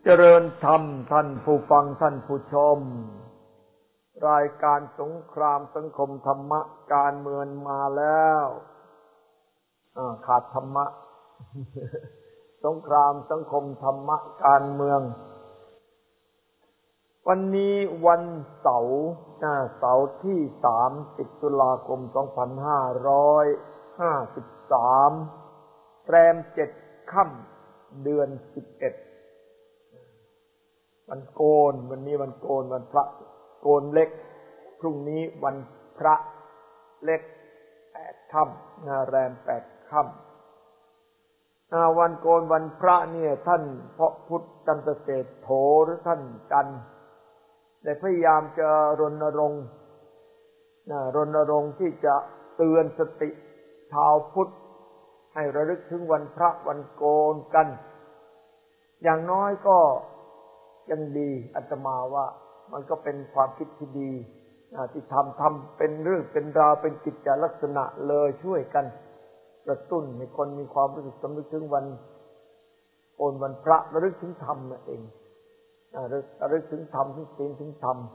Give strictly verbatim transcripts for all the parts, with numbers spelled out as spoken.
เจริญธรรมท่านผู้ฟังท่านผู้ชมรายการสงครามสังคมธรรมะการเมืองมาแล้วขาดธรรมะ สงครามสังคมธรรมะการเมืองวันนี้วันเสาร์เสาร์ที่สามสิบตุลาคมสองพันห้าร้อยห้าสิบสามแรมเจ็ดค่ำเดือนสิบเอ็ดวันโกนวันนี้วันโกนวันพระโกนเล็กพรุ่งนี้วันพระเล็กแปดค่ำงาแรมแปดค่ำวันโกนวันพระเนี่ยท่านพระพุทธจันทเศรษโธหรือท่านจันได้พยายามจะรณรงค์รณรงค์ที่จะเตือนสติชาวพุทธให้ระลึกถึงวันพระวันโกนกันอย่างน้อยก็ยังดีอาตมาว่ามันก็เป็นความคิดที่ดีที่ทำทำเป็นเรื่องเป็นราวเป็นกิจลักษณะเลยช่วยกันกระตุ้นให้คนมีความรู้สึกสำนึกถึงวันโกนวันพระระลึกถึงธรรมนั่นเองระลึกถึงธรรมถึงศีลถึงธรรม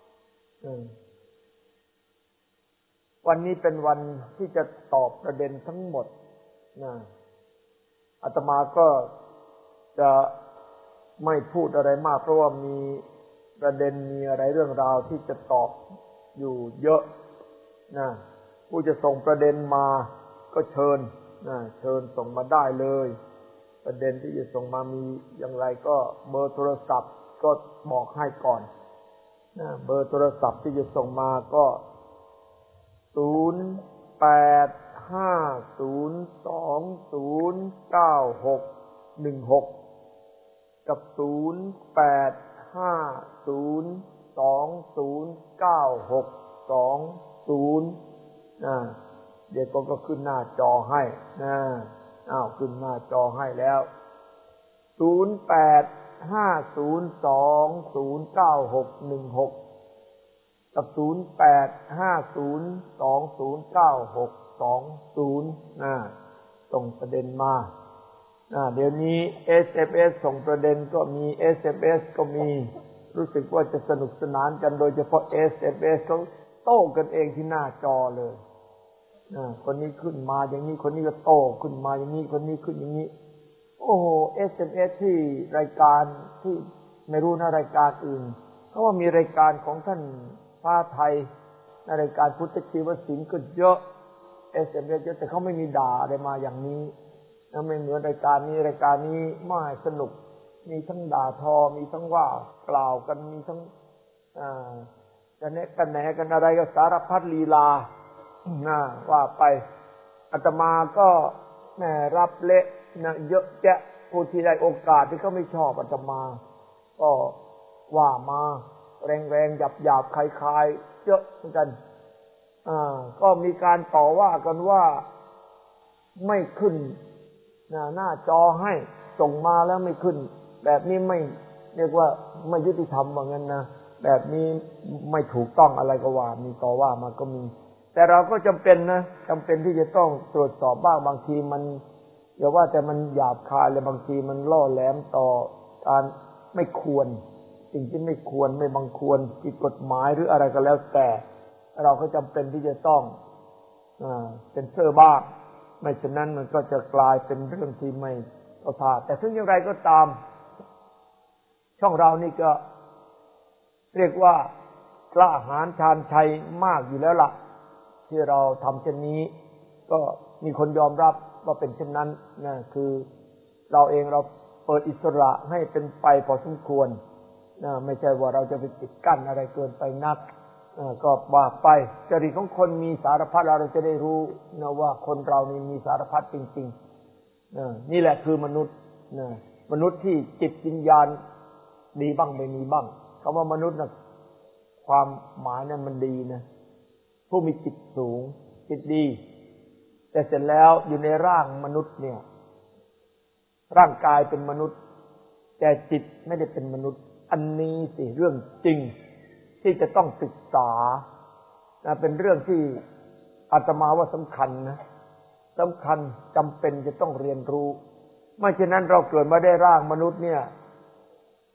วันนี้เป็นวันที่จะตอบประเด็นทั้งหมดนะอาตมาก็จะไม่พูดอะไรมากเพราะว่ามีประเด็นมีอะไรเรื่องราวที่จะตอบอยู่เยอะนะผู้จะส่งประเด็นมาก็เชิญนะเชิญส่งมาได้เลยประเด็นที่จะส่งมามีอย่างไรก็เบอร์โทรศัพท์ก็บอกให้ก่อนนะเบอร์โทรศัพท์ที่จะส่งมาก็ศูนย์ แปด ห้า ศูนย์ สอง ศูนย์ เก้า หก หนึ่ง หกกับศูนย์ แปด ห้า ศูนย์ สอง ศูนย์ เก้า หก สอง ศูนย์นะเดี๋ยวก็ขึ้นหน้าจอให้นะอ้าวขึ้นหน้าจอให้แล้วศูนย์ แปด ห้า ศูนย์ สอง ศูนย์ เก้า หก หนึ่ง หกกับศูนย์ แปด ห้า ศูนย์ สอง ศูนย์ เก้า หก สอง ศูนย์นะส่งประเด็นมาเดี๋ยวนี้ เอส เอ็ม เอส ส่งประเด็นก็มี เอส เอ็ม เอส ก็มีรู้สึกว่าจะสนุกสนานกันโดยเฉพาะ เอส เอ็ม เอส เขาโต้กันเองที่หน้าจอเลยคนนี้ขึ้นมาอย่างนี้คนนี้ก็โต้ขึ้นมาอย่างนี้คนนี้ขึ้นอย่างนี้โอ้โห เอส เอ็ม เอส ที่รายการที่ไม่รู้นะรายการอื่นเพราะว่ามีรายการของท่านพระไทยในรายการพุทธชีวศิลป์ก็เยอะ เอส เอ็ม เอส เยอะแต่เขาไม่มีด่าอะไรมาอย่างนี้ไม่เหมือนรายการนี้รายการนี้ไม่สนุกมีทั้งด่าทอมีทั้งว่ากล่าวกันมีทั้งอ่าจะแนะกันแหนกันอะไรก็สารพัดลีลาน่าว่าไปอาตมาก็แหมรับเละนะเยอะแยะผู้ที่ได้โอกาสที่เขาไม่ชอบอาตมาก็ว่ามาแรงๆหยาบๆคลายๆเยอะเหมือนกันอ่าก็มีการต่อว่ากันว่าไม่ขึ้นหน้าจอให้ส่งมาแล้วไม่ขึ้นแบบนี้ไม่เรียกว่าไม่ยุติธรรมว่างั้นนะแบบนี้ไม่ถูกต้องอะไรก็ว่ามีต่อว่ามาก็มีแต่เราก็จำเป็นนะจำเป็นที่จะต้องตรวจสอบบ้างบางทีมันอย่าว่าแต่มันหยาบคายเลยบางทีมันล่อแหลมต่อการไม่ควรสิ่งที่ไม่ควรไม่บังควรผิดกฎหมายหรืออะไรก็แล้วแต่เราก็จำเป็นที่จะต้องอ่าเซ็นเซอร์บ้างไม่ฉะนั้นมันก็จะกลายเป็นเรื่องที่ไม่เข้าท่าแต่ถึงอย่างไรก็ตามช่องเรานี่ก็เรียกว่ากล้าหาญชาญชัยมากอยู่แล้วล่ะที่เราทำเช่นนี้ก็มีคนยอมรับว่าเป็นเช่นนั้นนะคือเราเองเราเปิดอิสระให้เป็นไปพอสมควรนะไม่ใช่ว่าเราจะไปปิดกั้นอะไรเกินไปนักก็ว่าไปจริตของคนมีสารพัดเราจะได้รู้นะว่าคนเรานี่มีสารพัดจริงๆนี่แหละคือมนุษย์นะมนุษย์ที่จิตวิญญาณดีบ้างไม่มีบ้างคำว่ามนุษย์นะความหมายนั้นมันดีนะผู้มีจิตสูงจิตดีแต่เสร็จแล้วอยู่ในร่างมนุษย์เนี่ยร่างกายเป็นมนุษย์แต่จิตไม่ได้เป็นมนุษย์อันนี้สิเรื่องจริงที่จะต้องศึกษานะเป็นเรื่องที่อาตมาว่าสำคัญนะสำคัญจำเป็นจะต้องเรียนรู้ไม่เช่นนั้นเราเกิดมาได้ร่างมนุษย์เนี่ย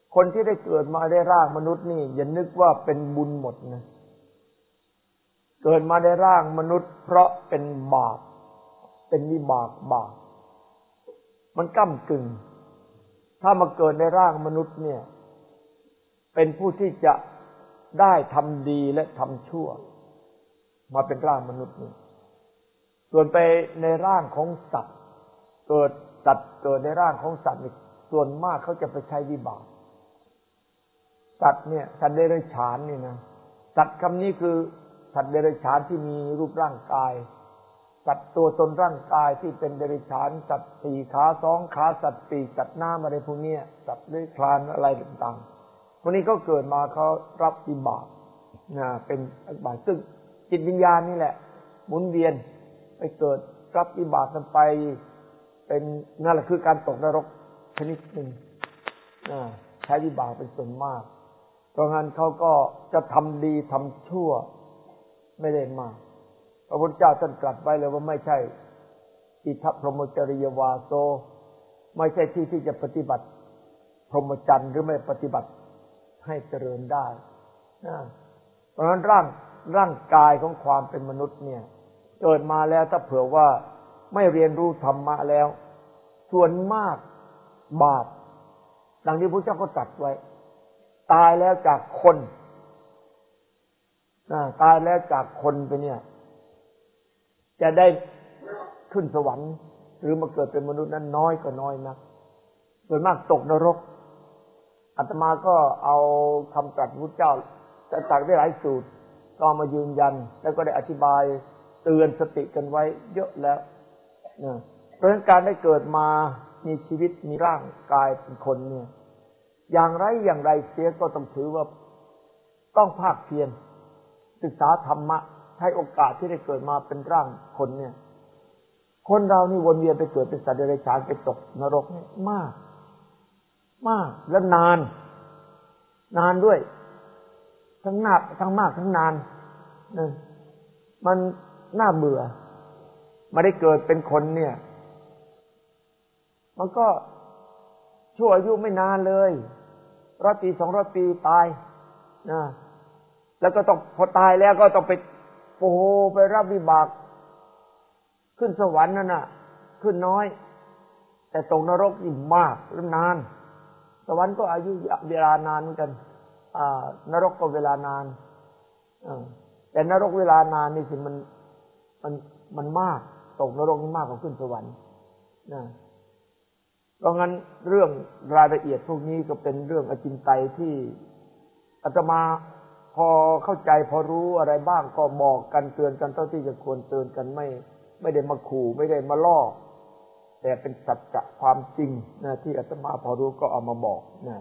คนที่ได้เกิดมาได้ร่างมนุษย์นี่อย่านึกว่าเป็นบุญหมดนะเกิดมาได้ร่างมนุษย์เพราะเป็นบาปเป็นวิบากบาปมันก้ำกึ่งถ้ามาเกิดในร่างมนุษย์เนี่ยเป็นผู้ที่จะได้ทำดีและทำชั่วมาเป็นร่างมนุษย์นี่ส่วนไปในร่างของสัตว์เกิดสัตว์เกิดในร่างของสัตว์นี่ส่วนมากเขาจะไปใช้วิบากสัตว์เนี่ยสัตว์เดรัจฉานนี่นะสัตว์คำนี้คือสัตว์เดรัจฉานที่มีรูปร่างกายสัตว์ตัวตนร่างกายที่เป็นเดรัจฉานสัตว์สี่ขาสองขาสัตว์ปีกสัตว์น้ำอะไรพวกนี้สัตว์เลื้อยคลานอะไรต่างๆพวกนี้เขาเกิดมาเขารับวิบากนะเป็นวิบากซึ่งจิตวิญญาณนี่แหละหมุนเวียนไปเกิดรับวิบากกันไปเป็นนั่นแหละคือการตกนรกชนิดหนึ่งนะใช้วิบากเป็นส่วนมากเพราะงั้นเขาก็จะทำดีทำชั่วไม่ได้มากพระพุทธเจ้าท่านตรัสไว้เลยว่าไม่ใช่อิทัพพรหมจริยวาโสไม่ใช่ที่ที่จะปฏิบัติพรหมจรรย์หรือไม่ปฏิบัติให้เจริญได้นะเพราะฉะนั้นร่างร่างกายของความเป็นมนุษย์เนี่ยเกิดมาแล้วถ้าเผื่อว่าไม่เรียนรู้ธรรมะแล้วส่วนมากบาปดังที่พระเจ้าก็ตรัสไว้ตายแล้วจากคนนะตายแล้วจากคนไปเนี่ยจะได้ขึ้นสวรรค์หรือมาเกิดเป็นมนุษย์นั้นน้อยก็น้อยนักส่วนมากตกนรกอาตมาก็เอาคำตรัสพระเจ้าจะตรัสได้หลายสูตรก็มายืนยันแล้วก็ได้อธิบายเตือนสติกันไว้เยอะแล้วนะเพราะฉะนั้นการได้เกิดมามีชีวิตมีร่างกายเป็นคนเนี่ยอย่างไรอย่างไรเสียก็ต้องถือว่าต้องภาคเพียรศึกษาธรรมะใช้โอกาสที่ได้เกิดมาเป็นร่างคนเนี่ยคนเรานี่วนเวียนไปเกิดเป็นสัตว์เดรัจฉานไปตกนรกนี่มากมากและนานนานด้วยทั้งหนักทั้งมากทั้งนานนี่มันน่าเบื่อไม่ได้เกิดเป็นคนเนี่ยมันก็ชั่วอายุไม่นานเลยร้อยปีสองร้อยปีตายนะแล้วก็ต้องพอตายแล้วก็ต้องไปโอ้โหไปรับวิบากขึ้นสวรรค์นั่นน่ะขึ้นน้อยแต่ตกนรกยิ่งมากและนานสวรรค์ก็อายุเวลานานเหมือนกันอ่านรกก็เวลานานอ่าแต่นรกเวลานานนี่สิมันมันมันมากตกนรกนี่มากกว่าขึ้นสวรรค์นะเพราะงั้นเรื่องรายละเอียดพวกนี้ก็เป็นเรื่องอจินไตยที่อาตมาพอเข้าใจพอรู้อะไรบ้างก็บอกกันเตือนกันเท่าที่จะควรเตือนกันไม่ไม่ได้มาขู่ไม่ได้มาล่อแต่เป็นสัจจะความจริงนะที่อาตมาพอรู้ก็เอามาบอกนะ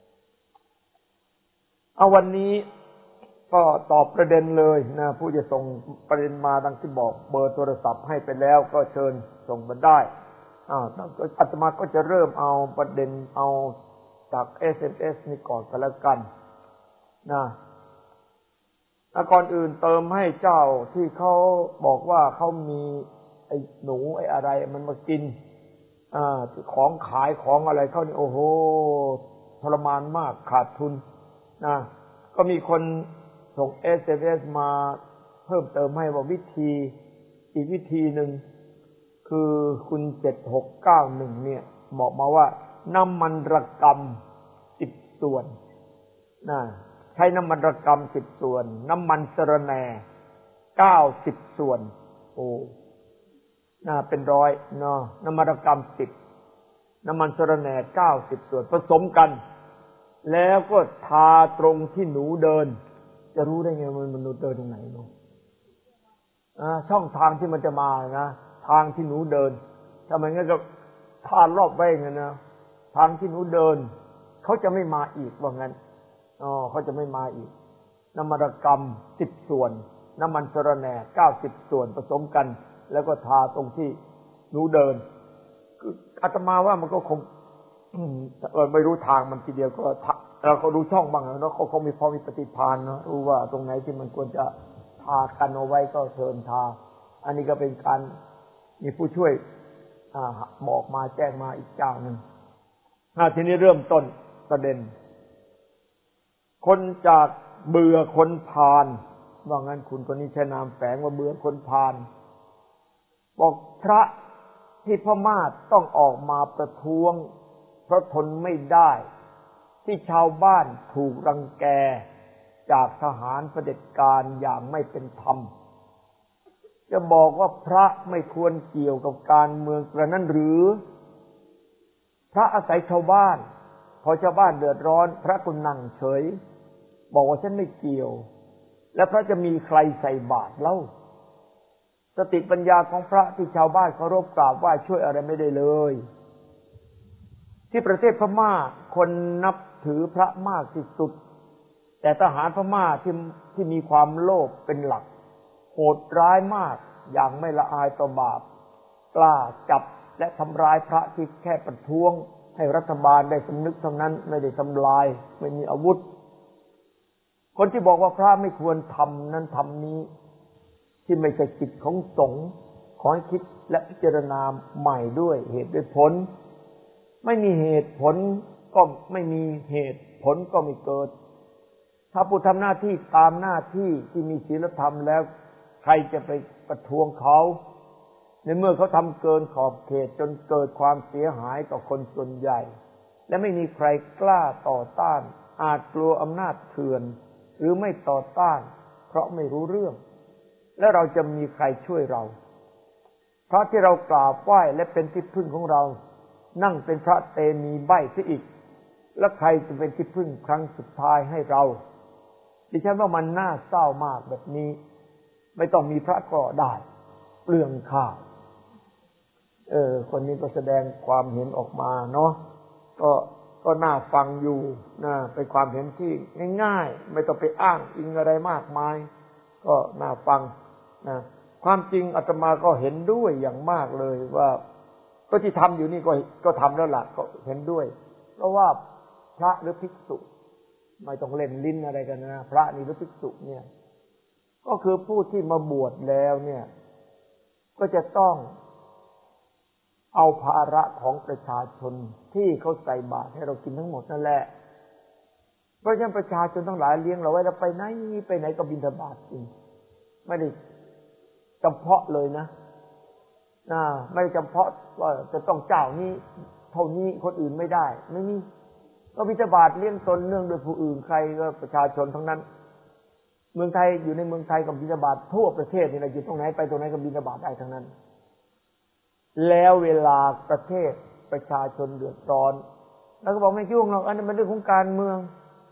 เอาวันนี้ก็ตอบประเด็นเลยนะผู้จะส่งประเด็นมาดังที่บอกเบอร์โทรศัพท์ให้ไปแล้วก็เชิญส่งมาได้อ่าอาตมาก็จะเริ่มเอาประเด็นเอาจาก เอส เอ็ม เอส นี่ก่อนกันแล้วกันนะก่อนอื่นเติมให้เจ้าที่เขาบอกว่าเขามีไอ้หนูไอ้อะไรมันมากินอ่าของขายของอะไรเขานี่โอ้โหทรมานมากขาดทุนนะก็มีคนส่ง เอส เอ็ม เอส มาเพิ่มเติมให้ว่าวิธีอีกวิธีหนึ่งคือคุณเจ็ดหกเก้าหนึ่งเนี่ยบอกมาว่าน้ำมันระกำสิบส่วนนะใช้น้ำมันระกำสิบส่วนน้ำมันสะระแหน่เก้าสิบส่วนโอ้น่าเป็นร้อยเนาะน้ำมันระกำสิบน้ำมันสะระแหน่เก้าสิบส่วนผสมกันแล้วก็ทาตรงที่หนูเดินจะรู้ได้ไงมันมนุษย์เดินตรงไหนเนาะอ่าช่องทางที่มันจะมานะทางที่หนูเดินถ้าไม่งั้นก็ทารอบไว้งั้นนะทางที่หนูเดินเขาจะไม่มาอีกว่างั้นอ๋อเขาจะไม่มาอีกน้ำมันระกำสิบส่วนน้ำมันสะระแหน่เก้าสิบส่วนผสมกันแล้วก็ทาตรงที่หนูเดินคืออาตมาว่ามันก็คงเออไม่รู้ทางมันทีเดียวก็เราก็ดูช่องบ้างแล้วเขาคงมีพอมีปฏิภาณเนาะรู้ว่าตรงไหนที่มันควรจะทากันเอาไว้ก็เชิญทาอันนี้ก็เป็นการมีผู้ช่วยบอกมาแจ้งมาอีกเจ้าหนึ่งทีนี้เริ่มต้นประเด็นคนจากเบื่อคนพาลว่างั้นคุณคนนี้ใช้นามแฝงว่าเบื่อคนพาลบอกพระที่พม่าต้องออกมาประท้วงเพราะทนไม่ได้ที่ชาวบ้านถูกรังแกจากทหารเผด็จการอย่างไม่เป็นธรรมจะบอกว่าพระไม่ควรเกี่ยวกับการเมืองกระนั้นหรือพระอาศัยชาวบ้านพอชาวบ้านเดือดร้อนพระก็นั่งเฉยบอกว่าฉันไม่เกี่ยวแล้วพระจะมีใครใส่บาตรเล่าสติปัญญาของพระที่ชาวบ้านเคารพกราบไหว้ช่วยอะไรไม่ได้เลยที่ประเทศพม่าคนนับถือพระมากที่สุดแต่ทหารพม่าที่ที่มีความโลภเป็นหลักโหดร้ายมากอย่างไม่ละอายต่อบาปกล้าจับและทำร้ายพระที่แค่ประท้วงให้รัฐบาลได้สำนึกเท่านั้นไม่ได้ทำลายไม่มีอาวุธคนที่บอกว่าพระไม่ควรทำนั้นทำนี้ที่ไม่ใช่กิจของสงฆ์ขอให้คิดและพิจารณาใหม่ด้วยเหตุด้วยผลไม่มีเหตุผลก็ไม่มีเหตุผลก็ไม่เกิดถ้าผู้ทำหน้าที่ตามหน้าที่ที่มีศีลธรรมแล้วใครจะไปประท้วงเขาในเมื่อเขาทำเกินขอบเขตจนเกิดความเสียหายต่อคนส่วนใหญ่และไม่มีใครกล้าต่อต้านอาจกลัวอำนาจเถื่อนหรือไม่ต่อต้านเพราะไม่รู้เรื่องและเราจะมีใครช่วยเราเพราะที่เรากราบไหว้และเป็นที่พึ่งของเรานั่งเป็นพระเตมีใบ้เสียอีกแล้วใครจะเป็นที่พึ่งครั้งสุดท้ายให้เราดิฉันว่ามันน่าเศร้ามากแบบนี้ไม่ต้องมีพระก็ได้เปลืองข้าวเออคนนี้ก็แสดงความเห็นออกมาเนาะก็ก็น่าฟังอยู่นะเป็นความเห็นที่ง่ายๆไม่ต้องไปอ้างอิงอะไรมากมายก็น่าฟังนะความจริงอาตมาก็เห็นด้วยอย่างมากเลยว่าก็ที่ทำอยู่นี่ก็ก็ทำแล้วล่ะก็เห็นด้วยเพราะว่าพระหรือภิกษุไม่ต้องเล่นลิ้นอะไรกันนะพระนี่หรือภิกษุเนี่ยก็คือผู้ที่มาบวชแล้วเนี่ยก็จะต้องเอาภาระของประชาชนที่เขาใส่บาตรให้เรากินทั้งหมดนั่นแหละเพราะฉะนั้นประชาชนทั้งหลายเลี้ยงเราไว้แล้วไปไหนไปไหนก็บิณฑบาตกินไม่ได้จำเพาะเลยนะนะไม่ได้จำเพาะว่าจะต้องเจ้านี้เท่านี้คนอื่นไม่ได้ไม่มีก็บิณฑบาตเลี้ยงตนเนื่องโดยผู้อื่นใครก็ประชาชนทั้งนั้นเมืองไทยอยู่ในเมืองไทยกับบิณฑบาตทั่วประเทศนี่นะอยู่ตรงไหนไปตรงไหนก็บิณฑบาตได้ทั้งนั้นแล้วเวลาประเทศประชาชนเดือดร้อนแล้วก็บอกไม่ยุ่งหรอกอันนั้นเป็นเรื่องของการเมือง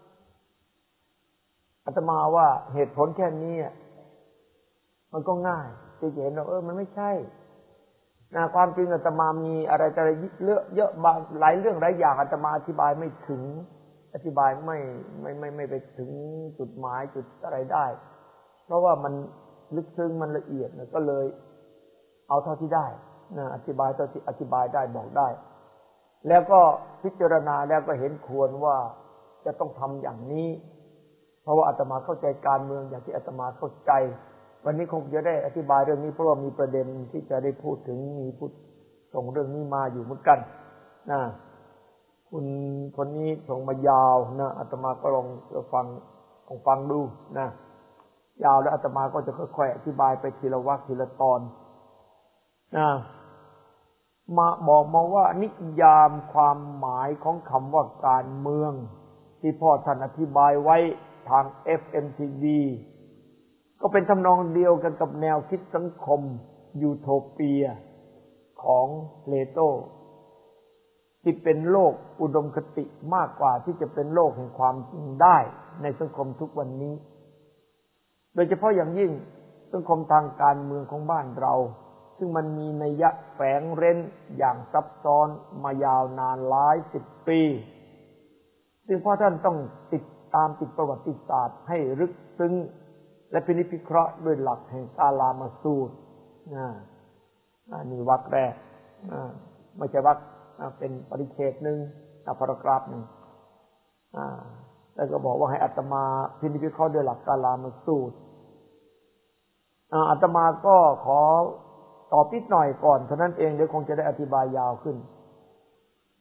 อาตมาว่าเหตุผลแค่นี้มันก็ง่ายที่จะเห็นว่าเออมันไม่ใช่นะความจริงอาตมามีอะไรแต่เยอะเยอะบางหลายเรื่องหลายอย่างอาตมาอธิบายไม่ถึงอธิบายไม่ไม่ไม่ไม่ไปถึงจุดหมายจุดอะไรได้เพราะว่ามันลึกซึ้งมันละเอียดนะก็เลยเอาเท่าที่ได้นะอธิบายเท่าที่อธิบายได้บอกได้แล้วก็พิจารณาแล้วก็เห็นควรว่าจะต้องทำอย่างนี้เพราะว่าอาตมาเข้าใจการเมืองอย่างที่อาตมาเข้าใจวันนี้คงจะได้อธิบายเรื่องนี้เพราะว่ามีประเด็นที่จะได้พูดถึงมีพูดส่งเรื่องนี้มาอยู่เหมือนกันนะคุณคนนี้ส่งมายาวนะอาตมาก็ลองฟังลองฟังดูนะยาวแล้วอาตมาก็จะค่อยๆอธิบายไปทีละวรรคทีละตอนนะมาบอกมาว่านิยามความหมายของคำว่าการเมืองที่พ่อท่านอธิบายไว้ทาง เอฟ เอ็ม ที วี ก็เป็นทำนองเดียวกันกับแนวคิดสังคมยูโทเปียของเพลโตที่เป็นโลกอุดมคติมากกว่าที่จะเป็นโลกแห่งความจริงได้ในสังคมทุกวันนี้โดยเฉพาะอย่างยิ่งสังคมทางการเมืองของบ้านเราซึ่งมันมีนัยยะแฝงเร้นอย่างซับซ้อนมายาวนานหลายสิบปีซึ่งพ่อท่านต้องติดตามติดประวัติศาสตร์ให้ลึกซึ้งและพินิจพิเคราะห์ด้วยหลักแห่งกาลามาสูตรนี่วรรคแรกไม่ใช่วรรคเป็นปริเฉดหนึ่งพารากราฟหนึ่งแล้วก็บอกว่าให้อาตมาพินิจพิเคราะห์ด้วยหลักกาลามาสูตรอาตมาก็ขอตอบนิดหน่อยก่อนเท่านั้นเองเดี๋ยวคงจะได้อธิบายยาวขึ้น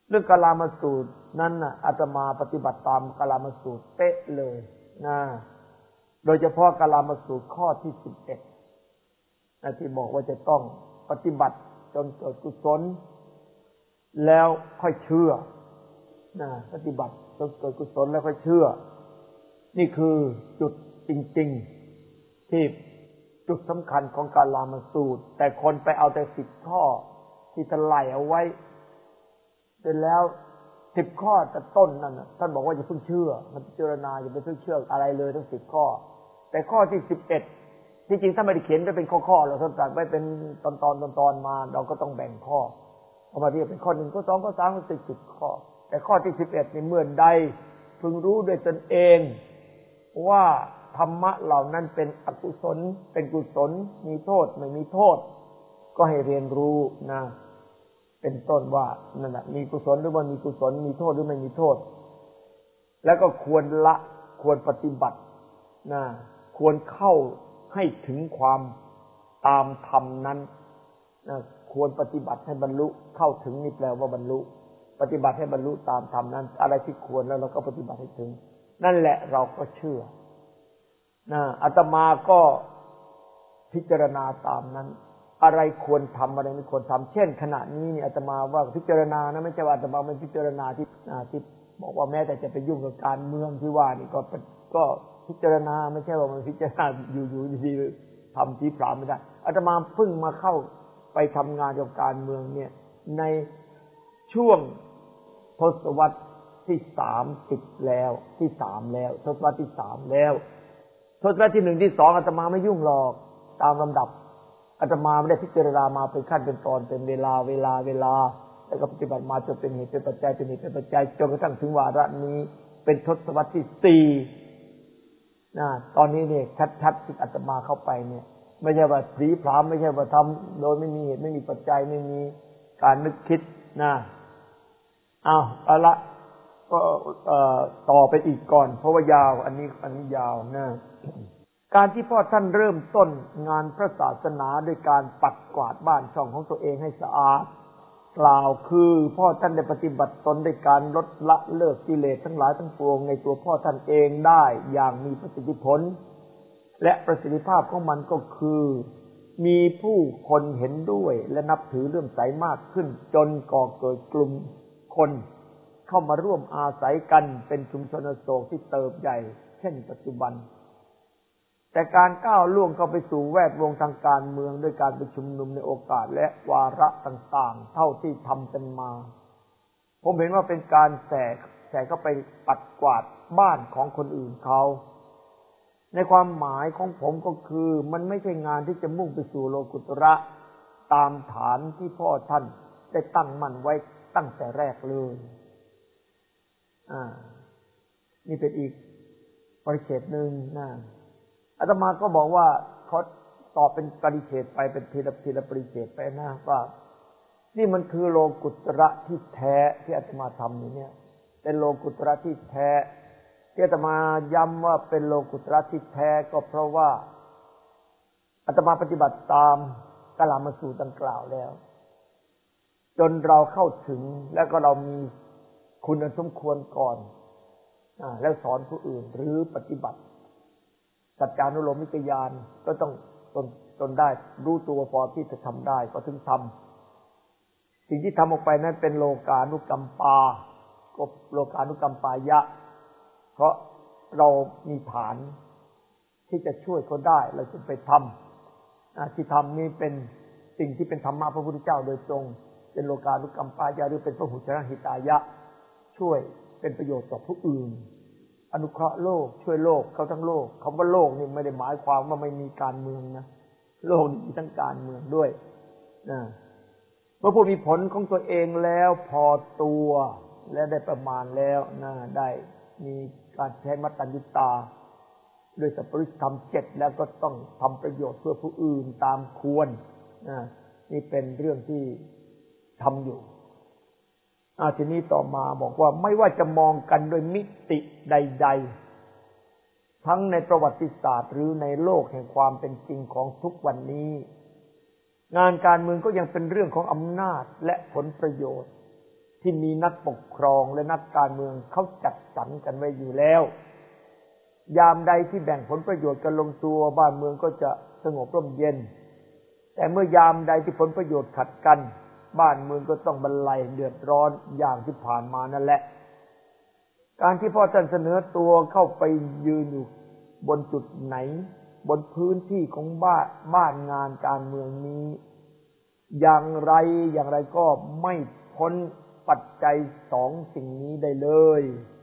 เรื่องกาลามสูตรนั้นน่ะอาตมาปฏิบัติตามกาลามสูตรเป๊ะเลยนะโดยเฉพาะกาลามสูตรข้อที่สิบเอ็ดนะที่บอกว่าจะต้องปฏิบัติจนเกิดกุศลแล้วค่อยเชื่อนะปฏิบัติจนเกิดกุศลแล้วค่อยเชื่อนี่คือจุดจริงๆที่จุดสำคัญของกาลามสูตรแต่คนไปเอาแต่สิบข้อที่ท่านไล่เอาไว้เสร็จแล้วสิบข้อแต่ต้นนั่นน่ะท่านบอกว่าอย่าเพิ่งเชื่อมันพิจารณาอย่าไปเพิ่งเชื่ออะไรเลยทั้งสิบข้อแต่ข้อที่สิบเอ็ดที่จริงถ้าไม่ได้เขียนไว้เป็นข้อๆหรอกท่านตัดไว้เป็นตอนๆตอนๆมาเราก็ต้องแบ่งข้อเอามาเรียกเป็นข้อหนึ่งข้อสองข้อสามข้อสี่สิบข้อแต่ข้อที่สิบเอ็ดนี่เมื่อใดพึงรู้ด้วยตนเองว่าธรรมะเหล่านั้นเป็นอกุศลเป็นกุศลมีโทษไม่มีโทษก็ให้เรียนรู้นะเป็นต้นว่านั่นแหละมีกุศลหรือไม่มีกุศลมีโทษหรือไม่มีโทษแล้วก็ควรละควรปฏิบัตินะควรเข้าให้ถึงความตามธรรมนั้นนะควรปฏิบัติให้บรรลุเข้าถึงนี่แปลว่าบรรลุปฏิบัติให้บรรลุตามธรรมนั้นอะไรที่ควรแล้วเราก็ปฏิบัติให้ถึงนั่นแหละเราก็เชื่อนะอาตมาก็พิจารณาตามนั้นอะไรควรทำอะไรไม่ควรทำเช่นขณะนี้เนี่ยอาตมาว่าพิจารณานะไม่ใช่ว่าอาตมาไม่พิจารณาที่ที่บอกว่าแม้แต่จะไปยุ่งกับการเมืองที่ว่านี่ก็ก็พิจารณาไม่ใช่ว่ามันพิจารณาอยู่ๆดีๆทำที่ปราบไม่ได้อาตมาเพิ่งมาเข้าไปทำงานกับการเมืองเนี่ยในช่วงทศวรรษที่สามสิบแล้วที่สามแล้วทศวรรษที่สามแล้วทศวรรษที่หนึ่งที่สองอาตมาไม่ยุ่งหรอกตามลำดับอาตมาไม่ได้พิจารณามาเป็นขั้นเป็นตอนเป็นเวลาเวลาเวลาแล้วก็ปฏิบัติมาจนเป็นเหตุเป็นปัจจัยเป็นเหตุเป็นปัจจัยจนกระทั่งถึงวาระนี้เป็นทศวรรษที่สี่นะตอนนี้เนี่ยชัดๆที่อาตมาเข้าไปเนี่ยไม่ใช่ว่าผีพรามไม่ใช่ว่าทำโดยไม่มีเหตุไม่มีปัจจัยไม่มีการนึกคิดนะอ้าวเอาละก็ต่อไปอีกก่อนเพราะว่ายาวอันนี้อันนี้ยาวนะการที่พ่อท่านเริ่มต้นงานพระศาสนาด้วยการปัดกวาดบ้านช่องของตัวเองให้สะอาดกล่าวคือพ่อท่านได้ปฏิบัติตนด้วยการลดละเลิกกิเลสทั้งหลายทั้งปวงในตัวพ่อท่านเองได้อย่างมีประสิทธิผลและประสิทธิภาพของมันก็คือมีผู้คนเห็นด้วยและนับถือเลื่อมใสมากขึ้นจนก่อเกิดกลุ่มคนเข้ามาร่วมอาศัยกันเป็นชุมชนอโศกที่เติบใหญ่เช่นปัจจุบันแต่การก้าวล่วงเข้าไปสู่แวดวงทางการเมืองด้วยการประชุมนุมในโอกาสและวาระต่างๆเท่าที่ทำกันมาผมเห็นว่าเป็นการแสกแสกเข้าไปปัดกวาดบ้านของคนอื่นเขาในความหมายของผมก็คือมันไม่ใช่งานที่จะมุ่งไปสู่โลกุตระตามฐานที่พ่อท่านได้ตั้งมั่นไว้ตั้งแต่แรกเลยอ่านี่เป็นอีกปริเฉดหนึ่งนะอาตมาก็บอกว่าเขาตอบเป็นปริเฉดไปเป็นทีละทีละปริเฉดไปนะว่านี่มันคือโลกุตระที่แท้ที่อาตมาทำอยู่เนี่ยเป็นโลกุตระที่แท้ที่อาตมาย้ำว่าเป็นโลกุตระที่แท้ก็เพราะว่าอาตมาปฏิบัติตามกาลามสูตรดังกล่าวแล้วจนเราเข้าถึงแล้วก็เรามีคุณสมควรก่อนอ่าแล้วสอนผู้อื่นหรือปฏิบัติสัจจานุโลมนิกญาณก็ต้องตนตนได้รู้ตัวพอที่จะทำได้ก็ถึงทำสิ่งที่ทำออกไปนั้นเป็นโลกานุกัมปาก็โลกานุกัมปายะเพราะเรามีฐานที่จะช่วยเขาได้เราจึงไปทำที่ทำนี้เป็นสิ่งที่เป็นธรรมะพระพุทธเจ้าโดยตรงเป็นโลกานุกัมปายะหรือเป็นพหุชนะหิตายะช่วยเป็นประโยชน์ต่อผู้อื่นอนุเคราะห์โลกช่วยโลกเขาทั้งโลกคำว่าโลกนี่ไม่ได้หมายความว่าไม่มีการเมืองนะโลกมีทั้งการเมืองด้วยนะเมื่อผู้มีผลของตัวเองแล้วพอตัวและได้ประมาณแล้วนะได้มีการใช้มัตตัญญุตาด้วยสัพพริสธรรมเจ็ดแล้วก็ต้องทำประโยชน์เพื่อผู้อื่นตามควรนะนี่เป็นเรื่องที่ทำอยู่อาทีนี้ต่อมาบอกว่าไม่ว่าจะมองกันโดยมิติใดๆทั้งในประวัติศาสตร์หรือในโลกแห่งความเป็นจริงของทุกวันนี้งานการเมืองก็ยังเป็นเรื่องของอำนาจและผลประโยชน์ที่มีนักปกครองและนักการเมืองเขาจัดสรรกันไว้อยู่แล้วยามใดที่แบ่งผลประโยชน์กันลงตัวบ้านเมืองก็จะสงบร่มเย็นแต่เมื่อยามใดที่ผลประโยชน์ขัดกันบ้านเมืองก็ต้องบรรลัยเดือดร้อนอย่างที่ผ่านมานั่นแหละการที่พ่อท่านเสนอตัวเข้าไปยืนอยู่บนจุดไหนบนพื้นที่ของบ้านบ้านงานการเมืองนี้อย่างไรอย่างไรก็ไม่พ้นปัจจัยสองสิ่งนี้ได้เลย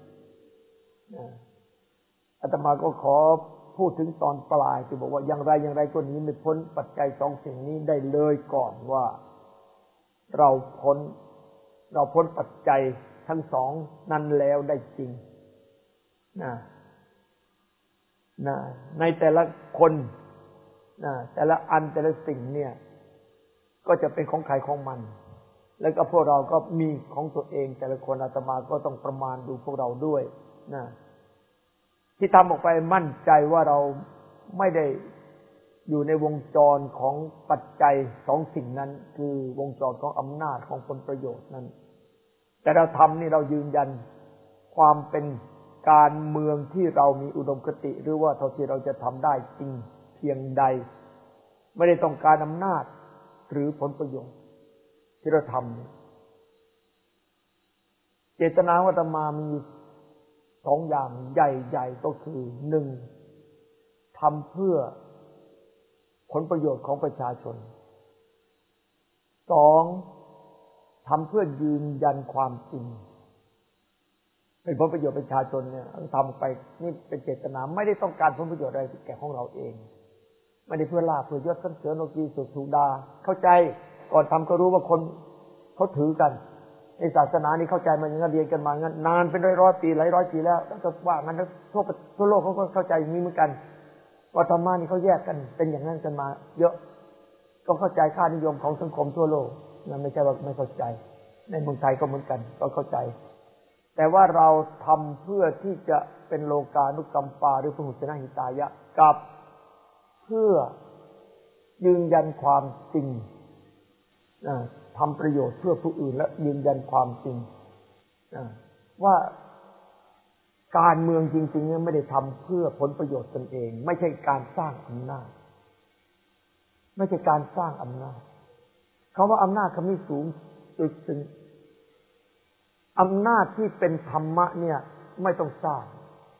อาตมาก็ขอพูดถึงตอนปลายที่บอกว่าอย่างไรอย่างไรก็หนีไม่พ้นปัจจัยสองสิ่งนี้ได้เลยก่อนว่าเราพ้นเราพ้นปัจจัยทั้งสองนั้นแล้วได้จริงนะนะในแต่ละคนนะแต่ละอันแต่ละสิ่งเนี่ยก็จะเป็นของใครของมันแล้วก็พวกเราก็มีของตัวเองแต่ละคนอาตมาก็ต้องประมาณดูพวกเราด้วยนะที่ทำออกไปมั่นใจว่าเราไม่ได้อยู่ในวงจรของปัจจัยสองสิ่งนั้นคือวงจรของอำนาจของผลประโยชน์นั้นแต่เราทำนี่เรายืนยันความเป็นการเมืองที่เรามีอุดมคติหรือว่าเท่าที่เราจะทำได้จริงเพียงใดไม่ได้ต้องการอำนาจหรือผลประโยชน์ที่เราทำเจตนาของอาตมามีสองอย่างใหญ่ๆก็คือหนึ่งทำเพื่อผลประโยชน์ของประชาชนสองทำเพื่อยืนยันความจริงเป็นผลประโยชน์ประชาชนเนี่ยทำไปนี่เป็นเจตนาไม่ได้ต้องการผลประโยชน์อะไรแก่ของเราเองไม่ได้เพื่อลาภเพื่อยศสรรเสริญโลกีสุขถูกดาเข้าใจก่อนทำก็รู้ว่าคนเขาถือกันในศาสนานี่เข้าใจมาอย่างนั้นเรียนกันมางั้นนานเป็นร้อยๆปีหลายร้อยปีแล้วแล้วก็ว่างั้นทั่วทั่วโลกเขาก็เข้าใจอย่างนี้เหมือนกันว่าธรรมะนี่เขาแยกกันเป็นอย่างนั้นกันมาเยอะก็เข้าใจค่านิยมของสังคมทั่วโลกนั่นไม่ใช่ว่าไม่เข้าใจในเมืองไทยก็เหมือนกันก็เข้าใจแต่ว่าเราทำเพื่อที่จะเป็นโลกานุกัมปาหรือพหุชนะหิตายะกับเพื่อยืนยันความจริงทำประโยชน์เพื่อผู้อื่นและยืนยันความจริงว่าการเมืองจริงๆเนี่ยไม่ได้ทำเพื่อผลประโยชน์ตนเองไม่ใช่การสร้างอำนาจไม่ใช่การสร้างอำนาจคำว่าอำนาจคำนี้สูงสุดถึงอำนาจที่เป็นธรรมะเนี่ยไม่ต้องสร้าง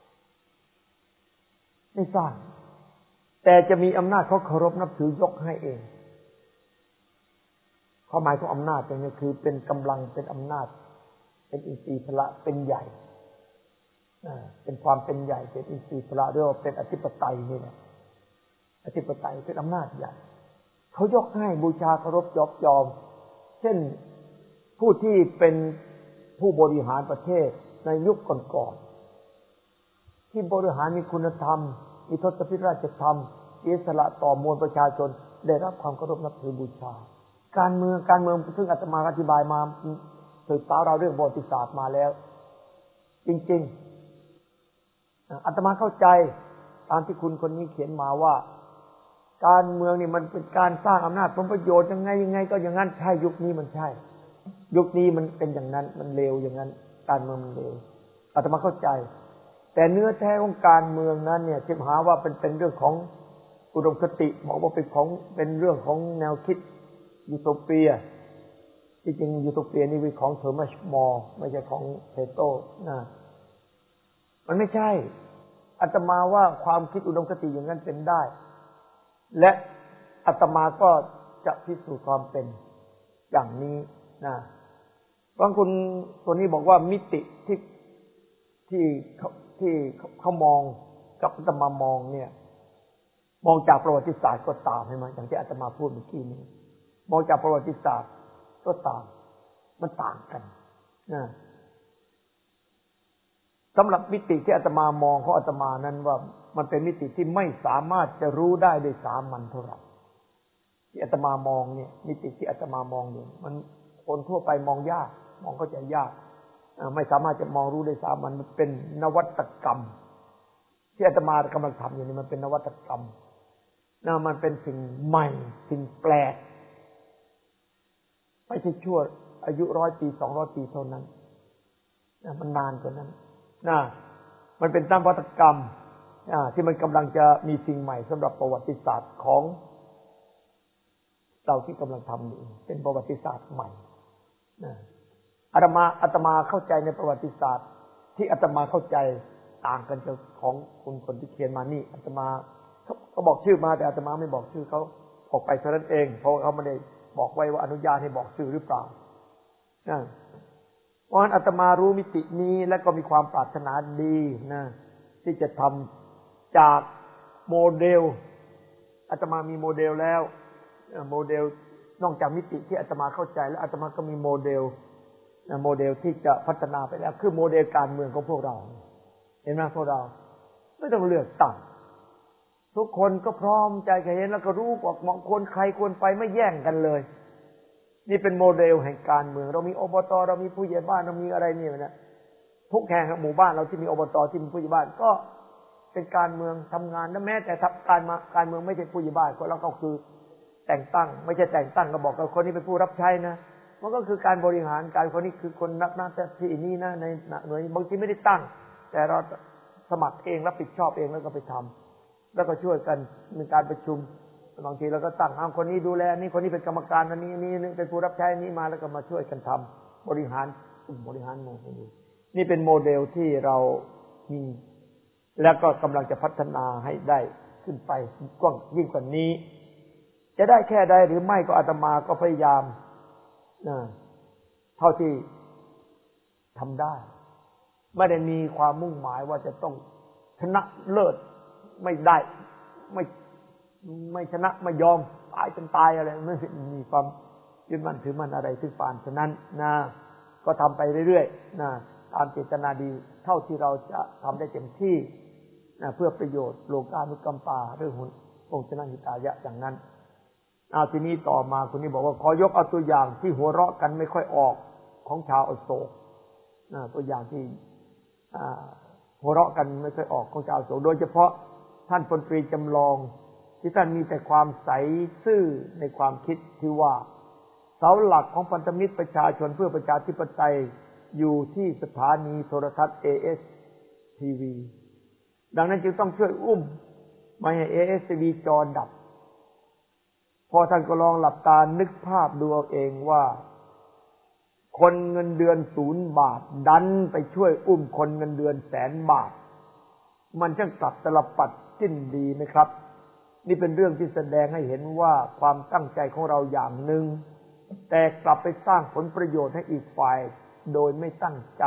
ไม่สร้างแต่จะมีอำนาจเขาเคารพนับถือยกให้เองความหมายของอำนาจตรงนี้คือเป็นกำลังเป็นอำนาจเป็นอินทรีย์พละเป็นใหญ่เป็นความเป็นใหญ่เป็นอินทรีย์พละเรียกว่าเป็นอธิปไตยนี่แหละอธิปไตยเป็นอำนาจใหญ่เขายกให้บูชาเคารพยกยอมเช่นผู้ที่เป็นผู้บริหารประเทศในยุคก่อนๆที่บริหารมีคุณธรรมมีทศพิธราชธรรมอิสระต่อมวลประชาชนได้รับความเคารพนับถือบูชาการเมืองการเมืองซึ่งอาตมาอธิบายมาสืบสาวเราเรื่องประวัติศาสตร์มาแล้วจริงๆอาตมาเข้าใจตามที่คุณคนนี้เขียนมาว่าการเมืองนี่มันเป็นการสร้างอำนาจผลประโยชน์ยังไงยังไงก็อย่างนั้นใช่ยุคนี้มันใช่ยุคนี้มันเป็นอย่างนั้นมันเลวอย่างนั้นการเมืองมันเลวอาตมาเข้าใจแต่เนื้อแท้ของการเมืองนั้นเนี่ยที่หาว่าเป็นเป็นเรื่องของอุดมคติบอกว่าเป็นของเป็นเรื่องของแนวคิดยูโทเปียที่จริงยูโทเปียนี่เป็นของเทอร์มัชมอร์ไม่ใช่ของเพโตนะมันไม่ใช่อาตมาว่าความคิดอุดมคติอย่างนั้นเป็นได้และอาตมาก็จะพิสูจน์ความเป็นอย่างนี้นะบางคนตัวนี้บอกว่ามิติที่ที่ที่เขามองกับอาตมามองเนี่ยมองจากประวัติศาสตร์ก็ตามใช่ไหมอย่างที่อาตมาพูดเมื่อกี้นี้มองจากประวัติศาสตร์ก็ตามมันต่างกันนะสำหรับมิติที่อาตมามองของอาตมานั้นว่ามันเป็นมิติที่ไม่สามารถจะรู้ได้โดยสามัญเท่าไหร่ที่อาตมามองเนี่ยมิติที่อาตมามองอยู่มันคนทั่วไปมองยากมองเข้าใจยากไม่สามารถจะมองรู้ได้สามัญมันเป็นนวัตกรรมที่อาตมากำลังทำอยู่นี่มันเป็นนวัตกรรมนะมันเป็นสิ่งใหม่สิ่งแปลกไม่ใช่ชั่วอายุร้อยปีสองร้อยปีเท่านั้นนะมันนานกว่านั้นนะมันเป็นนวัตกรรมที่มันกำลังจะมีสิ่งใหม่สำหรับประวัติศาสตร์ของเราที่กำลังทำอยู่เป็นประวัติศาสตร์ใหม่นะอาตมาอาตมาเข้าใจในประวัติศาสตร์ที่อาตมาเข้าใจต่างกันจากของคนคนที่เขียนมานี่อาตมาเขาบอกชื่อมาแต่อาตมาไม่บอกชื่อเขาออกไปเท่านั้นเองเพราะเขาไม่ได้บอกไว้ว่าอนุญาตให้บอกชื่อหรือเปล่านะเพราะฉะนั้นอาตมารู้มิตินี้และก็มีความปรารถนาดีนะที่จะทำจากโมเดลอาตมามีโมเดลแล้วโมเดลนอกจากมิติที่อาตมาเข้าใจแล้วอาตมาก็มีโมเดลโมเดลที่จะพัฒนาไปแล้วคือโมเดลการเมืองของพวกเราเห็นไหมพวกเราไม่ต้องเลือกตั้งทุกคนก็พร้อมใจกันเห็นแล้วก็รู้ว่าเหมาะคนใครควรไปไม่แย่งกันเลยนี่เป็นโมเดลแห่งการเมืองเรามีอบตเรามีผู้ใหญ่บ้านเรามีอะไรนี่นะทุกแห่งหมู่บ้านเราที่มีอบตที่มีผู้ใหญ่บ้านก็เป็นการเมืองทำงานและแม้แต่การมาการเมืองไม่ใช่ผู้ใหญ่บ้านก็แล้วก็คือแต่งตั้งไม่ใช่แต่งตั้งก็บอกกับคนนี้เป็นผู้รับใช้นะมันก็คือการบริหารการคนนี้คือคนนับหน้าที่นี้นะในหน่วยบางทีไม่ได้ตั้งแต่เราสมัครเองรับผิดชอบเองแล้วก็ไปทำแล้วก็ช่วยกันในการประชุมบางทีเราก็ตั้งเอาคนนี้ดูแลนี่คนนี้เป็นกรรมการอันนี้นี่เป็นผู้รับใช้นี้มาแล้วก็มาช่วยกันทำบริหารบริหารหมู่นี้นี่เป็นโมเดลที่เรามีแล้วก็กำลังจะพัฒนาให้ได้ขึ้นไปกว้างยิ่งกว่านี้จะได้แค่ใดหรือไม่ก็อาตมาก็พยายามนะเท่าที่ทำได้ไม่ได้มีความมุ่งหมายว่าจะต้องชนะเลิศไม่ได้ไม่ไม่ชนะไม่ยอมตายจนตายอะไรไม่มีความยึดมั่นถือมั่นอะไรถึงปานฉะนั้นนะก็ทำไปเรื่อยๆนะตามเจตนาดีเท่าที่เราจะทำได้เต็มที่นะเพื่อประโยชน์โลกานุกัมปาเรื่ององค์ชนะหิตายะอย่างนั้นเอาทีนี้ต่อมาคุณนี้บอกว่าขอยกเอาตัวอย่างที่หัวเราะกันไม่ค่อยออกของชาวอโศกตัวอย่างที่หัวเราะกันไม่ค่อยออกของชาวอโศกโดยเฉพาะท่านพลตรีจำลองที่ท่านมีแต่ความใสซื่อในความคิดที่ว่าเสาหลักของพันธมิตรประชาชนเพื่อประชาธิปไตยอยู่ที่สถานีโทรทัศน์ เอ เอส ที วี ดังนั้นจึงต้องช่วยอุ้มไม่ให้ เอ เอส ที วี จอดับพอท่านก็ลองหลับตานึกภาพดูเอาเองว่าคนเงินเดือนศูนย์บาทดันไปช่วยอุ้มคนเงินเดือนแสนบาทมันช่างกลับตลปัดจิ้นดีไหมครับนี่เป็นเรื่องที่แสดงให้เห็นว่าความตั้งใจของเราอย่างหนึ่งแต่กลับไปสร้างผลประโยชน์ให้อีกฝ่ายโดยไม่ตั้งใจ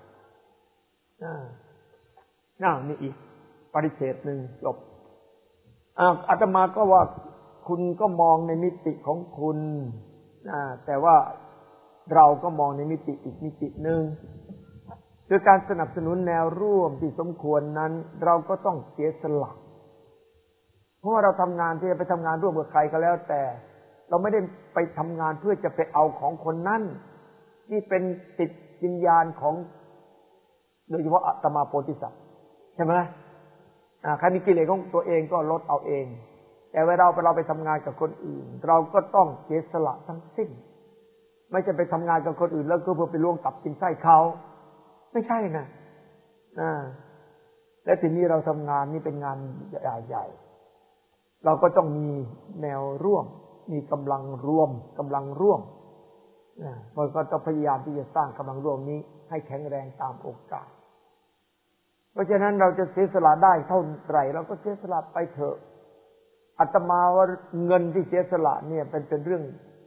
น่านี่อีกปฏิเสธหนึ่งจบอาตมาก็ว่าคุณก็มองในมิติของคุณแต่ว่าเราก็มองในมิติอีกมิติหนึ่งคือการสนับสนุนแนวร่วมที่สมควรนั้นเราก็ต้องเสียสละเพราะว่าเราทำงานที่จะไปทำงานร่วมกับใครก็แล้วแต่เราไม่ได้ไปทำงานเพื่อจะไปเอาของคนนั้นนี่เป็นจิตวิญญาณของโดยเฉพาะอาตมาโพธิสัตว์ใช่ไหมใครมีกิเลสของตัวเองก็ลดเอาเองแต่เวลาเราไปเราไปทำงานกับคนอื่นเราก็ต้องเสียสละทั้งสิ้นไม่ใช่ไปทำงานกับคนอื่นแล้วก็เพื่อไปล่วงตับกินไส้เขาไม่ใช่นะอ่าและทีนี้เราทำงานนี่เป็นงานใหญ่ๆเราก็ต้องมีแนวร่วมมีกำลังรวมกำลังร่วมนะมันก็ต้องพยายามที่จะสร้างกำลังร่วมนี้ให้แข็งแรงตามโอกาสเพราะฉะนั้นเราจะเสียสละได้เท่าไหร่เราก็เสียสละไปเถอะอาตมาว่าเงินที่เสียสละเนี่ยเป็นเป็นเรื่อง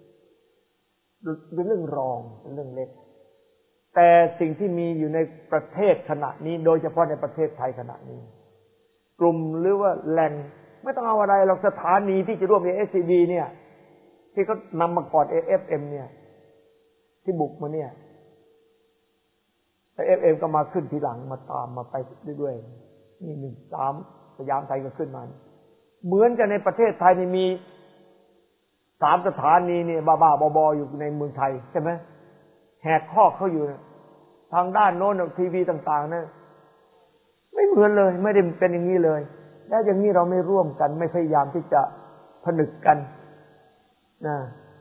เป็นเรื่องรองเป็นเรื่องเล็กแต่สิ่งที่มีอยู่ในประเทศขณะนี้โดยเฉพาะในประเทศไทยขณะนี้กลุ่มหรือว่าแหล่งไม่ต้องเอาอะไรหรอกสถานีที่จะร่วม เอ เอส ที วี เนี่ยที่เขานำมาก่อน เอ เอฟ เอ็ม เนี่ยที่บุกมาเนี่ย เอ เอฟ เอ็ม ก็มาขึ้นทีหลังมาตามมาไปด้วยๆนี่หนึ่งสามสยามไทยก็ขึ้นมาเหมือนกันในประเทศไทยนี่มีสามสถานีนี่บ้าๆบอๆอยู่ในเมืองไทยใช่ไหมแหกข้อเขาอยู่นะทางด้านโน้นทีวีต่างๆนะไม่เหมือนเลยไม่ได้เป็นอย่างนี้เลยแล้วอย่างนี้เราไม่ร่วมกันไม่พยายามที่จะผนึกกันนะ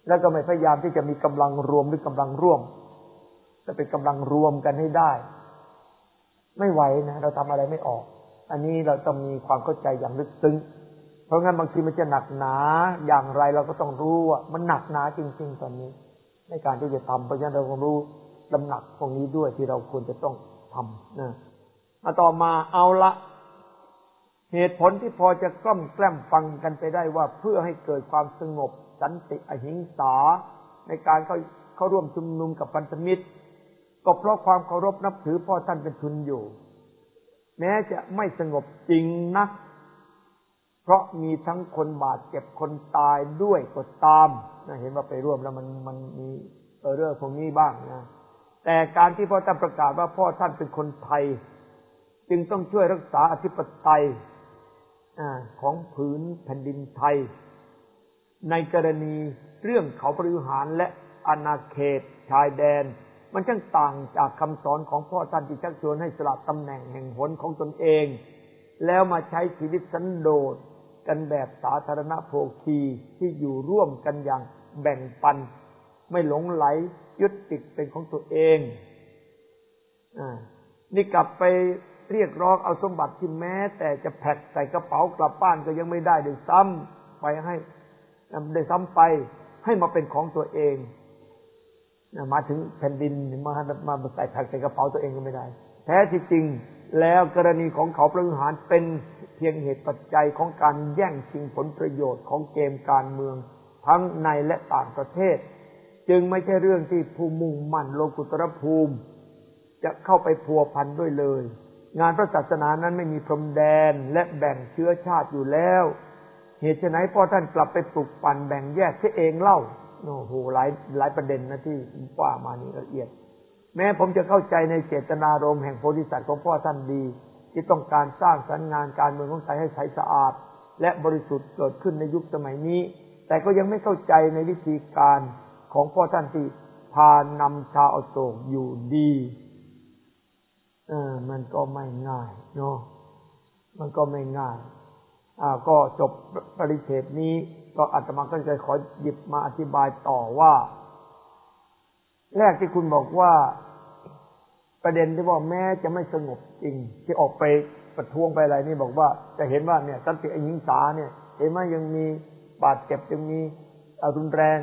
แล้วก็ไม่พยายามที่จะมีกำลังรวมหรือกำลังร่วมจะเป็นกำลังรวมกันให้ได้ไม่ไหวนะเราทำอะไรไม่ออกอันนี้เราต้องมีความเข้าใจอย่างลึกซึ้งเพราะงั้นบางทีมันจะหนักหนาอย่างไรเราก็ต้องรู้ว่ามันหนักหนาจริงๆตอนนี้ในการที่จะทำเพราะฉะนั้นเราต้องรู้ลำหนักตรงนี้ด้วยที่เราควรจะต้องทำนะมาต่อมาเอาละเหตุผลที่พอจะกล้อมแกล้มฟังกันไปได้ว่าเพื่อให้เกิดความสงบสันติอหิงสาในการเข้าเข้าร่วมชุมนุมกับพันธมิตรก็เพราะความเคารพนับถือพ่อท่านเป็นทุนอยู่แม้จะไม่สงบจริงนักเพราะมีทั้งคนบาดเจ็บคนตายด้วยก็ตามนะเห็นว่าไปร่วมแล้วมันมันมีเออเรื่องพวกนี้บ้างนะแต่การที่พ่อท่านประกาศว่าพ่อท่านเป็นคนไทยจึงต้องช่วยรักษาอธิปไตยของผืนแผ่นดินไทยในกรณีเรื่องเขาบริหารและอาณาเขตชายแดนมันช่างต่างจากคำสอนของพ่อท่านที่ชักชวนให้สละตำแหน่งแห่งหนของตนเองแล้วมาใช้ชีวิตสันโดษกันแบบสาธารณโภคีที่อยู่ร่วมกันอย่างแบ่งปันไม่หลงไหลยึดติดเป็นของตัวเองอ่านี่กลับไปเรียกร้องเอาสมบัติที่แม้แต่จะแพ็คใส่กระเป๋ากลับบ้านก็ยังไม่ได้ด้วยซ้ำไปให้ได้ซ้ำไปให้มาเป็นของตัวเองมาถึงแผ่นดินมามาใส่แพ็คใส่กระเป๋าตัวเองก็ไม่ได้แท้ที่จริงแล้วกรณีของเขาบริหารเป็นเพียงเหตุปัจจัยของการแย่งชิงผลประโยชน์ของเกมการเมืองทั้งในและต่างประเทศจึงไม่ใช่เรื่องที่ผู้มุ่งมั่นโลกุตรภูมิจะเข้าไปพัวพันด้วยเลยงานพระศาสนานั้นไม่มีพรมแดนและแบ่งเชื้อชาติอยู่แล้วเหตุไฉนพ่อท่านกลับไปปลุกปั่นแบ่งแยกเสียเองเล่าโอ้โหหลายหลายประเด็นนะที่ว่ามานี่ละเอียดแม้ผมจะเข้าใจในเจตนารมณ์แห่งโพธิสัตว์ของพ่อท่านดีที่ต้องการสร้างสรรค์งานการเมืองของไทยให้ใสสะอาดและบริสุทธิ์เกิดขึ้นในยุคสมัยนี้แต่ก็ยังไม่เข้าใจในวิธีการของพ่อท่านที่พานำชาวอโศกอยู่ดีเออมันก็ไม่ง่ายเนาะมันก็ไม่ง่ายอ่าก็จบปริเฉดนี้ก็อาตมาก็จะขอหยิบมาอธิบายต่อว่าแรกที่คุณบอกว่าประเด็นที่ว่าแม้จะไม่สงบจริงที่ออกไปประท้วงไปอะไรนี่บอกว่าจะเห็นว่าเนี่ยสันติอหิงสาเนี่ยเห็นไหมยังมีบาดเจ็บยังมีรุนแรง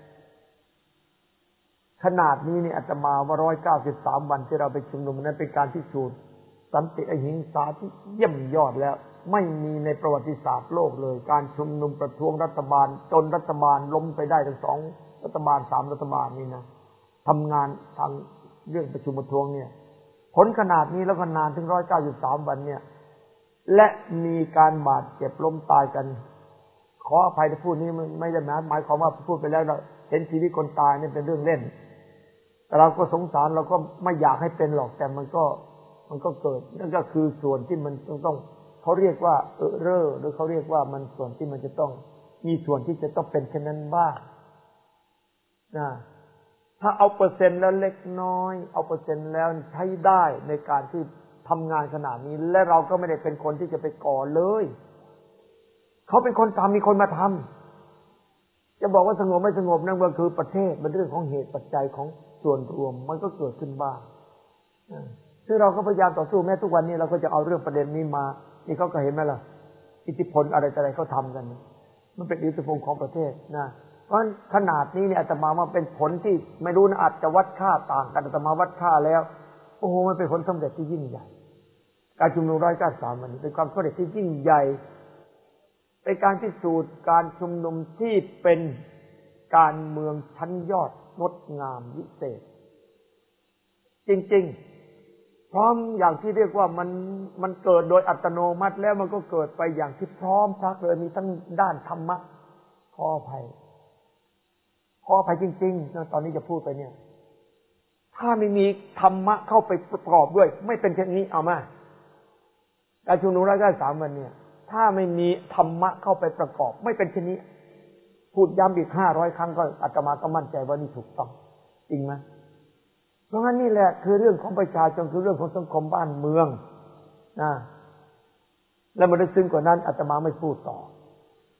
ขนาดนี้นี่อาตมาว่าหนึ่งร้อยเก้าสิบสามวันที่เราไปชุมนุมนั้นเป็นการพิสูจน์สันติอหิงสาที่เยี่ยมยอดแล้วไม่มีในประวัติศาสตร์โลกเลยการชุมนุมประท้วงรัฐบาลจนรัฐบาลล้มไปได้ทั้งสองรัฐบาลสามรัฐบาลนี่นะทำงานทางเรื่องประชุมประท้วงเนี่ยผลขนาดนี้แล้วก็นานถึงหนึ่งร้อยเก้าสิบสามวันเนี่ยและมีการบาดเจ็บล้มตายกันขออภัยที่พูดนี้ไม่ได้หมายความว่าพูดไปแล้วเราเห็นชีวิตคนตายนี่เป็นเรื่องเล่นแต่เราก็สงสารเราก็ไม่อยากให้เป็นหรอกแต่มันก็มันก็เกิดนั่นก็คือส่วนที่มันต้องต้องเขาเรียกว่าเออเร่อหรือเขาเรียกว่ามันส่วนที่มันจะต้องมีส่วนที่จะต้องเป็นเช่นนั้นบ้างนะถ้าเอาเปอร์เซ็นต์แล้วเล็กน้อยเอาเปอร์เซ็นต์แล้วใช้ได้ในการที่ทำงานขนาดนี้และเราก็ไม่ได้เป็นคนที่จะไปก่อเลยเขาเป็นคนทำมีคนมาทำจะบอกว่าสงบไม่สงบนั่นก็คือประเทศเป็นเรื่องของเหตุปัจจัยของส่วนรวมมันก็เกิดขึ้นบ้างซึ่งเราก็พยายามต่อสู้แม้ทุกวันนี้เราก็จะเอาเรื่องประเด็นนี้มานี่เขาก็เห็นไหมล่ะอิทธิพลอะไรอะไรเขาทำกันมันเป็นอิทธิพลของประเทศนะเพราะขนาดนี้เนี่ยอาตมาว่าเป็นผลที่ไม่รู้นะอาจจะวัดค่าต่างกันอาตมาวัดค่าแล้วโอ้โหมันเป็นผลสำเร็จที่ยิ่งใหญ่การชุมนุมร้อยเก้าสิบสามวันนี้เป็นความสำเร็จที่ยิ่งใหญ่เป็นการพิสูจน์การชุมนุมที่เป็นการเมืองชั้นยอดงดงามวิเศษจริงๆพร้อมอย่างที่เรียกว่ามันมันเกิดโดยอัตโนมัติแล้วมันก็เกิดไปอย่างที่พร้อมพรักเลยมีทั้งด้านธรรมะขออภัยขออภัยจริงๆตอนนี้จะพูดไปเนี่ยถ้าไม่มีธรรมะเข้าไปประกอบด้วยไม่เป็นเช่นนี้เอามาการชุมนุมร้อยเก้าสิบสามวันเนี่ยถ้าไม่มีธรรมะเข้าไปประกอบไม่เป็นเช่นนี้พูดย้ำอีกห้าร้อยครั้งก็อาตมาก็มั่นใจว่านี่ถูกต้องจริงไหมเพราะงั้นนี่แหละคือเรื่องของประชาชนคือเรื่องของสังคมบ้านเมืองนะและมันได้ซึ้งกว่านั้นอาตมาไม่พูดต่อ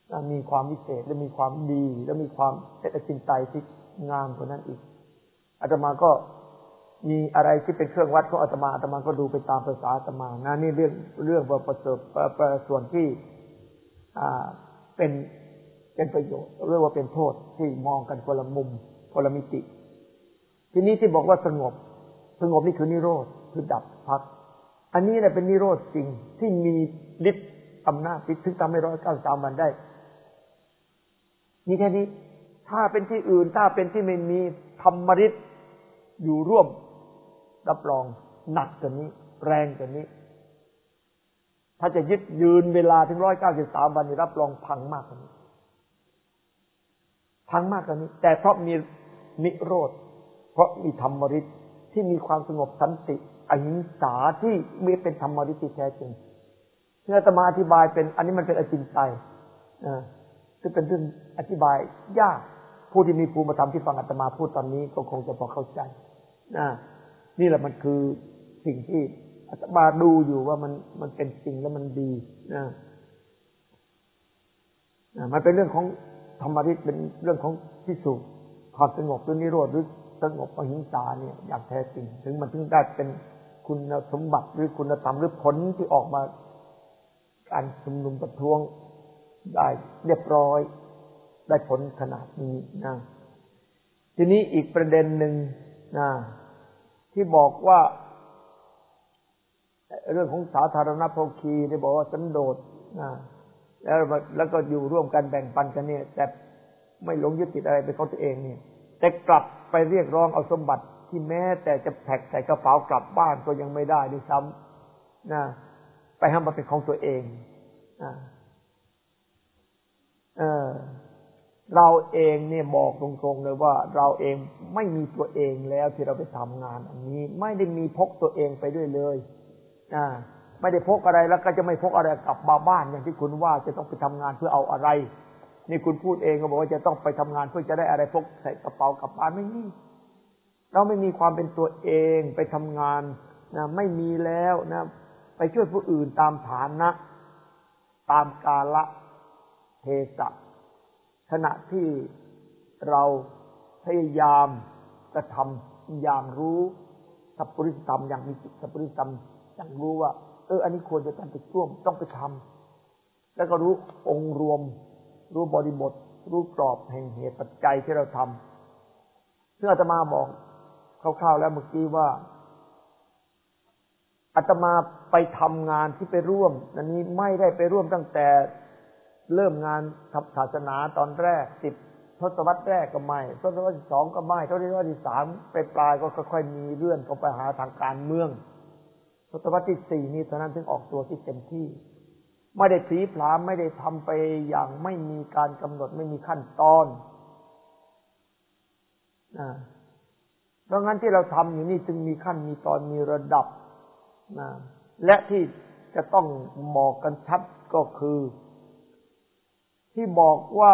มีความวิเศษและมีความดีและมีความเป็นอจินไตยที่งามกว่านั้นอีกอาตมาก็มีอะไรที่เป็นเครื่องวัดของอาตมาอาตมาก็ดูไปตามภาษาอาตมานะนี่เรื่องเรื่องประเสริฐส่วนที่อ่าเป็นเป็นประโยชน์เรียกว่าเป็นโทษที่มองกันคนละมุมคนละมิติทีนี้ที่บอกว่าสงบสงบนี่คือนิโรธคือดับพักอันนี้แหละเป็นนิโรธจริงที่มีฤทธิ์อำนาจที่ถึงทำให้ร้อยเก้าสิบสามวันได้มีแค่นี้ถ้าเป็นที่อื่นถ้าเป็นที่ไม่มีธรรมฤทธิ์อยู่ร่วมรับรองหนักกว่านี้แรงกว่านี้ถ้าจะยึดยืนเวลาถึงร้อยเก้าสิบสามวันรับรองพังมากกว่านี้พังมากกว่านี้แต่เพราะมีนิโรธเพราะมีธรรมฤทธิ์ที่มีความสงบสันติอหิงสาที่มีเป็นธรรมฤทธิ์ที่แท้จริงที่อาตมาอธิบายเป็นอันนี้มันเป็นอจินไตยอ่าซึ่งเป็นเรื่องอธิบายยากผู้ที่มีภูมิธรรมที่ฟังอาตมาพูดตอนนี้ก็คงจะพอเข้าใจนะนี่แหละมันคือสิ่งที่อาตมาดูอยู่ว่ามันมันเป็นจริงแล้วมันดีนะนะมันเป็นเรื่องของธรรมฤทธิ์เป็นเรื่องของพิสูจน์ความสงบหรือนิโรธหรือสงบอหิงสาเนี่ยอย่างแท้จริงถึงมันถึงได้เป็นคุณสมบัติหรือคุณธรรมหรือผลที่ออกมาการชุมนุมประท้วงได้เรียบร้อยได้ผลขนาดนี้นะทีนี้อีกประเด็นหนึ่งนะที่บอกว่าเรื่องของสาธารณโภคีที่บอกว่าสันโดษนะแล้วแล้วก็อยู่ร่วมกันแบ่งปันกันเนี่ยแต่ไม่หลงยึดติดอะไรเป็นของตัวเองเนี่ยแต่กลับไปเรียกร้องเอาสมบัติที่แม้แต่จะแพ็คใส่กระเป๋ากลับบ้านก็ยังไม่ได้ด้วยซ้ำนะไปให้มันเป็นของตัวเองนะเออเราเองเนี่ยบอกตรงๆเลยว่าเราเองไม่มีตัวเองแล้วที่เราไปทำงานอันนี้ไม่ได้มีพกตัวเองไปด้วยเลยอ่าไม่ได้พกอะไรแล้วก็จะไม่พกอะไรกลับมาบ้านอย่างที่คุณว่าจะต้องไปทำงานเพื่อเอาอะไรนี่คุณพูดเองก็บอกว่าจะต้องไปทำงานเพื่อจะได้อะไรพกใส่กระเป๋ากลับบ้านไม่มีเราไม่มีความเป็นตัวเองไปทำงานนะไม่มีแล้วนะไปช่วยผู้อื่นตามฐานะตามกาลเทศะขณะที่เราพยายามกระทำอย่างรู้สัพพุริสธรรมอย่างมีจิตสัพพุริสธรรมอย่างรู้ว่าเอออันนี้ควรจะทำไปร่วมต้องไปทำแล้วก็รู้องค์รวมรู้บริบทรู้กรอบแห่งเหตุปัจจัยที่เราทำซึ่งอาตมาบอกคร่าวๆแล้วเมื่อกี้ว่าอาตมาไปทำงานที่ไปร่วมอันนี้ไม่ได้ไปร่วมตั้งแต่เริ่มงานศาสนาตอนแรกสิบทศวรรษแรกก็ไม่ทศวรรษที่สองก็ไม่ทศวรรษที่สามไปปลายก็ค่อยๆมีเลื่อนเข้าไปหาทางการเมืองทศวรรษที่สี่นี้เท่านั้นถึงออกตัวที่เต็มที่ไม่ได้พลีผลามไม่ได้ทำไปอย่างไม่มีการกำหนดไม่มีขั้นตอนนะเพราะงั้นที่เราทำอยู่นี่จึงมีขั้นมีตอนมีระดับนะและที่จะต้องบอกกันชัดก็คือที่บอกว่า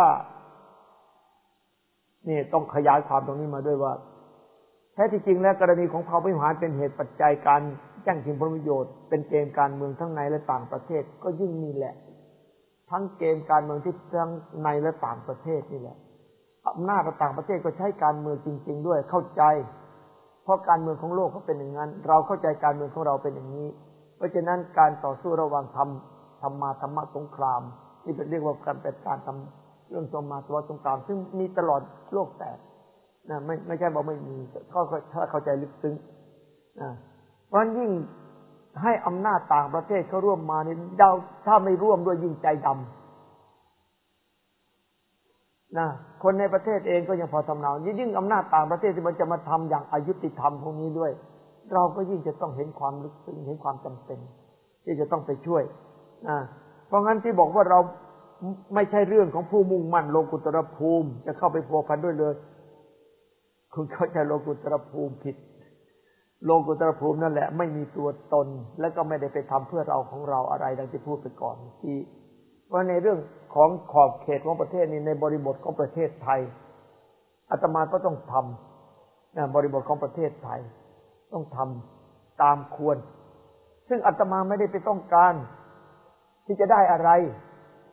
นี่ต้องขยายความตรงนี้มาด้วยว่าแท้ที่จริงแล้วกรณีของพระวิหารเป็นเหตุปัจจัยการแย่งชิงผลประโยชน์เป็นเกมการเมืองทั้งในและต่างประเทศก็ยิ่งนี่แหละทั้งเกมการเมืองที่ทั้งในและต่างประเทศนี่แหละอำนาจต่างประเทศก็ใช้การเมืองจริงๆด้วยเข้าใจเพราะการเมืองของโลกเขาเป็นอย่างนั้นเราเข้าใจการเมืองของเราเป็นอย่างนี้เพราะฉะนั้นการต่อสู้ระหว่างธรรมธรรมาธรรมสงครามที่เรียกว่าการเป็นการทำเรื่องสมมาตรสงครามซึ่งมีตลอดโลกแต่นะไม่ไม่ใช่บอกไม่มีก็ถ้าเข้าใจลึกซึ้งนะเพราะฉะนั้นยิ่งให้อำนาจต่างประเทศเขาร่วมมานี่เราถ้าไม่ร่วมด้วยยิ่งใจดำนะคนในประเทศเองก็ยังพอทำเนายิ่งอำนาจต่างประเทศที่มันจะมาทำอย่างอยุติธรรมพวกนี้ด้วยเราก็ยิ่งจะต้องเห็นความลึกซึ้งเห็นความจำเป็นที่จะต้องไปช่วยนะเพราะงั้นที่บอกว่าเราไม่ใช่เรื่องของผู้มุ่งมั่นโลกุตตรภูมิจะเข้าไปพัวพันด้วยเลยคุณเข้าใจโลกุตตรภูมิผิดโลกุตตรภูมินั่นแหละไม่มีตัวตนและก็ไม่ได้ไปทำเพื่อเราของเราอะไรดังที่พูดไปก่อนที่ว่าในเรื่องของขอบเขตของประเทศนี้ในบริบทของประเทศไทยอาตมาก็ต้องทำนะบริบทของประเทศไทยต้องทำตามควรซึ่งอาตมาไม่ได้ไปต้องการที่จะได้อะไร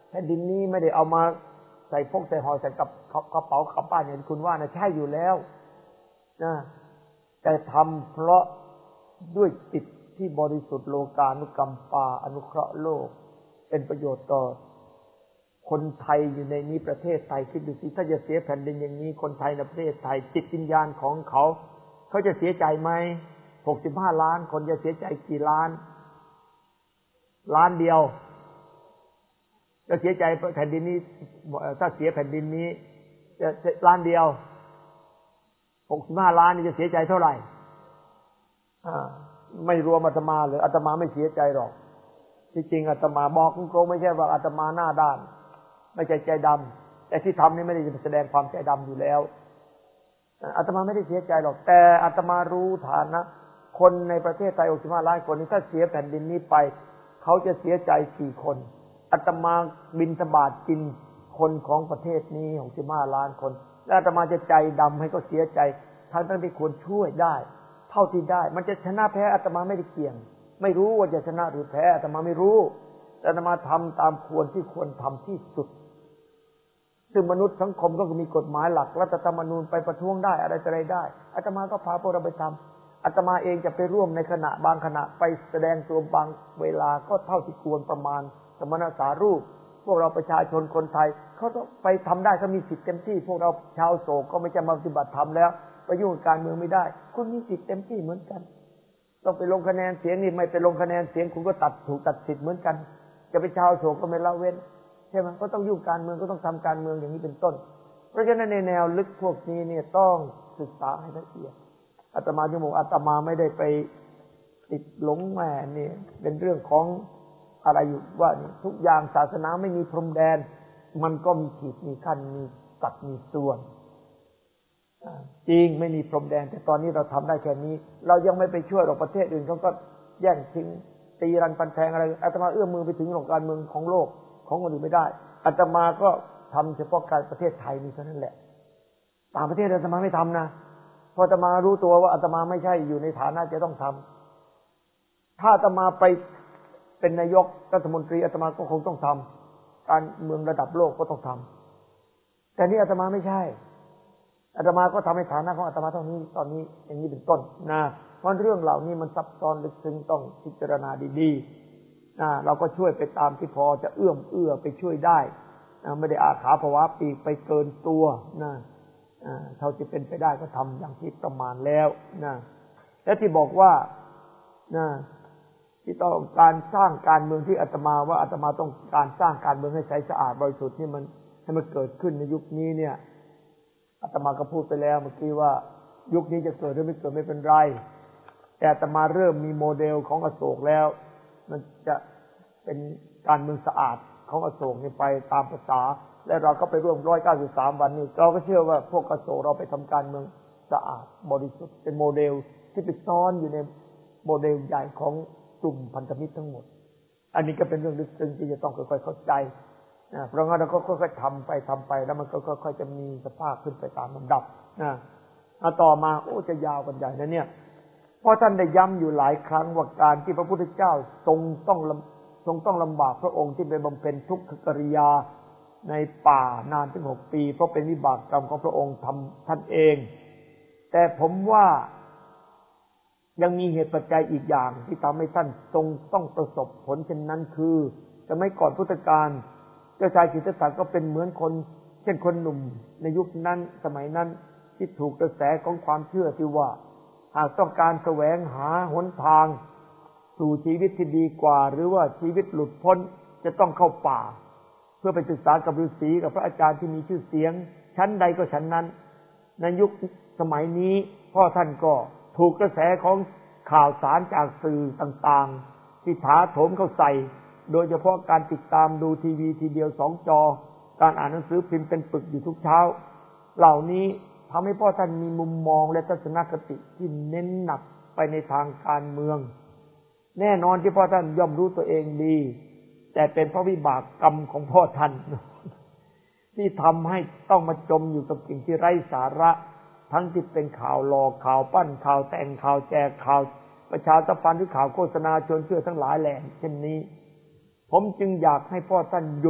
แผ่นดินนี้ไม่ได้เอามาใส่พกใส่ห่อใส่กับกระเป๋ากลับบ้านอย่างคุณว่านะใช่อยู่แล้วนะแต่ทำเพราะด้วยจิตที่บริสุทธิ์โลกานุกัมปาอนุเคราะห์โลกเป็นประโยชน์ต่อคนไทยอยู่ในนี้ประเทศไทยคิดดูสิถ้าจะเสียแผ่นดินอย่างนี้คนไทยในประเทศไทยจิตวิญญาณของเขาเขาจะเสียใจไหมหกสิบห้าล้านคนจะเสียใจกี่ล้านล้านเดียวจะเสียใจแผ่นดินนี้ถ้าเสียแผ่นดินนี้จะล้านเดียวหกสิบห้าล้านนี่จะเสียใจเท่าไหร่อ่าไม่รวมอาตมาเลยอาตมาไม่เสียใจหรอกที่จริงอาตมาบอกตรงๆไม่ใช่ว่าอาตมาหน้าด้านไม่ใจใจดำแต่ที่ทำนี่ไม่ได้แสดงความใจดำอยู่แล้วอาตมาไม่ได้เสียใจหรอกแต่อาตมารู้ฐานะคนในประเทศไทยหกสิบห้าล้านคนนี้ถ้าเสียแผ่นดินนี้ไปเขาจะเสียใจกี่คนอาตมาบิณฑบาตกินคนของประเทศนี้หกสิบห้าล้านคนแล้วอาตมาจะใจดำให้เขาเสียใจทั้งทั้งที่ควรช่วยได้เท่าที่ได้มันจะชนะแพ้อาตมาไม่ได้เกี่ยงไม่รู้ว่าจะชนะหรือแพ้อาตมาไม่รู้แต่อาตมาทำตามควรที่ควรทำที่สุดซึ่งมนุษย์สังคมก็มีกฎหมายหลักรัฐธรรมนูญไปประท้วงได้อะไรอะไรได้อาตมาก็พาพวกเราไปทำอาตมาเองจะไปร่วมในขณะบางขณะไปแสดงตัวบางเวลาก็เท่าที่ควรประมาณสมณสารูปพวกเราประชาชนคนไทยเขาต้องไปทำได้เขามีสิทธิ์เต็มที่พวกเราชาวโศกก็ไม่จะมาปฏิบัติธรรมแล้วไปยุ่งกับการเมืองไม่ได้คุณมีสิทธิ์เต็มที่เหมือนกันต้องไปลงคะแนนเสียงนี่ไม่ไปลงคะแนนเสียงคุณก็ตัดถูกตัดสิทธิ์เหมือนกันจะเป็นชาวโศกก็ไม่ละเว้นใช่ไหมก็ต้องยุ่งการเมืองก็ต้องทำการเมืองอย่างนี้เป็นต้นเพราะฉะนั้นในแนวลึกพวกนี้เนี่ยต้องศึกษาให้ละเอียดอาตมาจึงบอกอาตมาไม่ได้ไปติดหลงแม่เนี่ยเป็นเรื่องของอะไรอยู่ว่าทุกอย่างศาสนาไม่มีพรมแดนมันก็มีขีดมีขั้นมีสัดมีส่วนจริงไม่มีพรมแดนแต่ตอนนี้เราทำได้แค่นี้เรายังไม่ไปช่วยหรอกประเทศอื่นเขาก็แย่งชิงตีรันฟันแทงอะไรอาตมาเอื้อมมือไปถึงหลักการเมืองของโลกของคนอื่นไม่ได้อาตมาก็ทำเฉพาะการประเทศไทยนี่เท่านั้นแหละต่างประเทศอาตมาไม่ทำนะเพราะอาตมารู้ตัวว่าอาตมาไม่ใช่อยู่ในฐานะจะต้องทำถ้าอาตมาไปเป็นนายกรัฐมนตรีอาตมาก็คงต้องทำการเมืองระดับโลกก็ต้องทำแต่นี่อาตมาไม่ใช่อาตมาก็ทำในฐานะของอาตมาเท่านี้ตอนนี้อย่างนี้เป็นต้นนะเพราะเรื่องเหล่านี้มันซับซ้อนลึกซึ้งต้องพิจารณาดีๆนะเราก็ช่วยไปตามที่พอจะเอื้อมเอื้อไปช่วยได้นะไม่ได้อาขาภวะปีกไปเกินตัวนะเท่าที่เป็นไปได้ก็ทำอย่างที่ประมาณแล้วนะและที่บอกว่านะที่ต้องการสร้างการเมืองที่อาตมาว่าอาตมาต้องการสร้างการเมืองให้ใสสะอาดบริสุทธิ์นี่มันให้มันเกิดขึ้นในยุคนี้เนี่ยอาตมาก็พูดไปแล้วเมื่อกี้ว่ายุคนี้จะเกิดหรือไม่เกิดไม่เป็นไรแต่อาตมาเริ่มมีโมเดลของอโศกแล้วมันจะเป็นการเมืองสะอาดของอโศกนี่ไปตามภาษาและเราก็ไปร่วมหนึ่งร้อยเก้าสิบสามวันนี้เราก็เชื่อว่าพวกอโศกเราไปทำการเมืองสะอาดบริสุทธิ์เป็นโมเดลที่ไปซ้อนอยู่ในโมเดลใหญ่ของกลุ่มพันธมิตรทั้งหมดอันนี้ก็เป็นเรื่องลึกซึ้งที่จะต้องค่อยๆเข้าใจนะเพราะงั้นเราก็ค่อยๆทำไปทำไปแล้วมันก็ค่อยๆจะมีสภาพขึ้นไปตามลำดับนะเอาต่อมาโอ้จะยาวกันใหญ่นะเนี่ยเพราะท่านได้ย้ำอยู่หลายครั้งว่าการที่พระพุทธเจ้าทรงต้องทรงต้องลำบากพระองค์ที่ไปบำเพ็ญทุกขกิริยาในป่านานถึงหกปีเพราะเป็นวิบากกรรมของพระองค์ทำท่านเองแต่ผมว่ายังมีเหตุปัจจัยอีกอย่างที่ทำให้ท่านทรงต้องประสบผลเช่นนั้นคือสมัยก่อนพุทธกาลเจ้าชายสิทธัตถะก็เป็นเหมือนคนเช่นคนหนุ่มในยุคนั้นสมัยนั้นที่ถูกกระแสของความเชื่อที่ว่าหากต้องการแสวงหาหนทางสู่ชีวิตที่ดีกว่าหรือว่าชีวิตหลุดพ้นจะต้องเข้าป่าเพื่อไปศึกษากับฤาษีกับพระอาจารย์ที่มีชื่อเสียงชั้นใดก็ชั้นนั้นในยุคสมัยนี้พ่อท่านก็ถูกกระแสของข่าวสารจากสื่อต่างๆที่ถาโถมเข้าใส่โดยเฉพาะการติดตามดูทีวีทีเดียวสองจอการอ่านหนังสือพิมพ์เป็นปึกอยู่ทุกเช้าเหล่านี้ทำให้พ่อท่านมีมุมมองและทัศนคติที่เน้นหนักไปในทางการเมืองแน่นอนที่พ่อท่านย่อมรู้ตัวเองดีแต่เป็นเพราะวิบากกรรมของพ่อท่านที่ทำให้ต้องมาจมอยู่กับสิ่งที่ไร้สาระทั้งที่เป็นข่าวหลอกข่าวปั้นข่าวแต่งข่าวแจกข่าวประชาสัมพันธ์หรือข่าวโฆษณาชวนเชื่อทั้งหลายแหล่เช่นนี้ผมจึงอยากให้พ่อท่านหยุด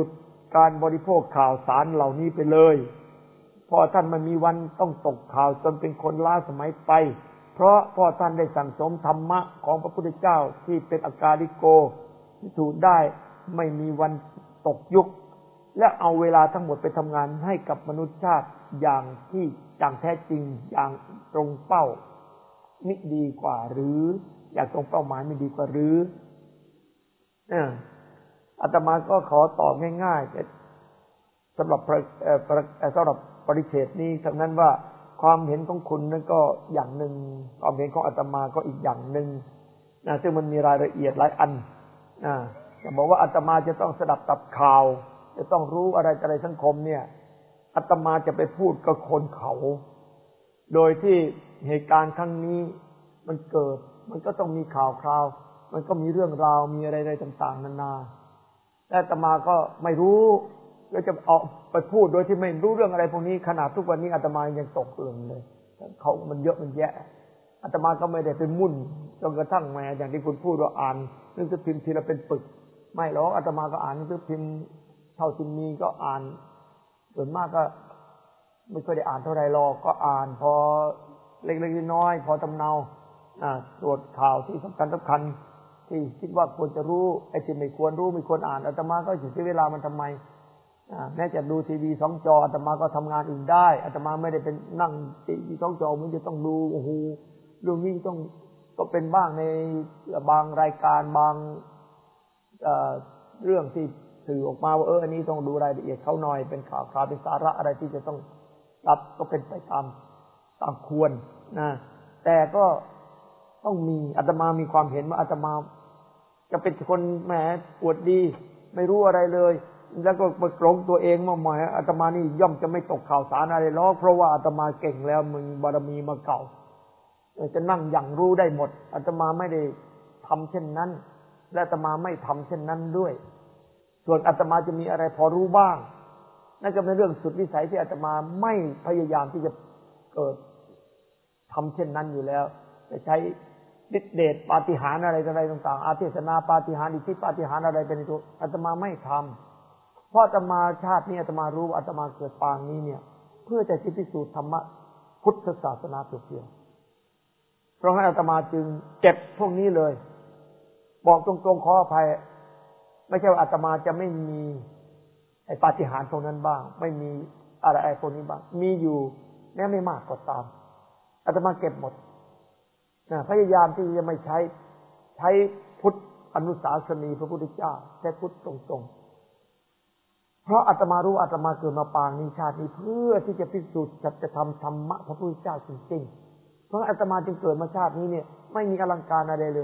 การบริโภคข่าวสารเหล่านี้ไปเลยพ่อท่านไม่มีวันต้องตกข่าวจนเป็นคนล้าสมัยไปเพราะพ่อท่านได้สั่งสมธรรมะของพระพุทธเจ้าที่เป็นอากาลิโกพิสูจน์ได้ไม่มีวันตกยุคและเอาเวลาทั้งหมดไปทำงานให้กับมนุษยชาติอย่างที่อย่างแท้จริงอย่างตรงเป้ามิดีกว่าหรืออย่างตรงเป้าหมายไม่ดีกว่าหรืออ่าอาตมาก็ขอตอบง่ายๆสำหรับสำหรับปริเฉดนี้ทั้งนั้นว่าความเห็นของคุณนั้นก็อย่างหนึ่งความเห็นของอาตมาก็อีกอย่างหนึ่งนะซึ่งมันมีรายละเอียดหลายอันนะจะบอกว่าอาตมาจะต้องสดับตับข่าวจะต้องรู้อะไรอะไรสังคมเนี่ยอาตมาจะไปพูดกับคนเขาโดยที่เหตุการณ์ครั้งนี้มันเกิดมันก็ต้องมีข่าวคราวมันก็มีเรื่องราวมีอะไรๆต่างๆนานาแต่อาตมาก็ไม่รู้ก็จะออกไปพูดโดยที่ไม่รู้เรื่องอะไรพวกนี้ขนาดทุกวันนี้อาตมายังตกหล่นเลยเขามันเยอะมันแยะอาตมาก็ไม่ได้ไปมุ่นจนกระทั่งแม้อย่างที่คุณพูดว่าอ่านหนังสือพิมพ์ทีละเป็นปึกไม่หรอกอาตมาก็อ่านหนังสือพิมพ์เท่าที่มีก็อ่านส่วนมากก็ไม่ค่อยได้อ่านเท่าไรหรอกก็อ่านพอเล็กๆน้อยๆพอตำเนาอ่าตรวจข่าวที่สำคัญสำคัญที่คิดว่าควรจะรู้ไอ้ที่ไม่ควรรู้ไม่ควรอ่านอาตมาก็เสียเวลามันทำไมแม้จะดูทีวีสองจออาตมาก็ทำงานอื่นได้อาตมาไม่ได้เป็นนั่งทีวีสองจอมันจะต้องดูโอ้โหเรื่องนี้ต้องก็เป็นบ้างในบางรายการบางเอ่อเรื่องที่สื่อออกมาว่าเอออันนี้ต้องดูรายละเอียดเขาหน่อยเป็นข่าวคราวเป็นสาระอะไรที่จะต้องรับก็เป็นไปตามตามควรนะแต่ก็ต้องมีอาตมามีความเห็นว่าอาตมาจะเป็นคนแหมอวดดีไม่รู้อะไรเลยแล้วก็ไปกลงตัวเองมาหมายอาตมานี่ย่อมจะไม่ตกข่าวสารอะไรหรอกเพราะว่าอาตมาเก่งแล้วมึงบารมีมาเก่าจะนั่งอย่างรู้ได้หมดอาตมาไม่ได้ทำเช่นนั้นและอาตมาไม่ทำเช่นนั้นด้วยส่วนอาตมาจะมีอะไรพอรู้บ้างนั่นก็เป็นเรื่องสุดวิสัยที่อาตมาไม่พยายามที่จะเกิดทำเช่นนั้นอยู่แล้วจะใช้ฤทธิเดชปาฏิหาริย์อะไรอะไรต่างๆอาเทศนาปาฏิหาริย์อิทธิปาฏิหาริย์อะไรเป็นตัวอาตมาไม่ทำเพราะอาตมาชาตินี้อาตมารู้ว่าอาตมาเกิดปางนี้เนี่ยเพื่อจะพิสูจน์ธรรมะพุทธศาสนาเพียงๆเพราะงั้นอาตมาจึงเก็บพวกนี้เลยบอกตรงๆขออภัยไม่ใช่ว่าอาตมาจะไม่มีไอ้ปาฏิหาริย์พวกนั้นบ้างไม่มีอะไรไอ้พวกนี้บ้างมีอยู่แม้ไม่มากก็ตามอาตมาเก็บหมดนะพยายามที่จะไม่ใช้ใช้พุทธอนุสาสนีพระพุทธเจ้าใช้พุทธตรงๆเพราะอาตมารู้อาตมาเกิดมาปางนี้ชาตินี้เพื่อที่จะพิสูจน์สัจธรรมธรรมะพระพุทธเจ้าจริงๆเพราะอาตมาจึงเกิดมาชาตินี้เนี่ยไม่มีอลังการอะไรเลย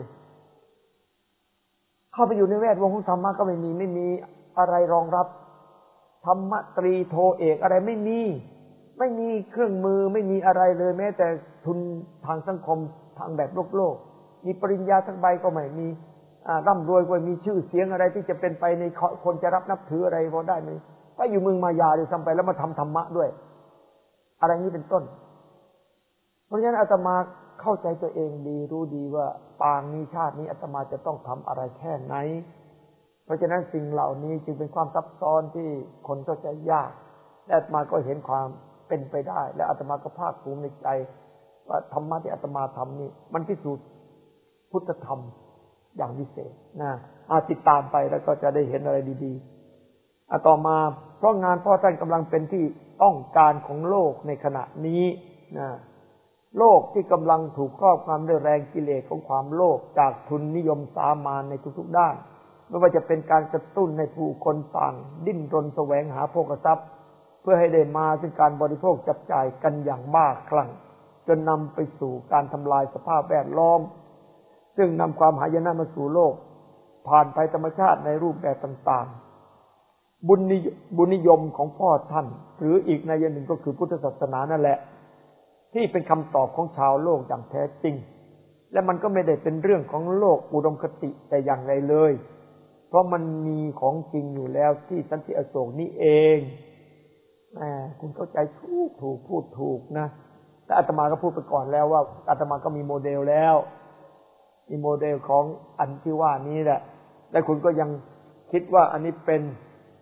เข้าไปอยู่ในแวดวงของธรรมะก็ไม่มีไม่มีอะไรรองรับธรรมะตรีโทเอกอะไรไม่มีไม่มีเครื่องมือไม่มีอะไรเลยแม้แต่ทุนทางสังคมทางแบบโลกโลกมีปริญญาทั้งใบก็ไม่มีร่ำรวยก็มีชื่อเสียงอะไรที่จะเป็นไปในคนจะรับนับถืออะไรพอได้ไหมไปอยู่เมืองมายาด้วยซ้ำไปแล้วมาทำธรรมะด้วยอะไรนี้เป็นต้นเพราะฉะนั้นอาตมาเข้าใจตัวเองดีรู้ดีว่าปางนี้ชาตินี้อาตมาจะต้องทำอะไรแค่ไหนเพราะฉะนั้นสิ่งเหล่านี้จึงเป็นความซับซ้อนที่คนเข้าใจยากและอาตมาก็เห็นความเป็นไปได้และอาตมาก็ภาคภูมิในใจว่าธรรมะที่อาตมาทำนี่มันพิสูจน์พุทธธรรมอย่างวิเศษนะอาติดตามไปแล้วก็จะได้เห็นอะไรดีๆอ่ะต่อมาเพราะงานพ่อท่านกำลังเป็นที่ต้องการของโลกในขณะนี้นะโลกที่กำลังถูกครอบงำด้วยแรงกิเลสของความโลภจากทุนนิยมสามานในทุกๆด้านไม่ว่าจะเป็นการกระตุ้นในผู้คนต่างดิ้นรนแสวงหาโภคทรัพย์เพื่อให้ได้มาซึ่งการบริโภคจับจ่ายกันอย่างบ้าคลั่งจนนำไปสู่การทำลายสภาพแวดล้อมซึ่งนำความหายนะมาสู่โลกผ่านภัยธรรมชาติในรูปแบบต่างๆบุญนิบุญนิยมของพ่อท่านหรืออีกในอย่างหนึ่งก็คือพุทธศาสนานั่นแหละที่เป็นคำตอบของชาวโลกอย่างแท้จริงและมันก็ไม่ได้เป็นเรื่องของโลกอุดมคติแต่อย่างไรเลยเพราะมันมีของจริงอยู่แล้วที่สันติอโศกนี่เองแหมคุณเข้าใจถูกถูกพูดถูกนะแต่อาตมาก็พูดไปก่อนแล้วว่าอาตมาก็มีโมเดลแล้วมีโมเดลของอันที่ว่านี้แหละและคุณก็ยังคิดว่าอันนี้เป็น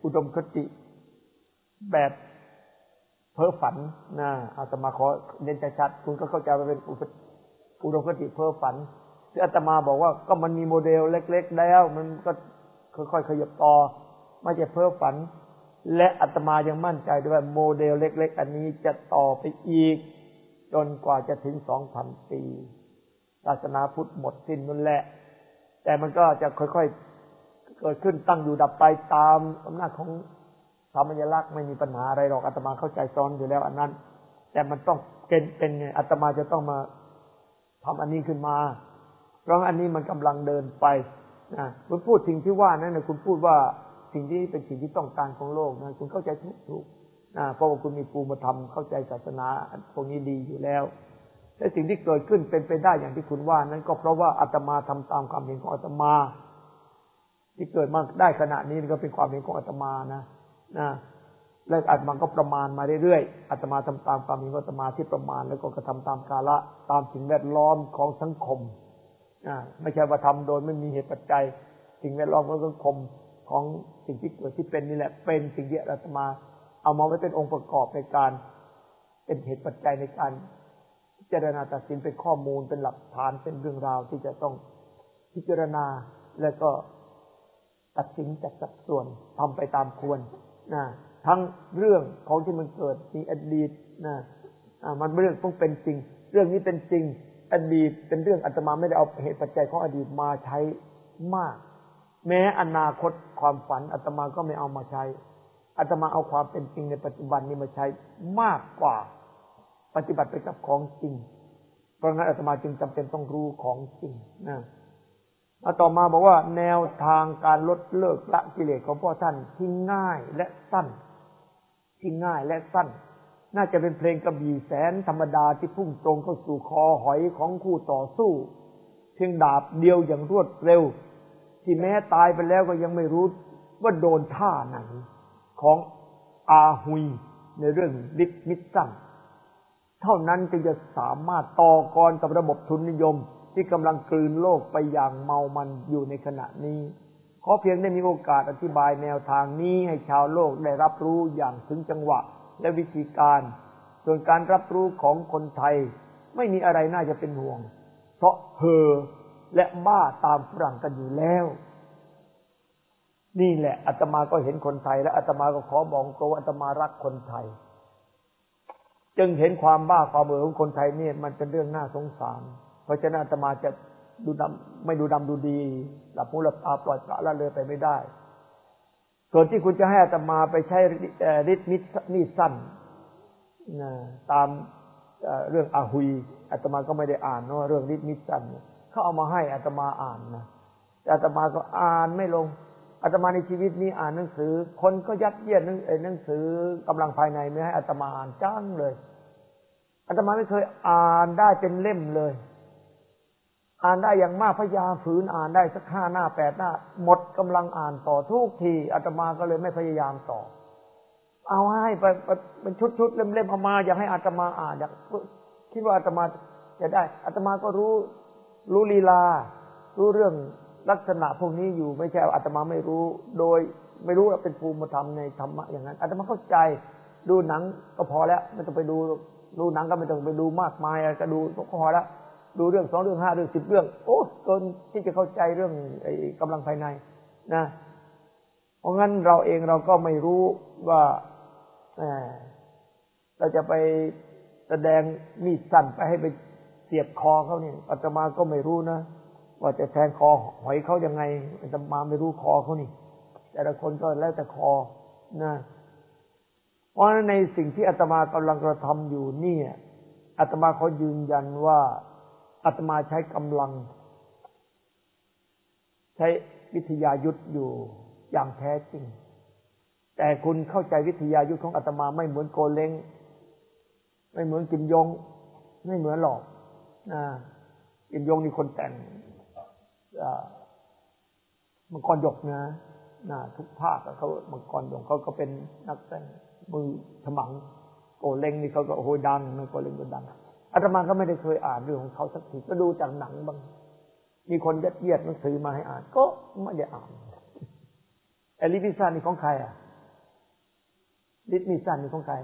อุดมคติแบบเพ้อฝันนะอาตมาขอเน้นชัดๆคุณก็เข้าใจว่าเป็นอุดมคติเพ้อฝันที่อาตมาบอกว่าก็มันมีโมเดลเล็กๆแล้วมันก็ค่อยๆขยับต่อไม่ใช่เพ้อฝันและอาตมายังมั่นใจด้วยว่าโมเดลเล็กๆอันนี้จะต่อไปอีกจนกว่าจะถึง สองพัน ปีศาสนาพุทธหมดสิ้นนั่นแหละแต่มันก็จะค่อยๆเกิดขึ้นตั้งอยู่ดับไปตามอำนาจของธรรมลักษณ์ไม่มีปัญหาอะไรหรอกอาตมาเข้าใจซ้อนอยู่แล้วอันนั้นแต่มันต้องเป็นเป็นไงอาตมาจะต้องมาทำอันนี้ขึ้นมาเพราะอันนี้มันกำลังเดินไปนะคุณพูดสิ่งที่ว่านั้นนะคุณพูดว่าสิ่งที่เป็นสิ่งที่ต้องการของโลกนะคุณเข้าใจถูกถูกนะเพราะว่าคุณมีภูมิธรรมเข้าใจศาสนาพวกนี้ดีอยู่แล้วและสิ่งที่เกิดขึ้นเป็นไปได้อย่างที่คุณว่านั้นก็เพราะว่าอาตมาทำตามความเห็นของอาตมาที่เกิดมาได้ขณะนี้ก็เป็นความเห็นของอาตมานะนะแล้วอาตมาก็ประมาณมาเรื่อยๆอาตมาทำตามความเห็นของอาตมาที่ประมาณแล้วก็กระทำตามกาละตามสิ่งแวดล้อมของสังคมอ่าไม่ใช่ว่าทำโดยไม่มีเหตุปัจจัยสิ่งแวดล้อมของสังคมของสิ่งที่เกิดที่เป็นนี่แหละเป็นสิ่งที่อาตมาเอามาไว้เป็นองค์ประกอบในการเป็นเหตุปัจจัยในการพิจารณาตัดสินเป็นข้อมูลเป็นหลักฐานเป็นเรื่องราวที่จะต้องพิจารณาแล้วก็ตัดสินจัดสัดส่วนทำไปตามควรนะทั้งเรื่องของที่มันเกิดในอดีตนะอ่ามันเรื่องต้องเป็นจริงเรื่องนี้เป็นจริงอดีตเป็นเรื่องอาตมาไม่ได้เอาเหตุปัจจัยของอดีตมาใช้มากแม้อนาคตความฝันอาตมาก็ไม่เอามาใช้อาตมาเอาความเป็นจริงในปัจจุบันนี้มาใช้มากกว่าปฏิบัติไปกับของจริงเพราะงั้นอาตมาจึงจำเป็นต้องรู้ของจริงนะต่อมาบอกว่าแนวทางการลดเลิกละกิเลสของพ่อท่านที่ง่ายและสั้นที่ง่ายและสั้นน่าจะเป็นเพลงกระบี่แสนธรรมดาที่พุ่งตรงเข้าสู่คอหอยของคู่ต่อสู้เพียงดาบเดียวอย่างรวดเร็วที่แม้ตายไปแล้วก็ยังไม่รู้ว่าโดนท่าไหนของอาหุยในเรื่องฤทธิ์มิตรสั้นเท่านั้นจึงจะสามารถต่อกรกับระบบทุนนิยมที่กำลังกลืนโลกไปอย่างเมามันอยู่ในขณะนี้ขอเพียงได้มีโอกาสอธิบายแนวทางนี้ให้ชาวโลกได้รับรู้อย่างถึงจังหวะและวิธีการส่วนการรับรู้ของคนไทยไม่มีอะไรน่าจะเป็นห่วงเพราะเห่อและบ้าตามฝรั่งกันอยู่แล้วนี่แหละอาตมาก็เห็นคนไทยและอาตมาก็ขอบอกตัวว่าอาตมารักคนไทยจึงเห็นความบ้าความเบื่อของคนไทยนี่มันเป็นเรื่องน่าสงสารเพราะฉะนั้นอาตมาจะดูดำไม่ดูดำดูดีหลับหูหลับตาปล่อยปละละเลยไปไม่ได้ส่วนที่คุณจะให้อาตมาไปใช้ฤทธิ์มิตรนี่สั้นนะตามเรื่องอาหุยอาตมาก็ไม่ได้อ่านเนาะเรื่องฤทธิ์มิตรสั้นเขาเอามาให้อาตมาอ่านนะแต่อาตมาก็อ่านไม่ลงอาตมาในชีวิตนี้อ่านหนังสือคนก็ยัดเยียดหนังสือกำลังภายในไม่ให้อาตมาอ่านจังเลยอาตมาไม่เคยอ่านได้เป็นเล่มเลยอ่านได้อย่างมากพยายามฝืนอ่านได้สักห้าหน้าแปดหน้าหมดกำลังอ่านต่อทุกทีอาตมาก็เลยไม่พยายามต่อเอาให้ไปเป็นชุดๆเล่มๆเอามาอยากให้อาตมาอ่านอยากคิดว่าอาตมาจะได้อาตมาก็รู้รู้ลีลารู้เรื่องลักษณะพวกนี้อยู่ไม่ใช่อาตมาไม่รู้โดยไม่รู้ว่าเป็นภูมิธรรมในธรรมะอย่างนั้นอาตมาเข้าใจดูหนังก็พอแล้วไม่ต้องไปดูดูหนังก็ไม่ต้องไปดูมากมายก็ดูก็พอแล้วดูเรื่องสองเรื่องห้าเรื่องสิบเรื่องโอ้เกินที่จะเข้าใจเรื่องไอ้กำลังภายในนะเพราะงั้นเราเองเราก็ไม่รู้ว่าเราจะไปแสดงมีดสั้นไปให้ไปเสียบคอเขาเนี่ยอาตมาก็ไม่รู้นะว่าจะแทงคอหอยเขายังไงอาตมาไม่รู้คอเขานี่แต่ละคนก็แล้วแต่คอนะเพราะในสิ่งที่อาตมากำลังกระทำอยู่นี่อาตมาขอยืนยันว่าอาตมาใช้กำลังใช้วิทยายุทธอยู่อย่างแท้จริงแต่คุณเข้าใจวิทยายุทธของอาตมาไม่เหมือนโกเล้งไม่เหมือนกิมยงไม่เหมือนหรอกนะกิมยงนี่คนแต่งมังกรหยกนะนะทุกภาคเขามังกรหยกเขาก็เป็นนักแต่งมือถมังโกเล้งนี่เขาก็โอ้โหดังนะโกเล้งก็ดังอาตมาก็ไม่ได้เคยอ่านเรื่องของเขาสักทีก็ดูจากหนังบ้างมีคนยัดเยียดหนังสือมาให้อ่านก็ไม่ได้อ่านไอ้ลิพิซ่านี่ของใครอ่ะลิทมีสันนี่ของใคร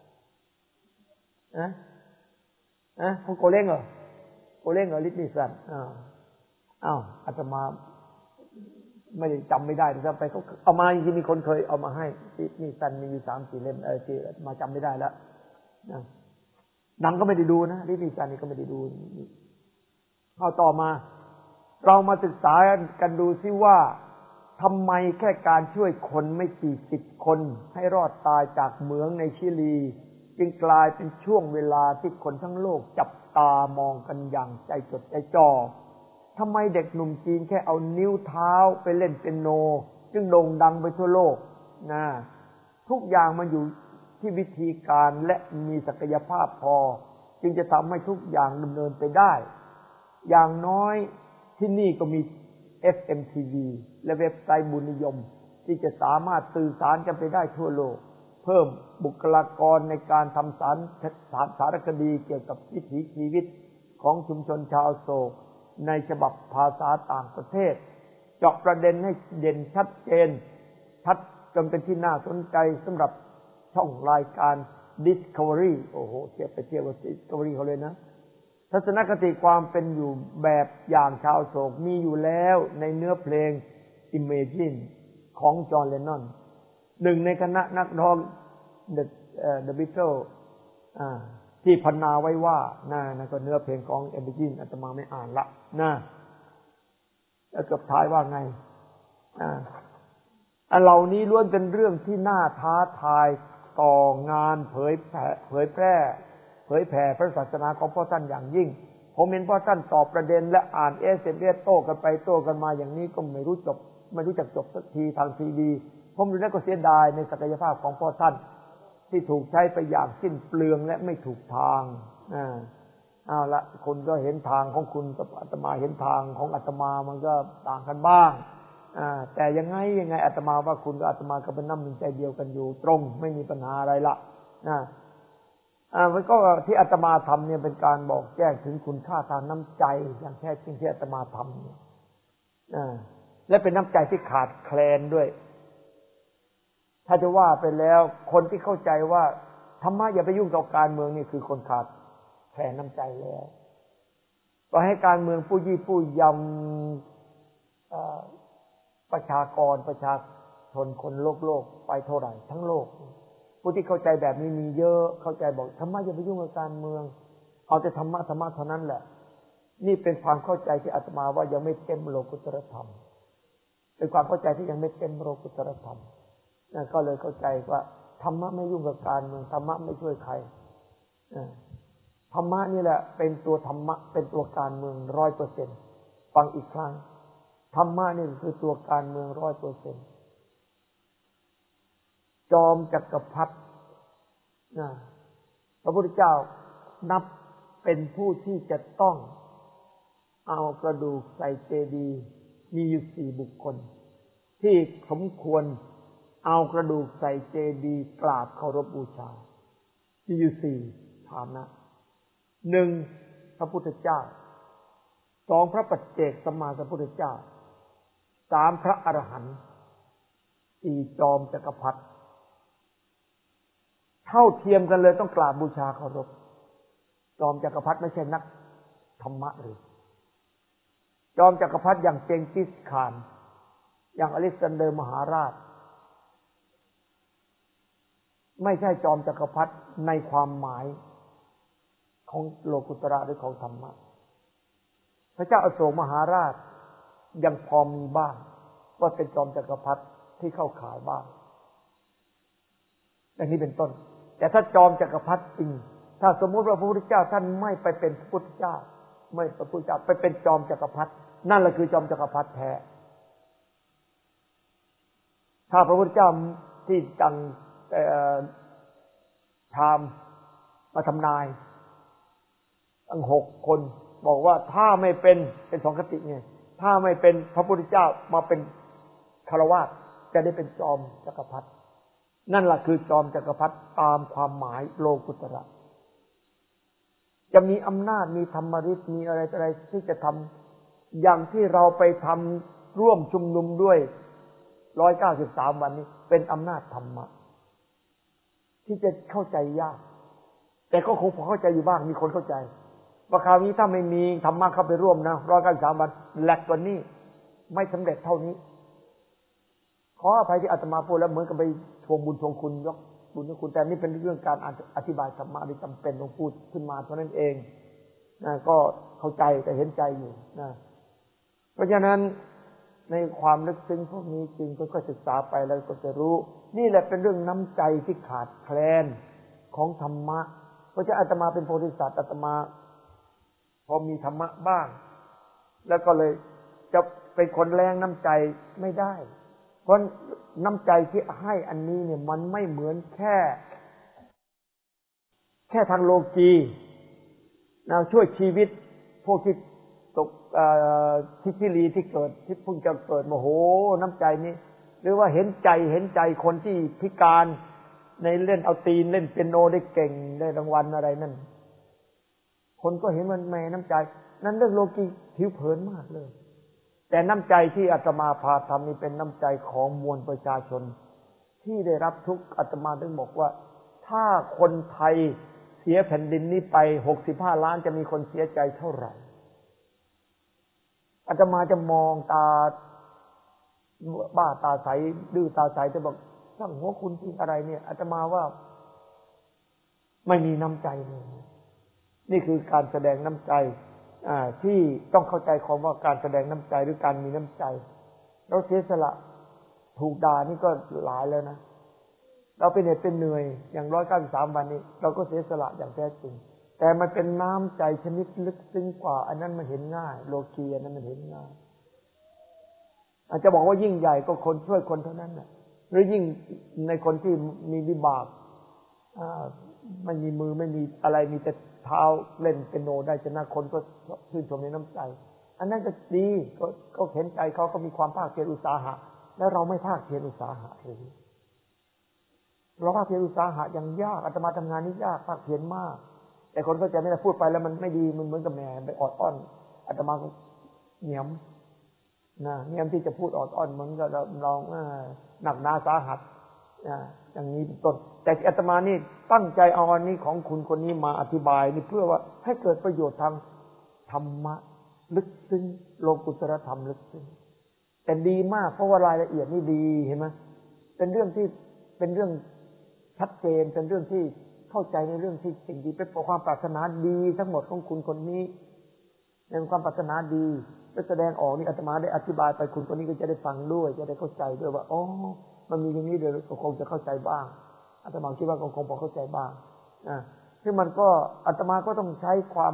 อะอะของโกเล้งเหรอโกเล้งเหรอลิทมีสันอ้าวอ้าวอาตมาไม่ได้จำไม่ได้นะครับไปเขาเอามาจริงๆมีคนเคยเอามาให้ลิทมีสันมีอยู่สามสี่เล่มเออที่มาจำไม่ได้แล้วนะหนังก็ไม่ได้ดูนะลิทมีสันนี่ก็ไม่ได้ดูเอาต่อมาเรามาศึกษากันดูซิว่าทำไมแค่การช่วยคนไม่กี่สิบคนให้รอดตายจากเหมืองในชิลีจึงกลายเป็นช่วงเวลาที่คนทั้งโลกจับตามองกันอย่างใจจดใจจ่อทำไมเด็กหนุ่มจีนแค่เอานิ้วเท้าไปเล่นเปียโนจึงโด่งดังไปทั่วโลกนะทุกอย่างมันอยู่ที่วิธีการและมีศักยภาพพอจึงจะทำให้ทุกอย่างดำเนินไปได้อย่างน้อยที่นี่ก็มี เอฟ เอ็ม ที วี และเว็บไซต์บุญนิยมที่จะสามารถสื่อสารกันไปได้ทั่วโลกเพิ่มบุคลากรในการทำสารสารสารคดีเกี่ยวกับวิถีชีวิตของชุมชนชาวโศกในฉบับภาษาต่างประเทศเจาะประเด็นให้เด่นชัดเจนชัดจนเป็นที่น่าสนใจสำหรับช่องรายการ Discovery โอ้โหเทียบไปเทียบกับ Discovery เขาเลยนะทัศนคติความเป็นอยู่แบบอย่างชาวโศกมีอยู่แล้วในเนื้อเพลง Imagine ของจอห์น เลนนอนหนึ่งในคณะนักร้อง The, uh, The Beatles ที่พรรณนาไว้ว่านะนั่นก็เนื้อเพลงของ Imagine อาตมาไม่อ่านละนะแล้วจบท้ายว่าไงอ่าอันเหล่านี้ล้วนเป็นเรื่องที่น่าท้าทายต่องานเผยแผ่เผยแพร่เผยแผ่พระศาสนาของพ่อท่านอย่างยิ่งผมเห็นพ่อท่านตอบประเด็นและอ่านเอสเอ็มเอสโต้กันไปโต้กันมาอย่างนี้ก็ไม่รู้จบไม่รู้จักจบสักทีทางทีวีผมดูแล้วก็เสียดายในศักยภาพของพ่อท่านที่ถูกใช้ไปอย่างสิ้นเปลืองและไม่ถูกทางอ่าเอาละคุณก็เห็นทางของคุณกับอาตมาเห็นทางของอาตมามันก็ต่างกันบ้างอ่าแต่ยังไงยังไงอาตมาว่าคุณกับอาตมาก็เป็นน้ำหนึ่งใจเดียวกันอยู่ตรงไม่มีปัญหาอะไรละนะอ่ามันก็ที่อาตมาทำเนี่ยเป็นการบอกแจ้งถึงคุณค่าทางน้ำใจอย่างแท้จริงที่อาตมาทำเนี่ยอ่าและเป็นน้ำใจที่ขาดแคลนด้วยถ้าจะว่าไปแล้วคนที่เข้าใจว่าธรรมะอย่าไปยุ่งกับการเมืองนี่คือคนขาดแคลนน้ำใจแล้วก็ให้การเมืองผู้ยี่ผู้ยำประชากรประชาชนคนโลกโลกไปเท่าไหร่ทั้งโลกผู้ที่เข้าใจแบบนี้มีเยอะเข้าใจบอกธรรมะอย่าไปยุ่งกับการเมืองเอาแต่ธรรมะธรรมะเท่านั้นแหละนี่เป็นความเข้าใจที่อาตมาว่ายังไม่เต็มโลกุตตรธรรมเป็นความเข้าใจที่ยังไม่เต็มโลกุตตรธรรมนั่นก็เลยเข้าใจว่าธรรมะไม่ยุ่งกับการเมืองธรรมะไม่ช่วยใครธรรมะนี่แหละเป็นตัวธรรมะเป็นตัวการเมืองร้อยเปอร์เซ็นต์ฟังอีกครั้งธรรมะนี่คือตัวการเมืองร้อยเปอร์เซ็นต์จอมจักรพรรดินะพระพุทธเจ้านับเป็นผู้ที่จะต้องเอากระดูกใส่เจดีย์มีอยู่สี่บุคคลที่สมควรเอากระดูกใส่เจดีย์กราบเคารพบูชามีอยู่สี่ฐานะหนึ่งพระพุทธเจ้าสองพระปัจเจกสัมมาสัมพุทธเจ้าสามพระอรหันต์สี่จอมจักรพรรดิเท่าเทียมกันเลยต้องกราบบูชาเคารพจอมจักรพรรดิไม่ใช่นักธรรมะหรือจอมจักรพรรดิอย่างเจงกิสข่านอย่างอเล็กซานเดอร์มหาราชไม่ใช่จอมจักรพรรดิในความหมายของโลกุตระหรือของธรรมะพระเจ้าอโศกมหาราชยังพอมีบ้างว่าเป็นจอมจักรพรรดิที่เข้าข่ายบ้างอย่างนี้เป็นต้นแต่ถ้าจอมจักรพรรดิจริงถ้าสมมติว่าพระพุทธเจ้าท่านไม่ไปเป็นพระพุทธเจ้าไม่พระพุทธเจ้าไปเป็นจอมจักรพรรดินั่นแหละคือจอมจักรพรรดิแท้ถ้าพระพุทธเจ้าที่จังพราหมณ์มาทำนายทั้งหกคนบอกว่าถ้าไม่เป็นเป็นสองคติไงถ้าไม่เป็นพระพุทธเจ้ามาเป็นคฤหัสถ์จะได้เป็นจอมจักรพรรดินั่นแหละคือจอมจักรพรรดิตามความหมายโลกุตระจะมีอำนาจมีธรรมฤทธิ์มีอะไรอะไรที่จะทำอย่างที่เราไปทำร่วมชุมนุมด้วยหนึ่งร้อยเก้าสิบสามวันนี้เป็นอำนาจธรรมะที่จะเข้าใจยากแต่ก็คงพอเข้าใจอยู่บ้างมีคนเข้าใจว่าคราวนี้ถ้าไม่มีธรรมะเข้าไปร่วมนะร้อยเก้าสิบสามวันแหลกกว่านี้ไม่สำเร็จเท่านี้ขออภัยที่อาตมาพูดแล้วเหมือนกับไปทวงบุญทวงคุณยกบุญทวงคุณแต่นี่เป็นเรื่องการอธิบายธรรมะที่จำเป็นต้องพูดขึ้นมาเท่านั้นเองนะก็เข้าใจแต่เห็นใจอยู่นะเพราะฉะนั้นในความลึกซึ้งพวกนี้จริงก็ศึกษาไปแล้วก็จะรู้นี่แหละเป็นเรื่องน้ำใจที่ขาดแคลนของธรรมะเพราะฉะนั้นอาตมาเป็นโพธิสัตว์อาตมาพอมีธรรมะบ้างแล้วก็เลยจะเป็นคนแรงน้ำใจไม่ได้เพราะน้ำใจที่ให้อันนี้เนี่ยมันไม่เหมือนแค่แค่ทางโลกีนะช่วยชีวิตพวกที่ตกทิฏฐิที่เกิดที่เพิ่งจะเกิดโมโหน้ำใจนี้หรือว่าเห็นใจเห็นใจคนที่พิการในเล่นเอาตีนเล่นเปียโนได้เก่งได้รางวัลอะไรนั่นคนก็เห็นมันแม่น้ำใจนั้นเรื่องโลกีผิวเผินมากเลยแต่น้ำใจที่อาตมาพาทำนี่เป็นน้ำใจของมวลประชาชนที่ได้รับทุกข์อาตมาถึงบอกว่าถ้าคนไทยเสียแผ่นดินนี้ไปหกสิบห้าล้านจะมีคนเสียใจเท่าไหร่อาตมาจะมองตาบ้าตาใสดื้อตาใสจะบอกช่างหัวคุณที่อะไรเนี่ยอาตมาว่าไม่มีน้ำใจเลยนี่คือการแสดงน้ำใจที่ต้องเข้าใจความว่าการแสดงน้ำใจหรือการมีน้ำใจเราเสียสละถูกด่านี่ก็หลายแล้วนะเราเป็นเหน็ดเป็นเหนื่อยอย่างร้อยเก้าสิบสามวันนี้เราก็เสียสละอย่างแท้จริงแต่มันเป็นน้ำใจชนิดลึกซึ้งกว่าอันนั้นมันเห็นง่ายโลกีอันนั้นมันเห็นง่ายอาจจะบอกว่ายิ่งใหญ่ก็คนช่วยคนเท่านั้นน่ะหรือยิ่งในคนที่มีวิบากไม่มีมือไม่มีอะไรมีแต่เท้าเล่นเปียโนได้ชนะคนก็ชื่นชมในน้ำใจอันนั้นก็ดีก็ก็เห็นใจเขาก็มีความภาคเพียรอุตสาหะแล้วเราไม่ภาคเพียรอุตสาหะเลยเราภาคเพียรอุตสาหะอย่างยากอาตมาทำงานนี้ยากภาคเพียรมากแต่คนก็จะไม่ได้พูดไปแล้วมันไม่ดีมันเหมือนกับแหมไปออดอ้อนอาตมาก็เหนียมนะเหนียมที่จะพูดออดอ้อนเหมือนกับเราเราหนักหนาสาหัสอย่างนี้เป็นต้นแต่อาตมานี่ตั้งใจเอาอันนี้ของคุณคนนี้มาอธิบายนี่เพื่อว่าให้เกิดประโยชน์ทางธรรมะลึกซึ้งโลกุตรธรรมลึกซึ้งแต่ดีมากเพราะว่ารายละเอียดนี่ดีเห็นไหมเป็นเรื่องที่เป็นเรื่องชัดเจนเป็นเรื่องที่เข้าใจในเรื่องที่สิ่งดีเป็นความปรารถนาดีทั้งหมดของคุณคนนี้เป็นความปรารถนาดีและแสดงออกนี่อาตมาได้อธิบายไปคุณคนนี้ก็จะได้ฟังด้วยจะได้เข้าใจด้วยว่าอ๋อมันมีอย่างนี้เดี๋ยวก็คงจะเข้าใจบ้างอาตมาคิดว่าคงพอเข้าใจบ้างนะซึ่งมันก็อาตมาก็ต้องใช้ความ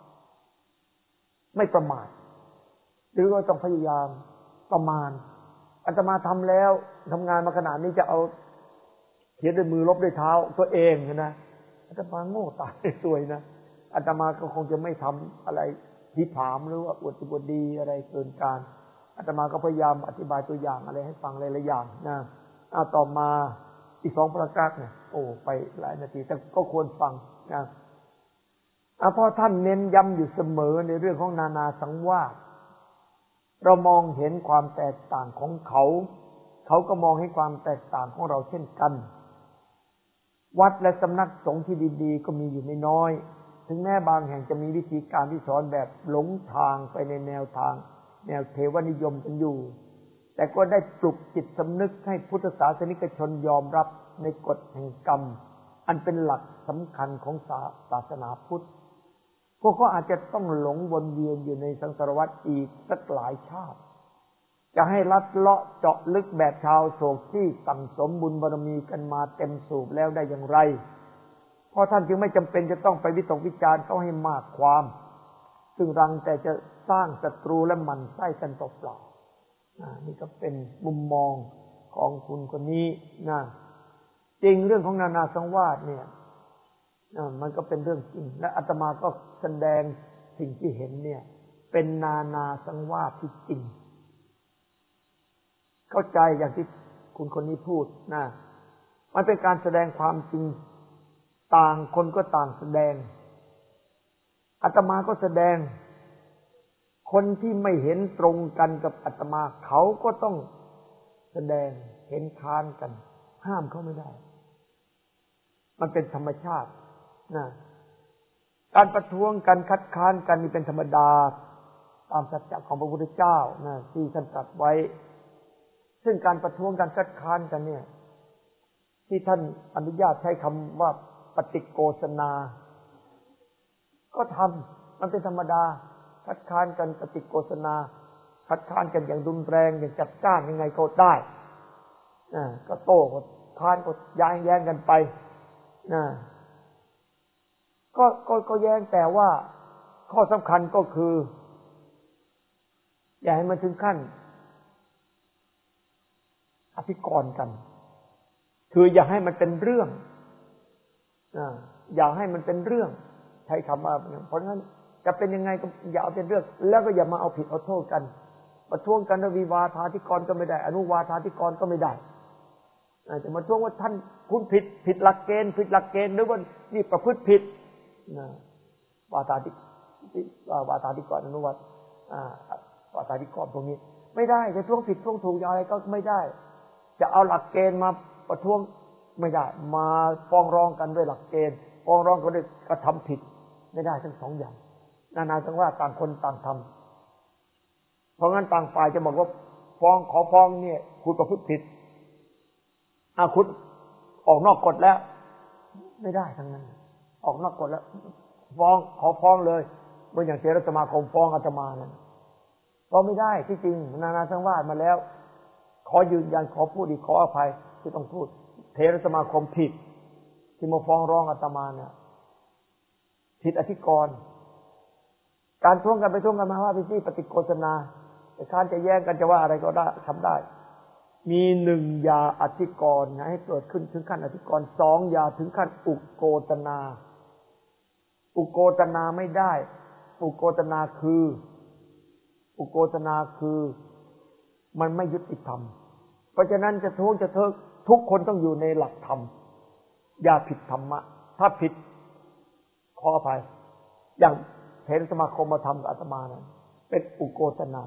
ไม่ประมาทหรือว่าต้องพยายามประมาณอาตมาทำแล้วทำงานมาขนาดนี้จะเอาเขียนด้วยมือลบด้วยเท้าตัวเองนะอาตมาโง่ตายสวยนะอาตมาก็คงจะไม่ทำอะไรที่ถามหรือว่าอวดอุบดีอะไรเกินการอาตมาก็พยายามอธิบายตัวอย่างอะไรให้ฟังหลายๆอย่างนะเอาต่อมาอีกสองประการเนี่ยโอ้ไปหลายนาทีแต่ก็ควรฟังนะเพราะท่านเน้นย้ำอยู่เสมอในเรื่องของนานาสังวาสเรามองเห็นความแตกต่างของเขาเขาก็มองให้ความแตกต่างของเราเช่นกันวัดและสำนักสงฆ์ที่ดีๆก็มีอยู่ไม่น้อยถึงแม้บางแห่งจะมีวิธีการที่สอนแบบหลงทางไปในแนวทางแนวเทวนิยมกันอยู่แต่ก็ได้ปลุกจิตสำนึกให้พุทธศาสนิกชนยอมรับในกฎแห่งกรรมอันเป็นหลักสำคัญของศาสนาพุทธพวกเขาอาจจะต้องหลงวนเวียนอยู่ในสังสารวัฏอีกสักหลายชาติจะให้ลัดเลาะเจาะลึกแบบชาวโศกที่สั่งสมบุญบารมีกันมาเต็มสูบแล้วได้อย่างไรเพราะท่านจึงไม่จำเป็นจะต้องไปวิตกวิจารณ์เขาให้มากความซึ่งรังแต่จะสร้างศัตรูและหมั่นไส้กันเปล่าๆนี่ก็เป็นมุมมองของคุณคนนี้นะจริงเรื่องของนานาสังวาสเนี่ยมันก็เป็นเรื่องจริงและอาตมาก็แสดงสิ่งที่เห็นเนี่ยเป็นนานาสังวาสที่จริงเข้าใจอย่างที่คุณคนนี้พูดนะมันเป็นการแสดงความจริงต่างคนก็ต่างแสดงอาตมาก็แสดงคนที่ไม่เห็นตรงกันกับอาตมาเขาก็ต้องแสดงเห็นค้านกันห้ามเขาไม่ได้มันเป็นธรรมชาตินะการประท้วงกันคัดค้านกันนี่เป็นธรรมดาตามสัจจะของพระพุทธเจ้านะที่ท่านตรัสไว้ซึ่งการประท้วงกันคัดค้านกันเนี่ยที่ท่านอนุญาตใช้คำว่าปฏิโกษณาก็ทำมันเป็นธรรมดาคัดค้านกันปฏิโกษณาคัดค้านกันอย่างรุนแรงอย่างจัดจ้านยังไงก็ได้นะก็โต้ก็ค้านก็ย้ายแย้งกันไปนะก็ก็ก็แย้งแต่ว่าข้อสำคัญก็คืออย่าให้มันถึงขั้นอภิกรณ์กันคืออย่าให้มันเป็นเรื่องนะอย่าให้มันเป็นเรื่องใช้คำว่าเพราะฉะนั้นจะเป็นยังไงก็อย่าเอาเป็นเรื่องแล้วก็อย่ามาเอาผิดเอาโทษกันประท้วงกันว่าวิวาทาธิกรก็ไม่ได้อนุวาทาธิกรก็ไม่ได้จะมาท้วงว่าท่านคุณผิดผิดหลักเกณฑ์ผิดหลักเกณฑ์หรือว่านี่ประพฤติผิดนะวาทาธิวาทาธิกรอนุวาทวาทาธิกรพวกนี้ไม่ได้จะท้วงผิดท้วงถูกอะไรก็ไม่ได้จะเอาหลักเกณฑ์มาประท้วงไม่ได้มาฟ้องร้องกันด้วยหลักเกณฑ์ฟ้องร้องกันด้วยกระทำผิดไม่ได้ทั้งสองอย่างนานาจังว่าต่างคนต่างทำเพราะงั้นต่างฝ่ายจะบอกว่าฟ้องขอฟ้องเนี่ยคุณประพฤติผิดอ่ะคุณออกนอกกฎแล้วไม่ได้ทั้งนั้นออกนอกกฎแล้วฟ้องขอฟ้องเลยเหมือนอย่างเถรสมาคมฟ้องอาตมานั่นก็ไม่ได้ที่จริงนานาจังว่ามาแล้วขอยืนยันขอพูดอีกขออภัยที่ต้องพูดเถรสมาคมผิดที่มาฟ้องร้องอาตมาเนี่ยผิดอธิกรณ์การท้วงกันไปท้วงกันมาว่าเป็นที่ปฏิโกษณาแต่การจะแย้งกันจะว่าอะไรก็ได้ทำได้มีหนึ่งอย่าอธิกรณ์ให้เกิดขึ้นถึงขั้นอธิกรณ์สองอย่าถึงขั้นอุโกตนาอุโกตนาไม่ได้อุโกตนาคืออุโกตนาคือมันไม่ยุติธรรมเพราะฉะนั้นจะท้วงจะเทิกทุกคนต้องอยู่ในหลักธรรมอย่าผิดธรรมะถ้าผิดขออภัยอย่างเถรสมาคมมาทำกับอาตมานั้นเป็นอุโกตนา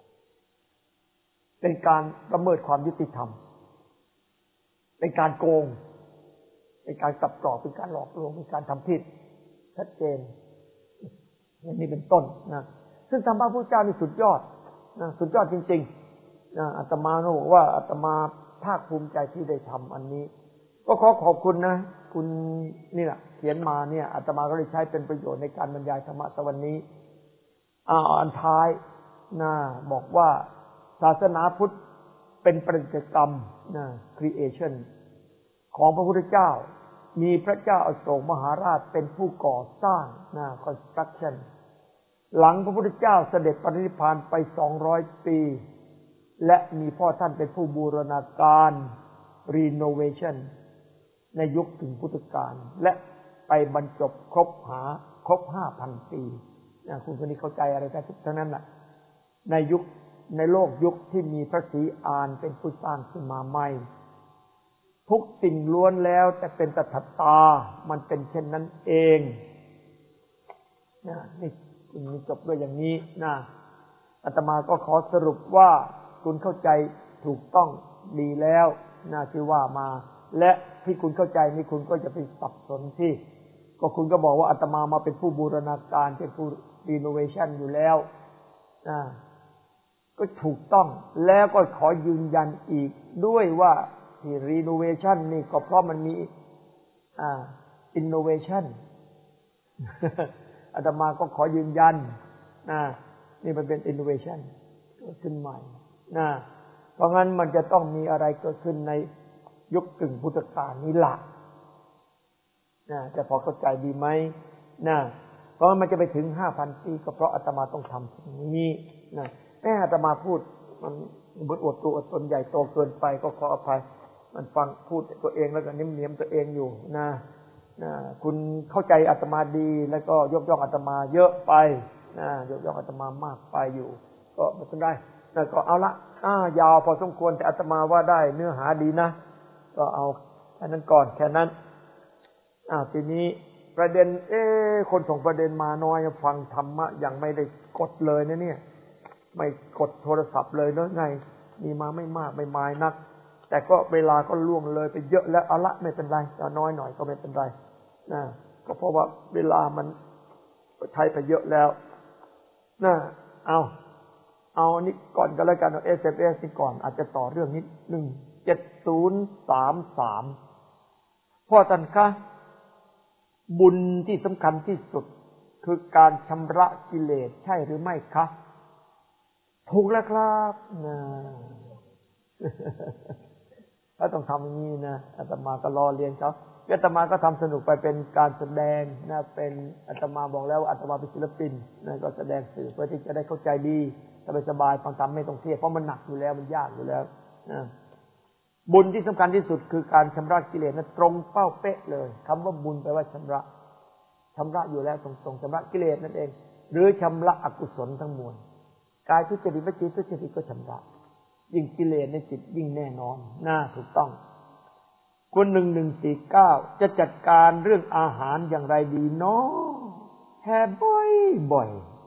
เป็นการละเมิดความยุติธรรมเป็นการโกงเป็นการกลับกรอกเป็นการหลอกลวงเป็นการทำผิดชัดเจนอย่างนี้เป็นต้นนะซึ่งธรรมะพระพุทธเจ้านี่สุดยอดนะสุดยอดจริงๆนะอาตมาก็บอกว่าอาตมาภาคภูมิใจที่ได้ทำอันนี้ก็ขอขอบคุณนะคุณนี่แหละเขียนมาเนี่ยอาตมาก็เลยใช้เป็นประโยชน์ในการบรรยายธรรมะวันนี้อ่าอันท้ายนะบอกว่าศาสนาพุทธเป็นประดิษฐกรรมนะ creation ของพระพุทธเจ้ามีพระเจ้าอโศกมหาราชเป็นผู้ก่อสร้างนะ construction หลังพระพุทธเจ้าเสด็จปรินิพพานไปสองร้อยปีและมีพ่อท่านเป็นผู้บูรณาการ renovation ในยุคถึงพุทธกาลและไปบรรจบครบหาครบ ห้าพัน ปีนะคุณคนนี้เข้าใจอะไรกันทั้งนั้นน่ะในยุคในโลกยุคที่มีพระศรีอานเป็นผู้สร้างขึ้นมาใหม่ทุกสิ่งล้วนแล้วแต่เป็นตถาตามันเป็นเช่นนั้นเองนะนี่คุณมีจบด้วยอย่างนี้นะอาตมาก็ขอสรุปว่าคุณเข้าใจถูกต้องดีแล้วนะที่ว่ามาและที่คุณเข้าใจนี่คุณก็จะไปสับสนที่ก็คุณก็บอกว่าอาตมามาเป็นผู้บูรณาการเป็นผู้รีโนเวชั่นอยู่แล้วนะก็ถูกต้องแล้วก็ขอยืนยันอีกด้วยว่าที่รีโนเวชั่นนี่ก็เพราะมันมีอ่าอินโนเวชั่นอาตมาก็ขอยืนยันนะนี่มันเป็นอินโนเวชั่นเกิดขึ้นใหม่นะเพราะงั้นมันจะต้องมีอะไรเกิดขึ้นในยุคกึ่งพุทธกาลนี้ล่ะนะจะพอเข้าใจดีไหมนะเพราะมันจะไปถึง ห้าพัน ปีก็เพราะอาตมาต้องทำสิ่งนี้นะแม่อาตมาพูดมันเหมือนอวดตัวอวดตนใหญ่โตเกินไปก็ขออภัยมันฟังพูดตัวเองแล้วก็นิ่มเนียมตัวเองอยู่นะนะคุณเข้าใจอาตมาดีแล้วก็ยกย่องอาตมาเยอะไปนะยกย่องอาตมามากไปอยู่ก็ไม่เป็นไรแล้วก็เอาละอ่ายาวพอสมควรแต่อาตมาว่าได้เนื้อหาดีนะก็เอาแค่นั้นก่อนแค่นั้นอ่าทีนี้ประเด็นเอ๊ะคนส่งประเด็นมาน้อยฟังธรรมะยังไม่ได้กดเลยนะเนี่ยไม่กดโทรศัพท์เลยเนอะไงมีมาไม่มากไม่มายนักแต่ก็เวลาก็ล่วงเลยไปเยอะแล้วเอาละไม่เป็นไรเอาน้อยหน่อยก็ไม่เป็นไรนะก็เพราะว่าเวลามันใช้ไปเยอะแล้วนะเอาเอานี่ก่อนก็แล้วกันเอา เอส เอฟ เอส นี่ก่อนอาจจะต่อเรื่องนิดหนึ่งเจ็ดศูนย์สามสามพ่อท่านคะบุญที่สำคัญที่สุดคือการชำระกิเลสใช่หรือไม่คะถูกแล้วครับนะถ้าต้องทำอย่างนี้นะอาตมาก็รอเรียนเขาอาตมาก็ทำสนุกไปเป็นการแสดงนะเป็นอาตมาบอกแล้วว่าอาตมาเป็นศิลปินนะก็แสดงสื่อเพื่อที่จะได้เข้าใจดีสบายๆฟังธรรมไม่ต้องเครียดเพราะมันหนักอยู่แล้วมันยากอยู่แล้วนะบุญที่สำคัญที่สุดคือการชำระกิเลสนั้นตรงเป้าเป๊ะเลยคำว่าบุญแปลว่าชำระชำระอยู่แล้วตรงๆชำระกิเลสนั่นเองหรือชำระอกุศลทั้งมวลกายทุจริตวจีทุจริตก็ชำระยิ่งกิเลสในจิตยิ่งแน่นอนน่าถูกต้องคนหนึ่งหนึ่งสี่เก้าจะจัดการเรื่องอาหารอย่างไรดีเนาะแพ้บ่อยบ่อย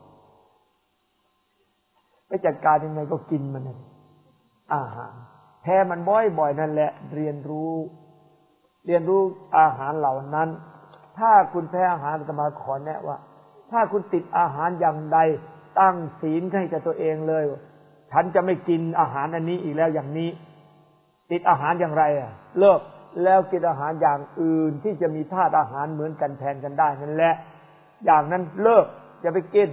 ไปจัดการยังไงก็กินมันเลยอาหารแพ้มันบ่อยบ่อยนั่นแหละเรียนรู้เรียนรู้อาหารเหล่านั้นถ้าคุณแพ้อาหารอาตมาขอแนะว่าถ้าคุณติดอาหารอย่างใดตั้งศีลให้กับตัวเองเลยฉันจะไม่กินอาหารอันนี้อีกแล้วอย่างนี้ติดอาหารอย่างไรอ่ะเลิกแล้วกินอาหารอย่างอื่นที่จะมีธาตุอาหารเหมือนกันแทนกันได้นั่นแหละอย่างนั้นเลิกอย่าไปกิน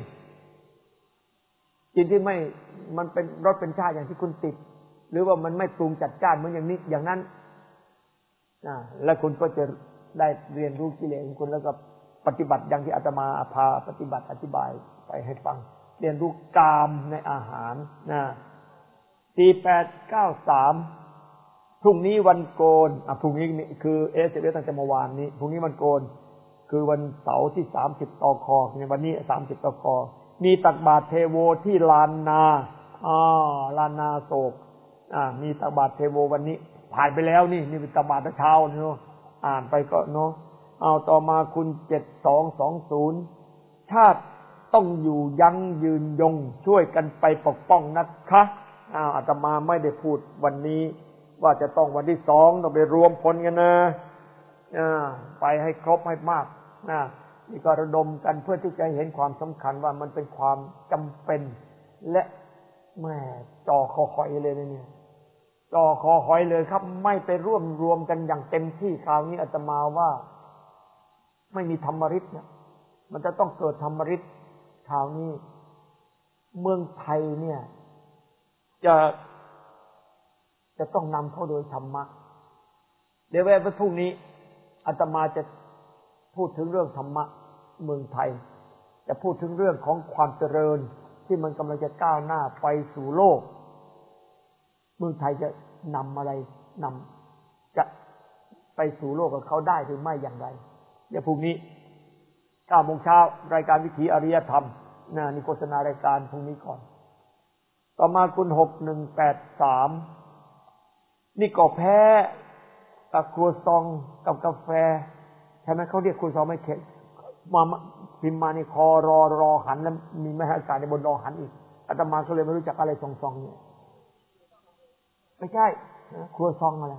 กินที่ไม่มันเป็นรสเป็นชาติอย่างที่คุณติดหรือว่ามันไม่ปรุงจัดจ้านเหมือนอย่างนี้อย่างนั้นนะแล้วคุณก็จะได้เรียนรู้กิเลสของคุณแล้วก็ปฏิบัติอย่างที่อาตมาพาปฏิบัติอธิบายไปให้ฟังเรียนรู้กามในอาหารนะสี่แปดเก้าสามพรุ่งนี้วันโกนอ่ะพรุ่งนี้นี่คือเอสเอสตั้งแต่เมื่อวานนี้พรุ่งนี้วันโกนคือวันเสาร์ที่สามสิบตอคอในวันนี้สามสิบตอคอมีตักบาตรเทโวที่ลานนาอ่าลานนาโศกอ่ามีตักบาตรเทโววันนี้ผ่านไปแล้วนี่นี่เป็นตักบาตรเช้าเนาะอ่านไปก็เนาะเอาต่อมาคุณเจ็ดสองสองศูนย์ชาติต้องอยู่ยั่งยืนยงช่วยกันไปปกป้องนะคะอ้าวอาตมาไม่ได้พูดวันนี้ว่าจะต้องวันที่สองต้องไปรวมพลกันนะอ่าไปให้ครบให้มากนะนี่ก็ระดมกันเพื่อที่จะเห็นความสำคัญว่ามันเป็นความจำเป็นและแม่จ่อคอหอยเลยนะเนี่ยจ่อคอหอยเลยครับไม่ไปร่วมรวมกันอย่างเต็มที่คราวนี้อาตมาว่าไม่มีธรรมฤทธิ์นะมันจะต้องเกิดธรรมฤทธิ์คราวนี้เมืองไทยเนี่ยจะจะต้องนำเข้าโดยธรรมะเดี๋ยววันพรุ่งนี้อาตมาจะพูดถึงเรื่องธรรมะเมืองไทยจะพูดถึงเรื่องของความเจริญที่มันกำลังจะก้าวหน้าไปสู่โลกเมืองไทยจะนำอะไรนำจะไปสู่โลกกับเขาได้หรือไม่อย่างไรเดี๋ยวพรุ่งนี้เก้าโมงเช้ารายการวิถีอริยธรรมนะนี่โฆษณารายการพรุ่งนี้ก่อนต่อมาคุณหกหนึ่งแปดสามนี่ก็แพ้กับครัวซองกับกาแฟใช่ไหมเขาเรียกครัวซองไม่เข็ดมาพิมพ์มาในคอรอรอหันแล้วมีไม่ให้อากาศในบนรอหันอีกอาตมาก็เลยไม่รู้จักอะไรซองซองเนี่ยไม่ใช่ครัวซองอะไร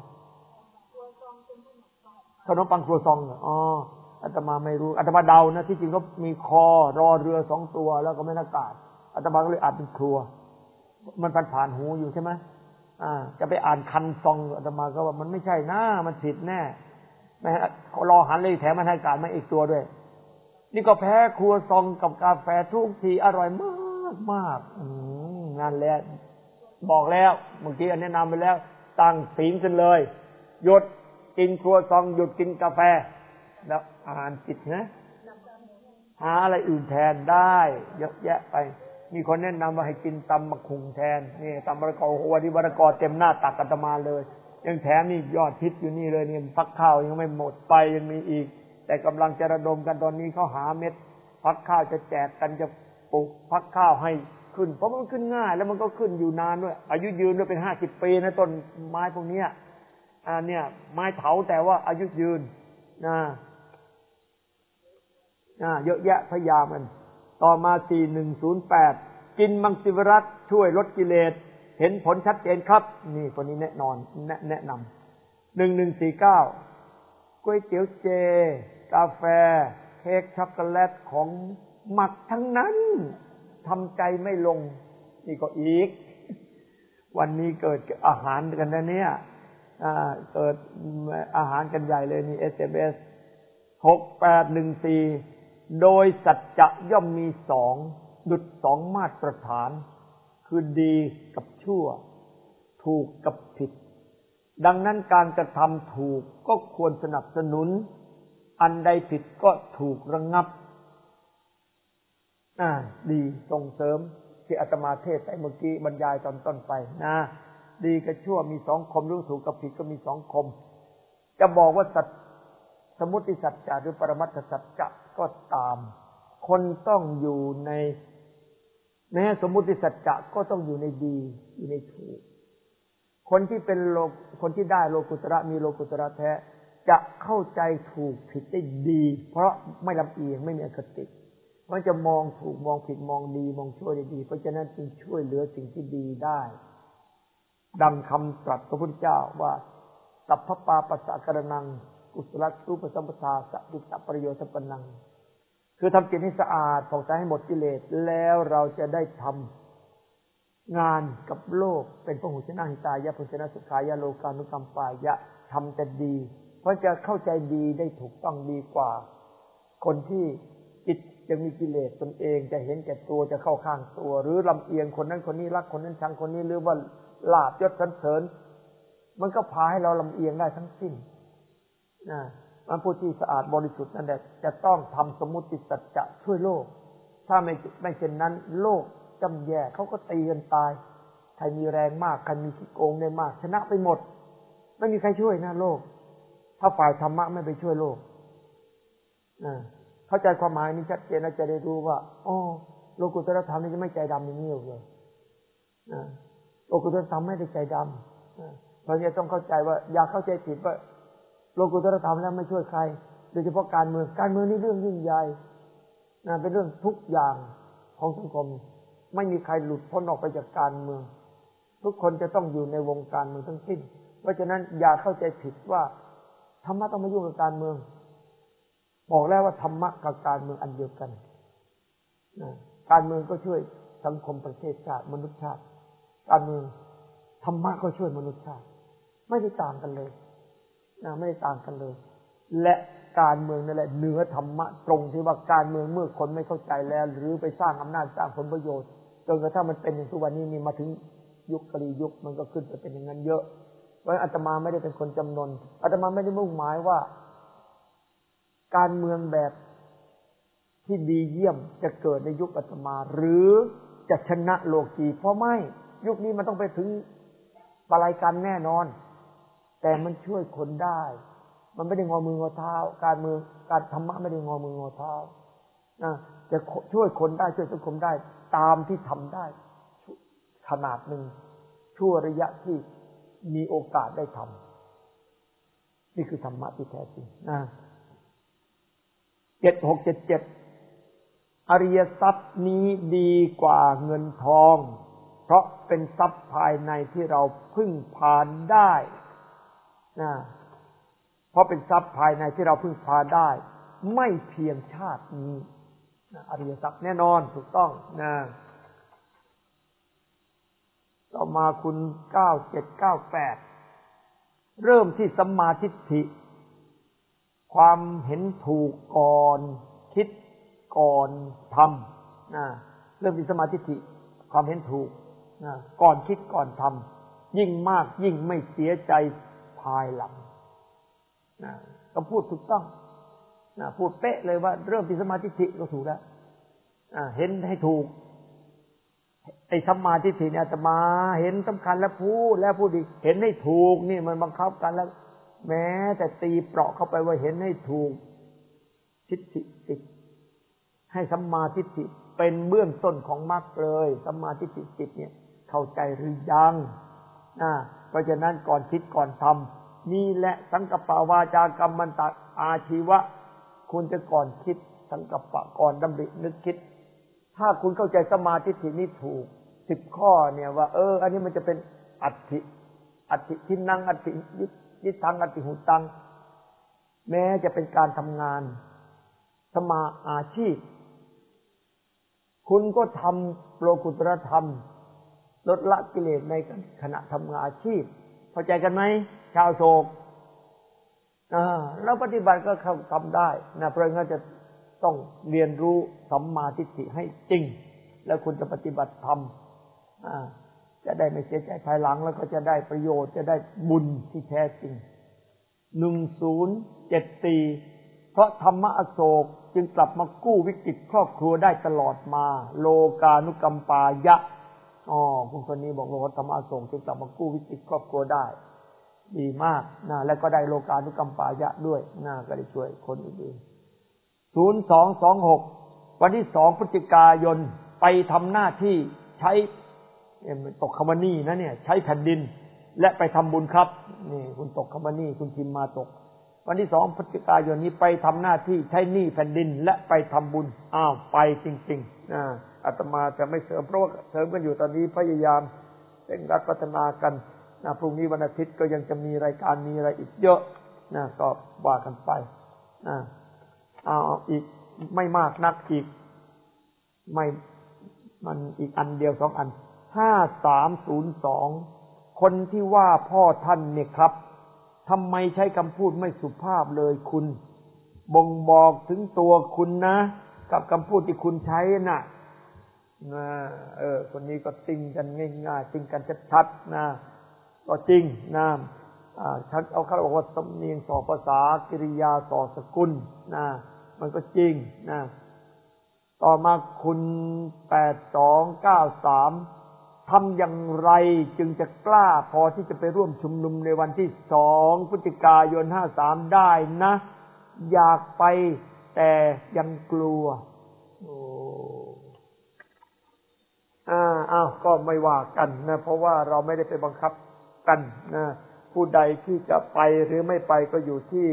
ขนมปังครัวซองเหรออ๋ออาตมาไม่รู้อาตมาเดานะที่จริงเขามีคอรอเรือสองตัวแล้วก็ไม่อากาศอาตมาก็เลยอ่านเป็นครัวมันผ่านผ่านหูอยู่ใช่ไหมอ่าจะไปอ่านคันซองอาตมาก็ว่ามันไม่ใช่นะมันผิดแน่ไม่รอหันเลยแถมมันให้การไม่อีกตัวด้วยนี่ก็แพ้ครัวซองกับกาแฟทุกทีอร่อยมากมากอืมนั่นแหละบอกแล้วเมื่อกี้แนะนำไปแล้วตั้งศีลกันเลยหยุดกินครัวซองหยุดกินกาแฟแล้วอ่านจิตนะหาอะไรอื่นแทนได้เยอะแยะไปมีคนแนะนำว่าให้กินตำมะขุงแทนนี่ตำมะละกอโอ้โหวันนี้มะละกอเต็มหน้าตักอาตมาเลยยังแถมนี่ยอดพิษอยู่นี่เลยนี่ฟักข้าวยังไม่หมดไปยังมีอีกแต่กำลังจะระดมกันตอนนี้เขาหาเม็ดฟักข้าวจะแจกกันจะปลูกฟักข้าวให้ขึ้นเพราะมันขึ้นง่ายแล้วมันก็ขึ้นอยู่นานด้วยอายุยืนด้วยเป็นห้าสิบปีนะต้นไม้พวกนี้อ่าเนี่ยไม้เถาแต่ว่าอายุยืนนะอ่าเยอะแยะพยายามกันต่อมาสี่หนึ่งศูนย์แปดกินมังสวิรัติช่วยลดกิเลสเทเห็นผลชัดเจนครับนี่คนนี้แน่นอนแนะแนะนำหนึ่งหนึ่งสี่เก้าก๋วยเตี๋ยวเจกาแฟเค้กช็อกโกแลตของหมักทั้งนั้นทำใจไม่ลงนี่ก็อีกวันนี้เกิดอาหารกันนะเนี่ยเกิดอาหารกันใหญ่เลยนี่ เอส เอ็ม เอส หกแปดหนึ่งสี่โดยสัจจะย่อมมีสองดุจสองมาตรฐานคือดีกับชั่วถูกกับผิดดังนั้นการกระทำถูกก็ควรสนับสนุนอันใดผิดก็ถูกระงับอ่าดีส่งเสริมที่อาตมาเทศน์ไปเมื่อกี้บรรยายตอนต้นไปนะดีกับชั่วมีสองคมรู้ถูกกับผิดก็มีสองคมจะบอกว่าสัจสมมุติสัจจะหรือปรมัตถสัจจะก็ตามคนต้องอยู่ในแม้สมมุติสัจจะก็ต้องอยู่ในดีอยู่ในถูกคนที่เป็นโลกคนที่ได้โลกุตระมีโลกุตระแท้จะเข้าใจถูกผิดได้ดีเพราะไม่ลำเอียงไม่มีอคติมันจะมองถูกมองผิดมองดีมองชั่วได้ดีเพราะฉะนั้นจึงช่วยเหลือสิ่งที่ดีได้ดังคำตรัสพระพุทธเจ้าว่าสัพพปาปัสสะกรณังกุศลสุปสัมปทาสัพพิสัพประโยชน์สัพพนังคือทำจิตให้สะอาดผ่องใสให้หมดกิเลสแล้วเราจะได้ทำงานกับโลกเป็นพหุชนะหิตายะพุชนะสุขายะโลกานุกัมปายะทำแต่ดีเพราะจะเข้าใจดีได้ถูกต้องดีกว่าคนที่จิตจะมีกิเลสตนเองจะเห็นแก่ตัวจะเข้าข้างตัวหรือลำเอียงคนนั้นคนนี้รักคนนั้นชังคนนี้หรือว่าลาภยศสรรเสริญมันก็พาให้เราลำเอียงได้ทั้งสิ้นนะมันผู้ที่สะอาดบริสุทธิ์นั่นแหละจะต้องทำสมมุติสัจจะช่วยโลกถ้าไม่ไม่เช่นนั้นโลกจำแย่เขาก็ตีกันตายใครมีแรงมากใครมีขี้โกงได้มากชนะไปหมดไม่มีใครช่วยนะโลกถ้าฝ่ายธรรมะไม่ไปช่วยโลกนะเข้าใจความหมายนี้ชัดเจนแล้วจะได้รู้ว่าอ๋อโลกุตตรธรรมนี่จะไม่ใจดำอย่างนี้เลยนะโลกุตตรธรรมไม่ได้ใจดำนะเพราะฉะนั้นต้องเข้าใจว่าอย่าเข้าใจผิดว่าโลกุตตรธรรมแล้วไม่ช่วยใครโดยเฉพาะการเมืองการเมืองนี่เรื่องยิ่งใหญ่นะเป็นเรื่องทุกอย่างของสังคมไม่มีใครหลุดพ้นออกไปจากการเมืองทุกคนจะต้องอยู่ในวงการเมืองทั้งสิ้นเพราะฉะนั้นอย่าเข้าใจผิดว่าธรรมะต้องมายุ่งกับการเมืองบอกแล้วว่าธรรมะกับการเมืองอันเดียวกันนะการเมืองก็ช่วยสังคมประเทศชาติมนุษยชาติการเมืองธรรมะก็ช่วยมนุษยชาติไม่ได้ต่างกันเลยนะไม่ได้ต่างกันเลยและการเมืองนั่นแหละเหนือธรรมะตรงที่ว่าการเมืองเมื่อคนไม่เข้าใจแล้วหรือไปสร้างอำนาจสร้างผลประโยชน์จนกระทั่งมันเป็นอย่างทุกวันนี้นี่มาถึงยุคกลียุคมันก็ขึ้นไปเป็นอย่างนั้นเยอะเพราะอาตมาไม่ได้เป็นคนจำนนอาตมาไม่ได้มุ่งหมายว่าการเมืองแบบที่ดีเยี่ยมจะเกิดในยุคอาตมาหรือจะชนะโลกีเพราะไม่ยุคนี้มันต้องไปถึงปลายกันแน่นอนแต่มันช่วยคนได้มันไม่ได้งอมืองอเท้าการเมืองการธรรมะไม่ได้งอมืองอเท้านะจะช่วยคนได้ช่วยสังคมได้ตามที่ทำได้ขนาดหนึ่งชั่วระยะที่มีโอกาสได้ทำนี่คือธรรมะที่แท้จริงนะเจ็ดหกเจ็ดเจ็ดอริยทรัพย์นี้ดีกว่าเงินทองเพราะเป็นทรัพย์ภายในที่เราพึ่งพาได้นะเพราะเป็นทรัพย์ภายในที่เราพึ่งพาได้ไม่เพียงชาตินี้นะอริยทรัพย์แน่นอนถูกต้องนะต่อมาคุณเก้าเจ็ดเก้าแปดเริ่มที่สัมมาทิฏฐิความเห็นถูกก่อนคิดก่อนทำนะเริ่มที่สัมมาทิฏฐิความเห็นถูกนะก่อนคิดก่อนทำยิ่งมากยิ่งไม่เสียใจภายหลังนะก็พูดถูกต้องนะพูดเป๊ะเลยว่าเริ่มที่สัมมาทิฏฐิก็ถูกแล้วเห็นให้ถูกไอ้สัมมาทิฏฐิเนี่ยอาตมาเห็นสำคัญแล้วพูดแล้วพูดอีกเห็นให้ถูกนี่มันบังคับกันแล้วแม้แต่ตีเปราะเข้าไปว่าเห็นให้ถูกทิฏฐิสิบให้สัมมาทิฏฐิเป็นเบื้องต้นของมรรคเลยสัมมาทิฏฐิสิบเนี่ยเข้าใจหรือยังนะเพราะฉะนั้นก่อนคิดก่อนทำนี่แหละสังกัปปะวาจากรรมันตะอาชีวะคุณจะก่อนคิดสังกัปปะก่อนดำรินึกคิดถ้าคุณเข้าใจสัมมาทิฏฐินี้ถูกสิบข้อเนี่ยว่าเอออันนี้มันจะเป็นอัตถิอัตถิทินังอัตถิยิทังอัตถิหุตังแม้จะเป็นการทำงานสมาอาชีพคุณก็ทำโลกุตตรธรรมลดละกิเลสในขณะทำงานอาชีพเข้าใจกันไหมชาวโศกอ่าแล้วปฏิบัติก็เข้าทำได้นะเพราะงั้นจะต้องเรียนรู้สัมมาทิฏฐิให้จริงแล้วคุณจะปฏิบัติธรรมอ่าจะได้ไม่เสียใจภายหลังแล้วก็จะได้ประโยชน์จะได้บุญที่แท้จริงหนึ่งศูนย์เจ็ดสี่เพราะธรรมะอโศกจึงกลับมากู้วิกฤตครอบครัวได้ตลอดมาโลกานุกัมปายะอ๋อคุณคนนี้บอกว่าธรรมะอโศกจึงกลับมากู้วิกฤตครอบครัวได้ดีมากนะแล้วก็ได้โลกานุกัมปายะด้วยนะก็ได้ช่วยคนอื่นๆศูนย์สองสองหกวันที่สองพฤศจิกายนไปทำหน้าที่ใช้ตกคำว่านี่นะเนี่ยใช้แผ่นดินและไปทำบุญครับนี่คุณตกคำว่านี่คุณพิมพ์มาตกวันที่สองพฤศจิกายนนี้ไปทำหน้าที่ใช้หนี้แผ่นดินและไปทำบุญอ้าวไปจริงๆนะอาตมาจะไม่เสริมเพราะว่าเสริมกันอยู่ตอนนี้พยายามเป็นรัฐพัฒนากันนะพรุ่งนี้วันอาทิตย์ก็ยังจะมีรายการมีอะไรอีกเยอะนะก็ว่ากันไปนะเอาอีกไม่มากนักอีกไม่มันอีกอันเดียวสองอันห้าสามศูนย์สองคนที่ว่าพ่อท่านเนี่ยครับทำไมใช้คำพูดไม่สุภาพเลยคุณบ่งบอกถึงตัวคุณนะกับคำพูดที่คุณใช้น่ะนะเออคนนี้ก็ติงกันง่ายๆติงกันชัดๆนะก็จริงนะอ่าชัดเอาเขาบอกว่าสำเนียงส่อภาษากิริยาส่อสกุลนะมันก็จริงนะต่อมาคุณแปดสองเก้าสามทำอย่างไรจึงจะกล้าพอที่จะไปร่วมชุมนุมในวันที่สองพฤศจิกายนห้าสามได้นะอยากไปแต่ยังกลัวโอ้อ่าอ้าวก็ไม่ว่ากันนะเพราะว่าเราไม่ได้ไปบังคับกันนะผู้ใดที่จะไปหรือไม่ไปก็อยู่ที่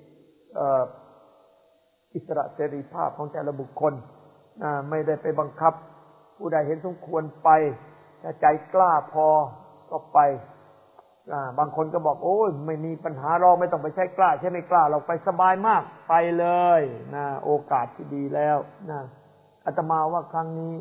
อิสระเสรีภาพของแต่ละบุคคลนะไม่ได้ไปบังคับผู้ใดเห็นสมควรไปถ้าใจกล้าพอก็ไปบางคนก็บอกโอ้ยไม่มีปัญหาเราไม่ต้องไปใช้กล้าใช่ไม่กล้าเราไปสบายมากไปเลยนะโอกาสที่ดีแล้วนะอาตมาว่าครั้งนี้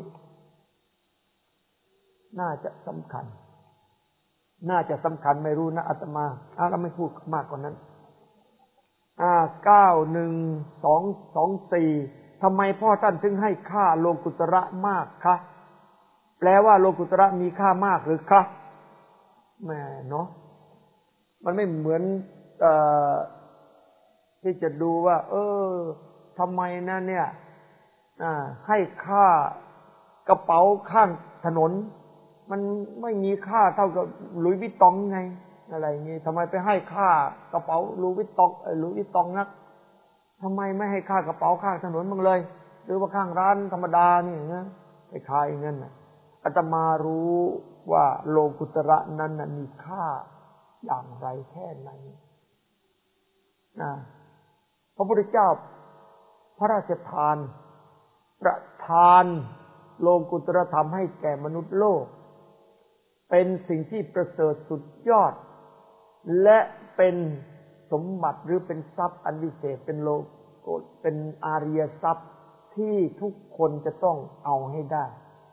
น่าจะสำคัญน่าจะสำคัญไม่รู้นะอาตมาอ่ะเราไม่พูดมากกว่านั้นอ่าเก้าหนึ่งสองสองสี่ทำไมพ่อท่านถึงให้ค่าโลกุตระมากคะแปลว่าโลกุตระมีค่ามากหรือคะแม่เนาะมันไม่เหมือนเอ่อที่จะดูว่าเออทำไมนะเนี่ยอ่าให้ค่ากระเป๋าข้างถนนมันไม่มีค่าเท่ากับหลุยส์วิตตองไงอะไรอย่างงี้ทำไมไปให้ค่ากระเป๋าหลุยส์วิตตองหลุยส์วิตตองนักทำไมไม่ให้ค่ากระเป๋าข้างถนนบ้างเลยหรือว่าข้างร้านธรรมดานี่นะไปขายอย่างนั้นน่ะอาตมารู้ว่าโลกุตระนั้นน่ะมีค่าอย่างไรแค่ไหนนะพระพุทธเจ้าพระราชทานประทานโลกุตระธรรมให้แก่มนุษย์โลกเป็นสิ่งที่ประเสริฐสุดยอดและเป็นสมบัติหรือเป็นทรัพย์อันวิเศษเป็นโลกุตเป็นอาริยทรัพย์ที่ทุกคนจะต้องเอาให้ได้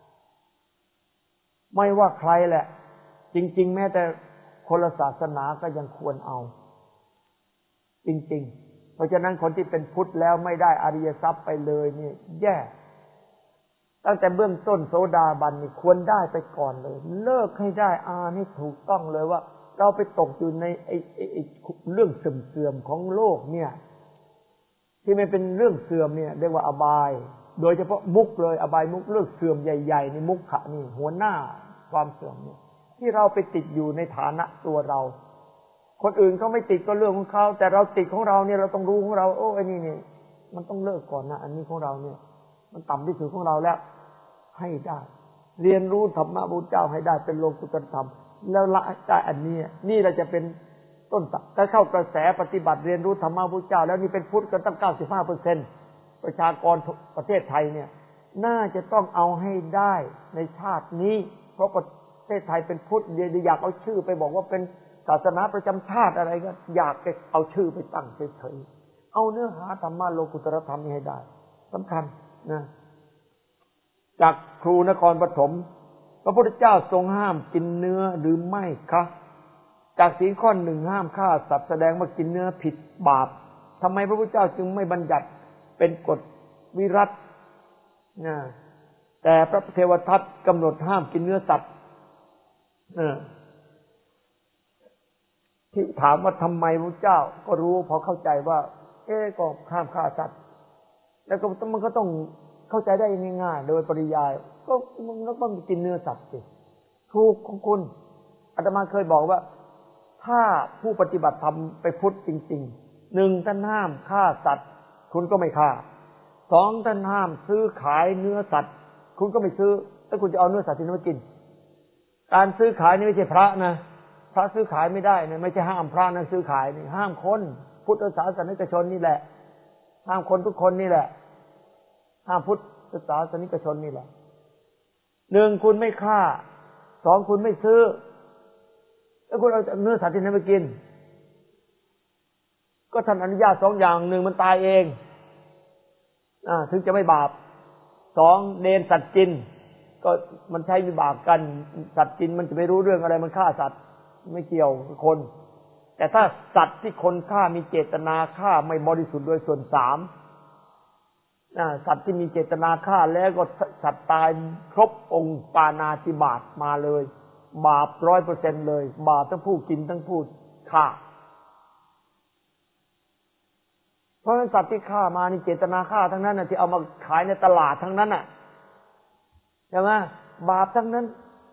ไม่ว่าใครแหละจริงๆแม้แต่คนละศาสนาก็ยังควรเอาจริงๆเพราะฉะนั้นคนที่เป็นพุทธแล้วไม่ได้อริยทรัพย์ไปเลยนี่แย่ตั้งแต่เบื้องต้นโสดาบันนี่ควรได้ไปก่อนเลยเลิกให้ได้อานี่ถูกต้องเลยว่าเราไปตกอยู่ในไอ้ไอ้เรื่องเสื่อมๆของโลกเนี่ยที่มันเป็นเรื่องเสื่อมเนี่ยเรียกว่าอบายโดยเฉพาะมุกเลยอบายมุกเรื่องเสื่อมใหญ่ๆนี่มุกขะนี่หัวหน้าความเสื่อมเนี่ยที่เราไปติดอยู่ในฐานะตัวเราคนอื่นเขาไม่ติดก็เรื่องของเขาแต่เราติดของเราเนี่ยเราต้องรู้ของเราโอ้ไอ้นี่นี่มันต้องเลิกก่อนนะอันนี้ของเราเนี่ยมันต่ำที่สุดของเราแล้วให้ได้เรียนรู้ธรรมะพุทธเจ้าให้ได้เป็นโลกุตตรธรรมแล้วละได้อันนี้นี่เราจะเป็นต้นตักถ้าเข้ากระแสปฏิบัติเรียนรู้ธรรมะพุทธเจ้าแล้วนี่เป็นพุทธกันตั้ง เก้าสิบห้าเปอร์เซ็นต์ ประชากรประเทศไทยเนี่ยน่าจะต้องเอาให้ได้ในชาตินี้เพราะประเทศไทยเป็นพุทธอยากเอาชื่อไปบอกว่าเป็นศาสนาประจำชาติอะไรก็อยากจะเอาชื่อไปตั้งเฉยๆเอาเนื้อหาธรรมะโลกุตตรธรรมนี้ให้ได้สำคัญนะจากครูนครปฐมพระพุทธเจ้าทรงห้ามกินเนื้อหรือไม่คะจากศีลข้อหนึ่งห้ามฆ่าสัตว์แสดงว่ากินเนื้อผิดบาปทำไมพระพุทธเจ้าจึงไม่บัญญัติเป็นกฎวิรัตินะแต่พระเทวทัตกำหนดห้ามกินเนื้อสัตว์ที่ถามว่าทำไมพระเจ้าก็รู้พอเข้าใจว่าเอ๊ะก็ห้ามฆ่าสัตว์แล้วก็มันก็ต้องเข้าใจได้ง่ายๆโดยปริยายก็มันก็ต้องกินเนื้อสัตว์สิถูกของคุณอาตมาเคยบอกว่าถ้าผู้ปฏิบัติธรรมไปพุทธจริงๆหนึ่งท่านห้ามฆ่าสัตว์คุณก็ไม่ฆ่าสองท่านห้ามซื้อขายเนื้อสัตว์คุณก็ไม่ซื้อแล้วคุณจะเอาเนื้อสัตว์ที่ไหนมากินการซื้อขายนี่ไม่ใช่พระนะพระซื้อขายไม่ได้นะไม่ใช่ห้ามพระนะซื้อขายนี่ห้ามคนพุทธศาสนิกชนนี่แหละห้ามคนทุกคนนี่แหละห้ามพุทธศาสนิกชนนี่แหละหนึ่งคุณไม่ฆ่าสองคุณไม่ซื้อแล้วคุณเอาเนื้อสัตว์ที่ไหนมากินก็ท่านอนุญาตสองอย่างหนึ่งมันตายเองอ่าถึงจะไม่บาปสองเดนสัตว์กินก็มันใช้วิบากกันสัตว์กินมันจะไม่รู้เรื่องอะไรมันฆ่าสัตว์ไม่เกี่ยวกับคนแต่ถ้าสัตว์ที่คนฆ่ามีเจตนาฆ่าไม่บริสุทธิ์โดยส่วนสามสัตว์ที่มีเจตนาฆ่าแล้วก็สัตว์ตายครบองค์ปาณาติบาตมาเลยบาปร้อยเปอร์เซ็นต์เลยบาปทั้งผู้กินทั้งผู้ฆ่าเพราะฉะนั้นสัตว์ที่ฆ่ามานี่เจตนาฆ่าทั้งนั้นนะที่เอามาขายในตลาดทั้งนั้นน่ะใช่ไหมบาปทั้งนั้น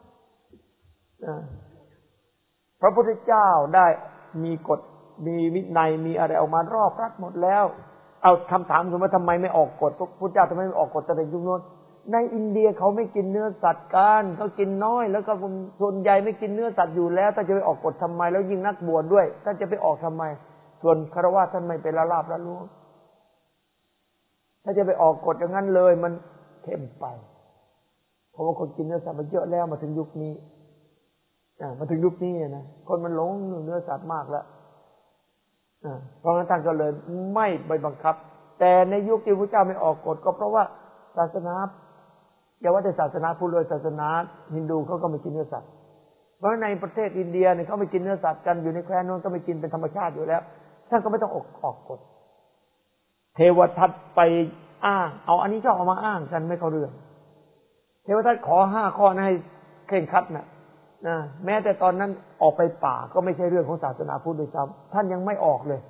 พระพุทธเจ้าได้มีกฎมีวินัยมีอะไรออกมารอบรัดหมดแล้วเอาคำถามคือว่าทำไมไม่ออกกฎพระพุทธเจ้าทำไมไม่ออกกฎแต่ในยุคโน้นในอินเดียเขาไม่กินเนื้อสัตว์กันเขากินน้อยแล้วก็ส่วนใหญ่ไม่กินเนื้อสัตว์อยู่แล้วถ้าจะไปออกกฎทำไมแล้วยิ่งนักบวชด้วยถ้าจะไปออกทำไมส่วนฆราวาสท่านไม่เป็นละลาบละล้วงถ้าจะไปออกกฎอย่างนั้นเลยมันเข้มไปเพราะว่าคนกินเนื้อสัตว์มันเยอะแล้วมาถึงยุคนี้อ่ามาถึงยุคนี้นะคนมันหลงเนื้อสัตว์มากแล้วอ่าเพราะงั้นท่านก็เลยไม่ไปบังคับแต่ในยุคที่พระเจ้าไม่ออกกฎก็เพราะว่าศาสนาอย่าว่าแต่ศาสนาพุทธเลยศาสนาฮินดูเขาก็ไม่กินเนื้อสัตว์เพราะในประเทศอินเดียเนี่ยเขาไม่กินเนื้อสัตว์กันอยู่ในแคว้นโน้นก็ไม่กินเป็นธรรมชาติอยู่แล้วท่านก็ไม่ต้องออกออกกฎเทวทัตไปอ้างเอาอันนี้ก็เอามาอ้างกันไม่เข้าเรื่องเทวทัตขอห้าข้อนะให้เคร่งครัดนะนะแม้แต่ตอนนั้นออกไปป่าก็ไม่ใช่เรื่องของศาสนาพุทธด้วยซ้ำท่านยังไม่ออกเลย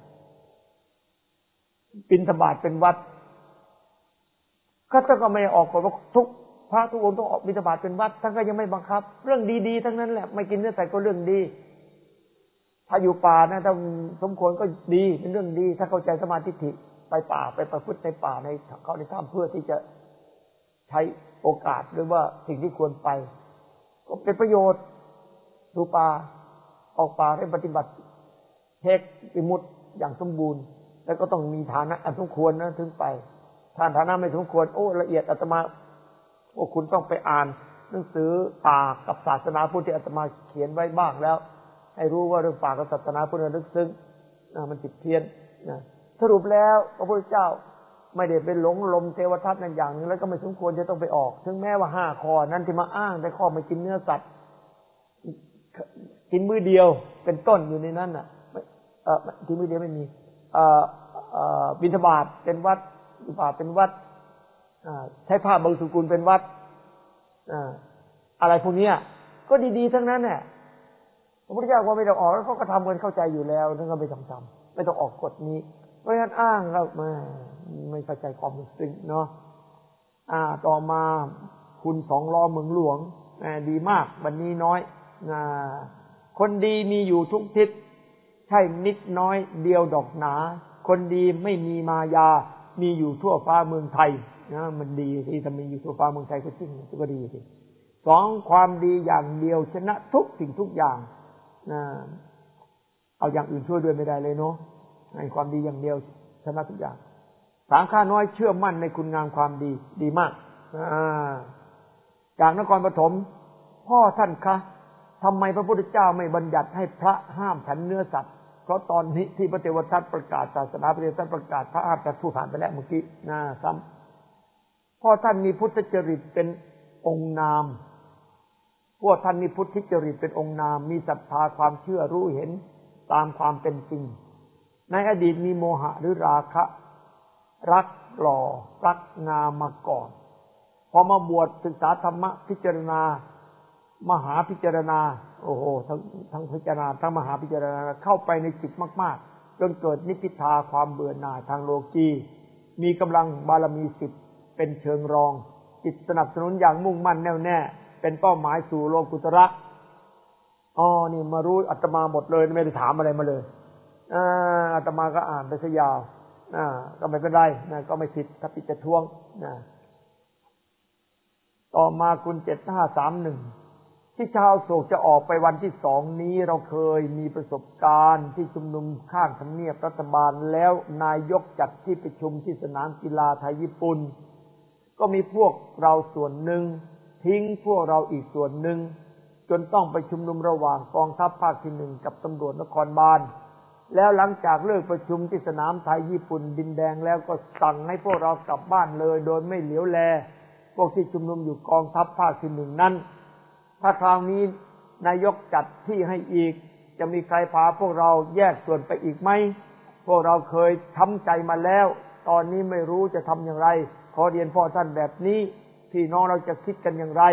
บิณฑบาตเป็นวัดก็ท่านก็ไม่ออกกฎว่าทุกพระทุกองค์ต้องออกบิณฑบาตเป็นวัดท่านก็ยังไม่บังคับเรื่องดีๆทั้งนั้นแหละไม่กินเนื้อสัตว์ก็เรื่องดีถ้าอยู่ป่านะถ้าสมควรก็ดีเป็นเรื่องดีถ้าเข้าใจสมาธิทิไปป่าไปประพฤติในป่าในเขาในถ้ำเพื่อที่จะใช้โอกาสหรือว่าสิ่งที่ควรไปก็เป็นประโยชน์ดูป่าออกป่าได้ปฏิบัติเทควิมุตติอย่างสมบูรณ์แล้วก็ต้องมีฐานะอันสมควรนะถึงไปถ้าฐานะไม่สมควรโอ้ละเอียดอาตมาโอ้คุณต้องไปอ่านหนังสือป่ากับศาสนาพุทธที่อาตมาเขียนไว้บ้างแล้วให้รู้ว่าเรื่องป่ากับศาสนาพุทธลึกซึ้งมันผิดเพี้ยนนะสรุปแล้วพระพุทธเจ้าไม่ได้เป็นหลงลมเทวทัตนั่นอย่างนึงแล้วก็ไม่สมควรจะต้องไปออกถึงแม้ว่าห้าข้อนั้นที่มาอ้างแต่ข้อไม่กินเนื้อสัตว์กินมื้อเดียวเป็นต้นอยู่ในนั้นน่ะเอ่อกินมื้อเดียวไม่มีเอ่อเอ่อบิณฑบาตเป็นวัดบิณฑบาตเป็นวัดอ่าใช้ผ้าบางสกุลเป็นวัดอ่าอะไรพวกนี้ก็ดีๆทั้งนั้นแหละพระพุทธเจ้าก็ไม่ต้องออกแล้วเขาก็ทำกันเข้าใจอยู่แล้วนั่นก็ไม่ต้องทำไม่ต้องออกกฎนี้เพราะฉะนั้นอ้างแล้วไม่ไม่เข้าใจความรู้สึกเนาะอ่าต่อมาคุณสองล้อเมืองหลวงดีมากวันนี้น้อยอ่าคนดีมีอยู่ทุกทิศใช่นิดน้อยเดียวดอกหนาคนดีไม่มีมายามีอยู่ทั่วฟ้าเมืองไทยนะมันดีที่ทำมีอยู่ทั่วฟ้าเมืองไทยก็จริงก็ดีสิสองความดีอย่างเดียวชนะทุกสิ่งทุกอย่างนะเอาอย่างอื่นช่วยด้วยไม่ได้เลยเนาะให้ความดีอย่างเดียวชนะทุกอย่างสามข้าน้อยเชื่อมั่นในคุณงามความดีดีมากอ่าจากนครปฐมพ่อท่านคะทำไมพระพุทธเจ้าไม่บัญญัติให้พระห้ามฉันเนื้อสัตว์เพราะตอนนี้ที่พระเทวทัตประกาศศาสนาพระเทวทัตประกาศพระห้ามฉันผู้ผ่านไปแล้วเมื่อกี้นะซ้ำพ่อท่านมีพุทธจริตเป็นองค์นามพวกท่านมีพุทธจริตเป็นองค์นามมีศรัทธาความเชื่อรู้เห็นตามความเป็นจริงในอดีตมีโมหะหรือราคะรักหล่อรักงามมาก่อนพอมาบวชศึกษาธรรมะพิจารณามหาพิจารณาโอ้โหทั้งทั้งพิจารณาทั้งมหาพิจารณาเข้าไปในจิตมากๆจนเกิดนิพพิทาความเบื่อหน่ายทางโลกีมีกำลังบารมีสิบเป็นเชิงรองจิตสนับสนุนอย่างมุ่งมั่นแน่วแน่เป็นเป้าหมายสู่โลกุตระอ๋อนี่มารู้อาตมาหมดเลยไม่ได้ถามอะไรมาเลยอ่าอาตมาก็อ่านไปซะยาวอ่าก็ไม่เป็นไรนะก็ไม่ผิดถ้าผิดจะท้วงนะต่อมาคุณเจ็ดห้าสามหนึ่งที่ชาวโศกจะออกไปวันที่สองนี้เราเคยมีประสบการณ์ที่ชุมนุมข้างทำเนียบรัฐบาลแล้วนายกจัดที่ประชุมที่สนามกีฬาไทยญี่ปุ่นก็มีพวกเราส่วนหนึ่งทิ้งพวกเราอีกส่วนหนึ่งจนต้องไปชุมนุมระหว่างกองทัพภาคที่หนึ่งกับตำรวจนครบาลแล้วหลังจากเลิกประชุมที่สนามไทยญี่ปุ่นดินแดงแล้วก็สั่งให้พวกเรากลับบ้านเลยโดยไม่เหลียวแลพวกที่ชุมนุมอยู่กองทัพภาคที่หนึ่งนั้นถ้าคราวนี้นายกจัดที่ให้อีกจะมีใครพาพวกเราแยกส่วนไปอีกไหมพวกเราเคยช้ำใจมาแล้วตอนนี้ไม่รู้จะทำอย่างไรขอเรียนพ่อท่านแบบนี้พี่น้องเราจะคิดกันอย่างไร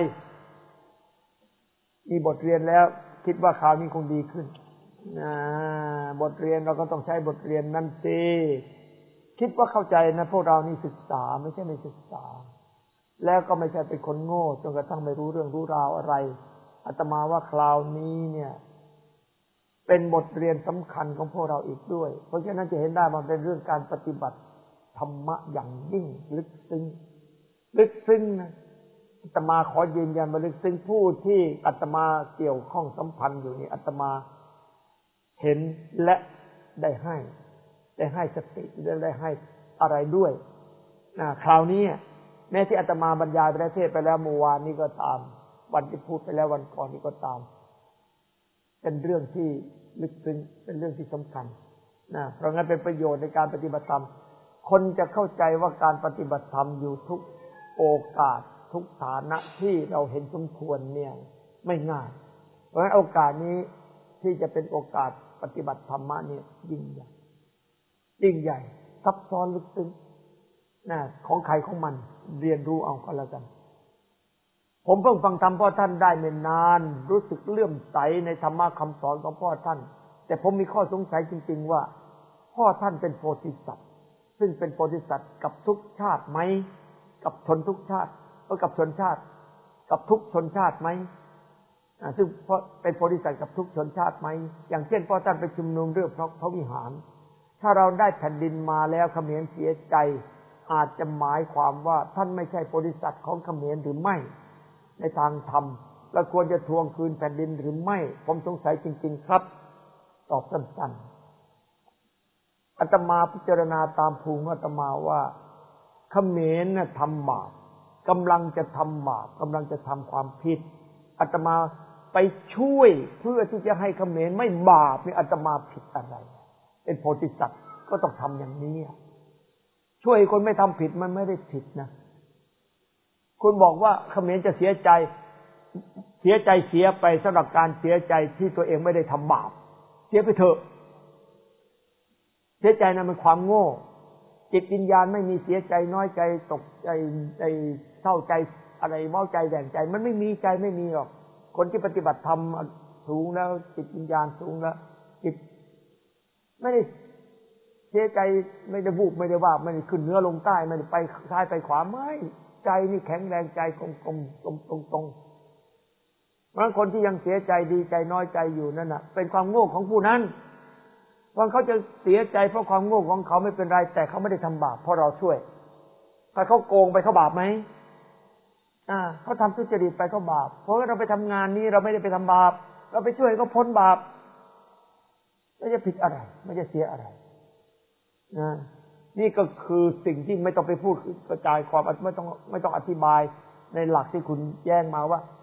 มีบทเรียนแล้วคิดว่าคราวนี้คงดีขึ้นนะบทเรียนเราก็ต้องใช้บทเรียนนั้นสิคิดว่าเข้าใจนะพวกเรานี่ศึกษาไม่ใช่ไม่ศึกษาแล้วก็ไม่ใช่เป็นคนโง่จนกระทั่งไม่รู้เรื่องรู้ราวอะไรอาตมาว่าคราวนี้เนี่ยเป็นบทเรียนสำคัญของพวกเราอีกด้วยเพราะฉะนั้นจะเห็นได้มันเป็นเรื่องการปฏิบัติธรรมะอย่างยิ่งลึกซึ้งลึกซึ้งนะอาตมาขอยืนยันว่าลึกซึ้งผู้ที่อาตมาเกี่ยวข้องสัมพันธ์อยู่นี่อาตมาเห็นและได้ให้ได้ให้สติและได้ให้อะไรด้วยนะคราวนี้แม้ที่อาตมาบรรยายประเทศไปแล้วเมื่อวานนี้ก็ตามวันที่พูดไปแล้ววันก่อนนี้ก็ตามเป็นเรื่องที่ลึกซึ้งเป็นเรื่องที่สำคัญนะเพราะงั้นเป็นประโยชน์ในการปฏิบัติธรรมคนจะเข้าใจว่าการปฏิบัติธรรมอยู่ทุกโอกาสทุกฐานะที่เราเห็นสมควรเนี่ยไม่ง่ายเพราะฉะนั้นโอกาสนี้ที่จะเป็นโอกาสปฏิบัติธรรมะเนี่ยยิ่งใหญ่ยิ่งใหญ่ซับซ้อนลึกซึ้งนะของใครของมันเรียนรู้เอาก็แล้วกันผมเพิ่งฟังธรรมพ่อท่านได้ไม่นานรู้สึกเลื่อมใสในธรรมะคำสอนของพ่อท่านแต่ผมมีข้อสงสัยจริงๆว่าพ่อท่านเป็นโพธิสัตว์ซึ่งเป็นโพธิสัตว์กับทุกชาติไหมกับชนทุกชาติหรือกับชนชาติกับทุกชนชาติไหมซึ่งเป็นโพธิสัตว์กับทุกชนชาติไหมอย่างเช่นพ่อท่านไปชุมนุมเรื่องพระวิหารถ้าเราได้แผ่นดินมาแล้วเขมรเสียใจอาจจะหมายความว่าท่านไม่ใช่โพธิสัตว์ของเขมรหรือไม่ในทางธรรมและควรจะทวงคืนแผ่นดินหรือไม่ผมสงสัยจริงๆครับตอบสั้นๆอาตมาพิจารณาตามภูมิอาตมาว่าเขมรน่ะทำบาปกำลังจะทำบาปกำลังจะทำความผิดอาตมาไปช่วยเพื่อที่จะให้เขมรไม่บาปนี่อาตมาผิดอะไรเป็นโพธิสัตว์ก็ต้องทำอย่างนี้ช่วยคนไม่ทำผิดมันไม่ได้ผิดนะคุณบอกว่าเขมรจะเสียใจเสียใจเสียไปสำหรับการเสียใจที่ตัวเองไม่ได้ทำบาปเสียไปเถอะเสียใจนั้นมันความโง่จิตวิญญาณไม่มีเสียใจน้อยใจตกใจใจเศร้าใจอะไรเมาใจแดงใจมันไม่มีใจไม่มีหรอกคนที่ปฏิบัติธรรมสูงแล้วจิตวิญญาณสูงแล้วจิตไม่ได้เสียใจไม่ได้วูบไม่ได้ว่าไม่ได้ขึ้นเหนือลงใต้ไม่ได้ไปซ้ายไปขวาไม่ใจนี่แข็งแรงใจกลมกลมตรงตรงตรงเพราะคนที่ยังเสียใจดีใจน้อยใจอยู่นั่นน่ะเป็นความโง่ของผู้นั้นว่าเขาจะเสียใจเพราะความโง่ของเขาไม่เป็นไรแต่เขาไม่ได้ทำบาปเพราะเราช่วยถ้าเขาโกงไปเขาบาปไหมอ่าเขาทำทุจริตไปเขาบาปเพราะเราไปทำงานนี้เราไม่ได้ไปทำบาปเราไปช่วยเขาพ้นบาปไม่จะผิดอะไรไม่จะเสียอะไรนะนี่ก็คือสิ่งที่ไม่ต้องไปพูดกระจายความไม่ต้องไม่ต้องอธิบายในหลักที่คุณแย้งมาว่า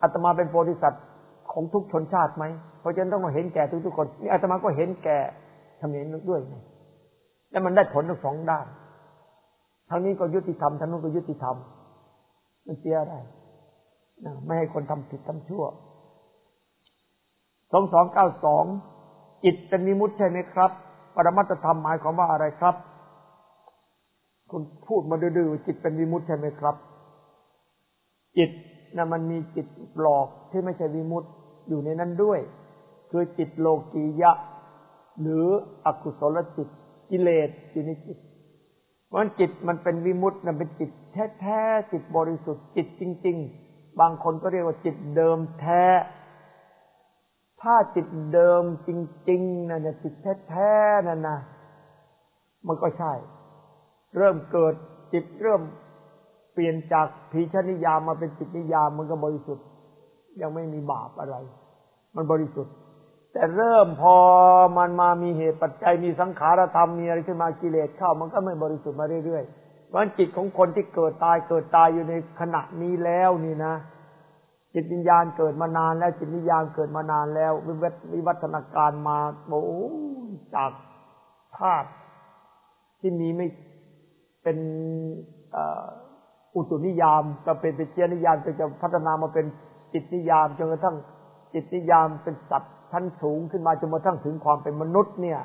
อาตมาเป็นโพธิสัตว์ของทุกชนชาติไหมเพราะฉะนั้นต้องเห็นแก่ทุกๆคนนี่อาตมาก็เห็นแก่ทำเองด้วยไงแล้วมันได้ผลทั้งสองด้านทางนี้ก็ยุติธรรมทางนู้นก็ยุติธรรมมันเสียอะไรนะไม่ให้คนทำผิดทำชั่วสองสองเก้าสองจิตเป็นวิมุตติใช่ไหมครับปรมัตถธรรมหมายความว่าอะไรครับคุณพูดมาดื้อๆจิตเป็นวิมุตติใช่ไหมครับจิตนะมันมีจิตหลอกที่ไม่ใช่วิมุตติอยู่ในนั้นด้วยคือจิตโลกียะหรืออกุศลจิตกิเลสอยู่ในจิตเพราะฉะนั้นจิตมันเป็นวิมุตติมันเป็นจิตแท้ๆจิตบริสุทธิ์จิตจริงๆบางคนก็เรียกว่าจิตเดิมแท้ถ้าจิตเดิมจริงๆนะเนี่ยจิตแท้ๆนั่นนะมันก็ใช่เริ่มเกิดจิตเริ่มเปลี่ยนจากผีชนิยามมาเป็นจิตนิยามมันก็บริสุทธิ์ยังไม่มีบาปอะไรมันบริสุทธิ์แต่เริ่มพอมันมามีเหตุปัจจัยมีสังขารธรรมมีอะไรขึ้นมากิเลสเข้ามันก็ไม่บริสุทธิ์มาเรื่อยๆเพราะฉะนั้นจิตของคนที่เกิดตายเกิดตายอยู่ในขณะนี้แล้วนี่นะจิตวิญญาณเกิดมานานแล้วจิตวิญญาณเกิดมานานแล้ววิวัฒนาการมาโอ้จากธาตุที่มีไม่เป็นอุตุนิยามก็เป็นเป็นเจนิยามจะพัฒนามาเป็นจิตนิยามจนกระทั่งจิตนิยามเป็นสัตว์ชั้นสูงขึ้นมาจนกระทั่งถึงความเป็นมนุษย์เนี่ย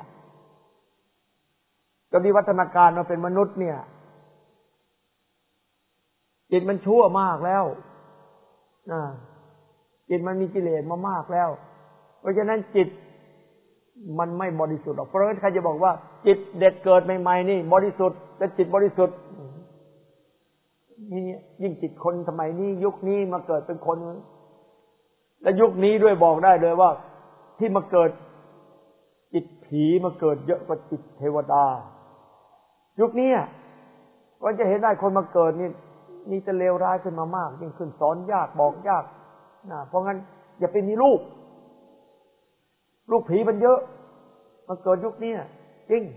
จนวิวัฒนาการมาเป็นมนุษย์เนี่ยจิตมันชั่วมากแล้วนะจิตมันมีกิเลสมามากแล้วเพราะฉะนั้นจิตมันไม่บริสุทธิ์หรอกเพราะฉะนั้นใครจะบอกว่าจิตเด็กเกิดใหม่ๆนี่บริสุทธิ์เป็นจิตบริสุทธิ์นี่ยิ่งจิตคนสมัยนี้ยุคนี้มาเกิดเป็นคนและยุคนี้ด้วยบอกได้เลยว่าที่มาเกิดจิตผีมาเกิดเยอะกว่าจิตเทวดายุคนี้ก็จะเห็นได้คนมาเกิดนี่มีแต่เลวร้ายขึ้นมามากยิ่งขึ้นสอนยากบอกยากนะเพราะงั้นอย่าไปมีลูกลูกผีมันเยอะมาเกิดยุคนี้จริง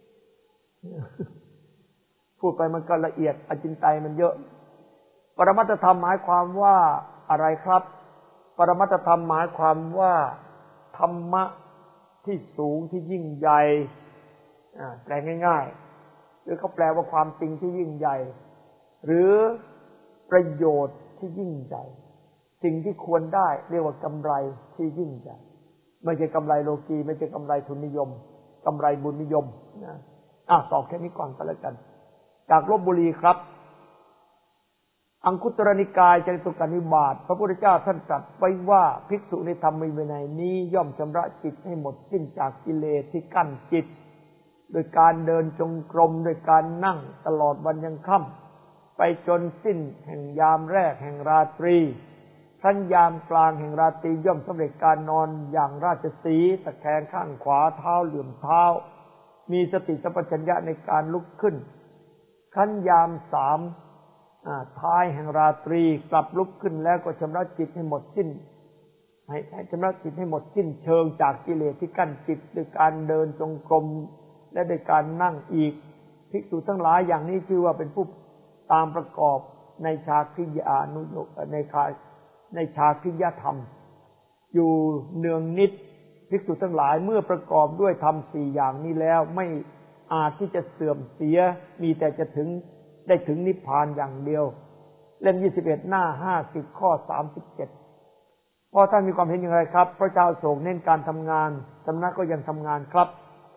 พูดไปมันก็ละเอียดอจินไตยมันเยอะปรมัตถธรรมหมายความว่าอะไรครับปรมัตถธรรมหมายความว่าธรรมะที่สูงที่ยิ่งใหญ่แปลง่ายๆหรือเขาแปลว่าความจริงที่ยิ่งใหญ่หรือประโยชน์ที่ยิ่งใหญ่สิ่งที่ควรได้เรียกว่ากำไรที่ยิ่งใหญ่ไม่ใช่กำไรโลกีไม่ใช่กำไรทุนนิยมกำไรบุญนิยมนะอ่ะตอบแค่นี้ก่อนก็แล้วกันจากลพบุรีครับอังคุตรนิกายจตุกนิบาตพระพุทธเจ้าท่านตรัสไว้ว่าภิกษุในธรรมวินัยนี้ย่อมชำระจิตให้หมดสิ้นจากกิเลสที่กั้นจิตโดยการเดินจงกรมโดยการนั่งตลอดวันยังค่ำไปจนสิ้นแห่งยามแรกแห่งราตรีครั้นยามกลางแห่งราตรีย่อมสำเร็จการนอนอย่างราชสีห์ตะแคงข้างขวาเท้าเหลื่อมเท้ามีสติสัมปชัญญะในการลุกขึ้นครั้นยามสามท้ายแห่งราตรีกลับลุกขึ้นแล้วก็ชำระจิตให้หมดสิ้นให้ชำระจิตให้หมดสิ้นเชิงจากกิเลสที่กั้นจิตด้วยการเดินจงกรมและด้วยการนั่งอีกภิกษุทั้งหลายอย่างนี้ชื่อว่าเป็นผู้ตามประกอบในฌาคิยานุโยคในคาในฌาคิยธรรมอยู่เนืองนิดภิกษุทั้งหลายเมื่อประกอบด้วยธรรมสี่อย่างนี้แล้วไม่อาจที่จะเสื่อมเสียมีแต่จะถึงได้ถึงนิพพานอย่างเดียวเล่มยี่สิบเอ็ดหน้าห้าสิบข้อสามสิบเจ็ดพ่อท่านมีความเห็นอย่างไรครับพระเจ้าโศกเน้นการทำงานสำนักก็ยังทำงานครับ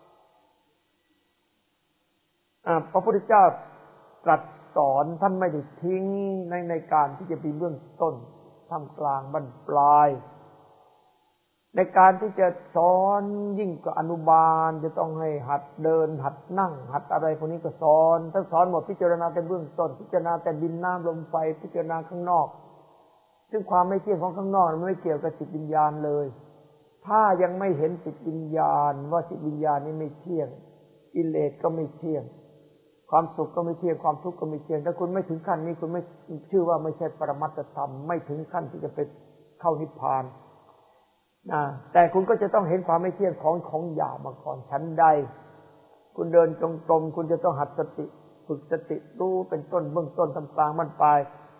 พระพุทธเจ้าตรัสสอนท่านไม่ได้ทิ้งในในการที่จะเป็นเบื้องต้นท่ามกลางบรรปลายในการที่จะสอนยิ่งกว่าอนุบาลจะต้องให้หัดเดินหัดนั่งหัดอะไรพวกนี้ก็สอนทั้งสอนหมดพิจารณาแต่เบื้องต้นพิจารณาแต่ดินน้ำลมไฟพิจารณาข้างนอกซึ่งความไม่เที่ยงของข้างนอกมันไม่เกี่ยวกับจิตวิญญาณเลยถ้ายังไม่เห็นจิตวิญญาณว่าจิตวิญญาณนี้ไม่เที่ยงกิเลสก็ไม่เที่ยงความสุขก็ไม่เที่ยงความทุกข์ก็ไม่เที่ยงถ้าคุณไม่ถึงขั้นนี้คุณไม่ชื่อว่าไม่ใช่ปรมัตถธรรมไม่ถึงขั้นที่จะไปเข้านิพพานนะแต่คุณก็จะต้องเห็นความไม่เที่ยงของของหยาบมาก่อนชั้นใดคุณเดินจงกรมคุณจะต้องหัดสติฝึกสติรู้เป็นต้นเบื้องต้นทำกลางบรรปลาย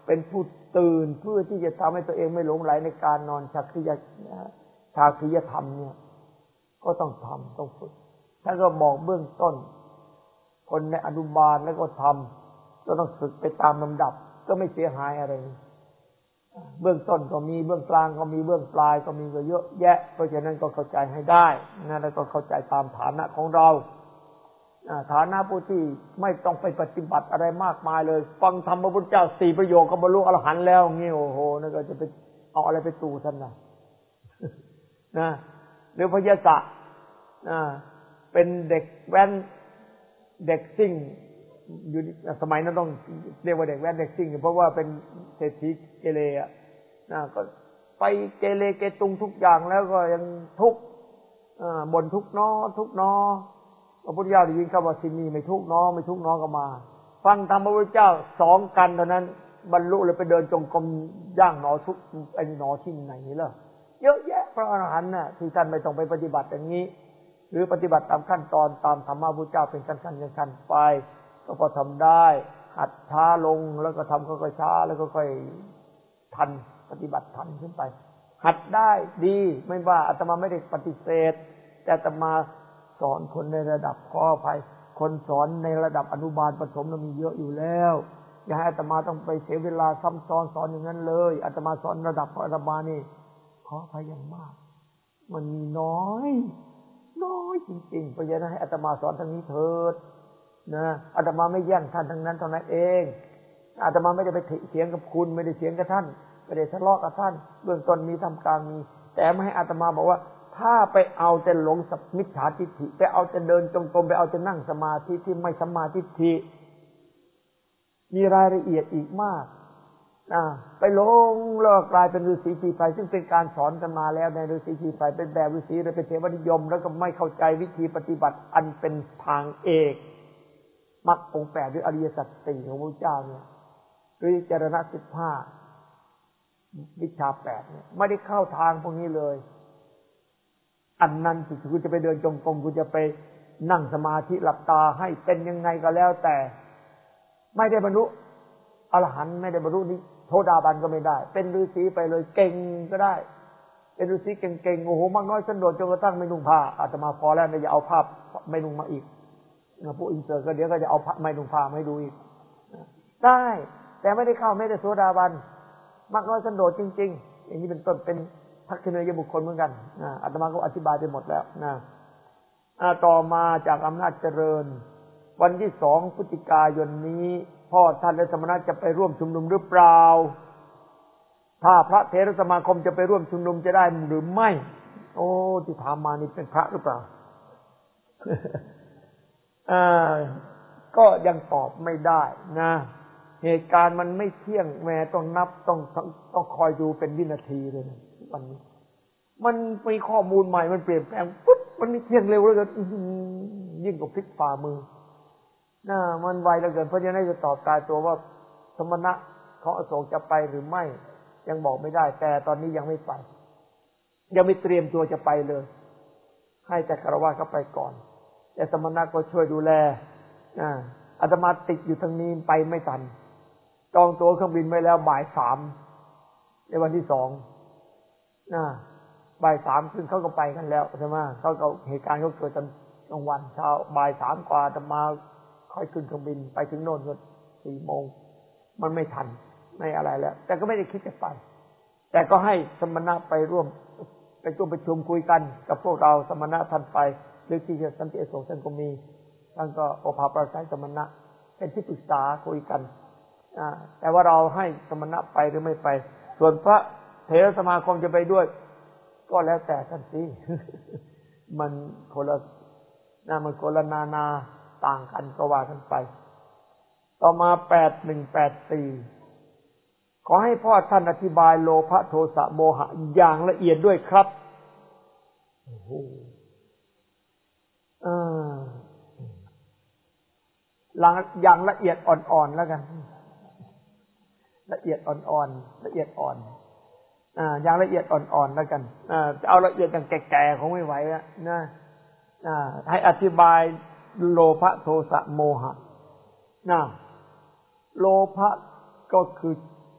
เป็นผู้ตื่นเพื่อที่จะทำให้ตัวเองไม่หลงไหลในการนอนชักคิยชาคิยธรรมเนี่ยก็ต้องทำต้องฝึกท่านก็บอกเบื้องต้นคนในอนุบาลแล้วก็ทำก็ต้องฝึกไปตามลำดับก็ไม่เสียหายอะไรเบื้องต้นก็มีเบื้องกลางก็มีเบื้องปลายก็มีก็เยอะแยะเพราะฉะนั้นก็เข้าใจให้ได้นะแล้วก็เข้าใจตามฐานะของเราฐานะผู้ที่ไม่ต้องไปปฏิบัติอะไรมากมายเลยฟังธรรมพระพุทธเจ้าสี่ประโยคก็บรรลุอรหันต์แล้วงี้โอ้โหนั่นก็จะไปเอาอะไรไปตู่ท่านน่ะนะหรือพยศะนะเป็นเด็กแว้นเด็กซิ่งอยู่สมัยนั้นต้องเรียกว่าเด็กแว้นเด็กซิ่งเพราะว่าเป็นเศรษฐีเกเรอ่ะนะก็ไปเกเรเกตุงทุกอย่างแล้วก็ยังทุกข์บ่นทุกข์น้อทุกข์น้อพระพุทธเจ้าได้ยินคำว่าสินีไม่ทุกข์น้อไม่ทุกข์น้อก็มาฟังธรรมพระพุทธเจ้าสองกันเท่านั้นบรรลุเลยไปเดินจงกรมย่างหนอทุกข์ไอ้หนอที่ไหนนี่ล่ะเยอะแยะพระอรหันต์น่ะที่ท่านไม่ต้องไปปฏิบัติอย่างนี้หรือปฏิบัติตามขั้นตอนตามธรรมะพุทธเจ้าเป็นขั้นๆขั้นๆไปก็พอทำได้หัดช้าลงแล้วก็ทำค่อยๆช้าแล้วก็ค่อยทันปฏิบัติทันขึ้นไปหัดได้ดีไม่ว่าอาตมาไม่ได้ปฏิเสธแต่อาตมาสอนคนในระดับขออภัยคนสอนในระดับอนุบาลประถมเรามีเยอะอยู่แล้วอย่าให้อาตมาต้องไปเสียเวลาซ้ำซ้อนสอนอย่างนั้นเลยอาตมาสอนระดับของอาตมานี่ขออภัยอย่างมากมันมีน้อยน้อยจริงๆเพราะฉะนั้นให้อาตมาสอนทางนี้เถิดนะอาตมาไม่แย่งท่านทั้งนั้นเท่านั้นเองอาตมาไม่ได้ไปเถียงกับคุณไม่ได้เถียงกับท่านไม่ได้ทะเลาะกับท่านเบื้องต้นมีทำกลางมีแต่ไม่ให้อาตมาบอกว่าถ้าไปเอาแต่หลงสัมมิจฉาทิฏฐิไปเอาแต่เดินจงกรมไปเอาแต่นั่งสมาธิที่ไม่สัมมาทิฏฐิมีรายละเอียดอีกมากนะไปหลงแล้วกลายเป็นฤาษีชีไพรซึ่งเป็นการสอนกันมาแล้วในฤาษีชีไพรเป็นแบบฤาษีเลยเป็นเทวนิยมแล้วก็ไม่เข้าใจวิธีปฏิบัติอันเป็นทางเอกมรรคองค์แปดหรืออริยสัจสี่ของพระเจ้าเนี่ยหรือจรณะสิบห้าวิชาแปดเนี่ยไม่ได้เข้าทางพวกนี้เลยอันนั้นที่คุณจะไปเดินจงกรมคุณจะไปนั่งสมาธิหลับตาให้เป็นยังไงก็แล้วแต่ไม่ได้บรรลุอรหันต์ไม่ได้บรรลุนี้โสดาบันก็ไม่ได้เป็นฤาษีไปเลยเก่งก็ได้เป็นฤาษีเก่งๆโอ้โหมากน้อยสันโดษจนกระทั่งไม่นุ่งผ้าอาตมาพอแล้วไม่จะเอาผ้าไม่นุ่งมาอีกผู้อินเตอร์ก็เดี๋ยวก็จะเอาไม่นุ่งผ้าให้ดูอีกได้แต่ไม่ได้เข้าไม่ได้โสดาบันมากน้อยสันโดษจริงๆอย่างนี้เป็นต้นเป็นทักษิณยบุคคลเหมือนกันนะอาตมาก็อธิบายไปหมดแล้วนะต่อมาจากอำนาจเจริญวันที่สองพฤศจิกายนนี้พ่อท่านและสมณะจะไปร่วมชุมนุมหรือเปล่าถ้าพระเถรสมาคมจะไปร่วมชุมนุมจะได้หรือไม่โอ้ที่ถามมานี่เป็นพระหรือเปล่า อ่าก็ยังตอบไม่ได้นะเหตุการณ์มันไม่เที่ยงแม้ต้องนับต้องต้องคอยดูเป็นวินาทีเลยนะวันนี้มันมีข้อมูลใหม่มันเปลี่ยนแปลงปุ๊บมันมีเที่ยงเร็วเหลือเกินยิ่งกว่าพลิกฝ่ามือน่ามันไวเหลือเกินเพราะฉะนั้นจะตอบตายตัวว่าสมณะของอโศกจะไปหรือไม่ยังบอกไม่ได้แต่ตอนนี้ยังไม่ไปยังไม่เตรียมตัวจะไปเลยให้แต่คฤหัสถ์เขาไปก่อนแต่สมณะก็ช่วยดูแลอ่าอาตมาติดอยู่ทางนี้ไปไม่ทันจองตั๋วเครื่องบินไว้แล้วบ่ายสามในวันที่สองนะบ่ายสามซึ่งเขาก็ไปกันแล้วใช่ไหมเขาก็เหตุการณ์เขาเกิดตอนกลางวันเช้าบ่ายสามกว่าอาตมาค่อยขึ้นเครื่องบินไปถึงโน่นก็สี่โมงมันไม่ทันไม่อะไรแล้วแต่ก็ไม่ได้คิดจะไปแต่ก็ให้สมณะไปร่วมไปร่วมประชุมคุยกันกับพวกเราสมณะท่านไปหรือที่สันติอโศกท่านก็มีท่านก็โอภาปราศัยสมณะเป็นที่ปรึกษาคุยกันแต่ว่าเราให้สมณะไปหรือไม่ไปส่วนพระเถรสมาคมจะไปด้วยก็แล้วแต่ท่านสิมันคนละนะมันคนละนานาต่างกันก็ว่ากันไปต่อมาแปดหนึ่งแปดสี่ขอให้พ่อท่านอธิบายโลภะโทสะโมหะอย่างละเอียดด้วยครับโอ้โหอ่าอย่างละเอียดอ่อนๆแล้วกันละเอียดอ่อนๆละเอียดอ่อนอ่าอย่างละเอียดอ่อนๆแล้วกันอ่าจะเอาละเอียดอย่างแก่ๆคงไม่ไหวแล้วนะอ่าให้อธิบายโลภะโทสะโมหะนะโลภะก็คือ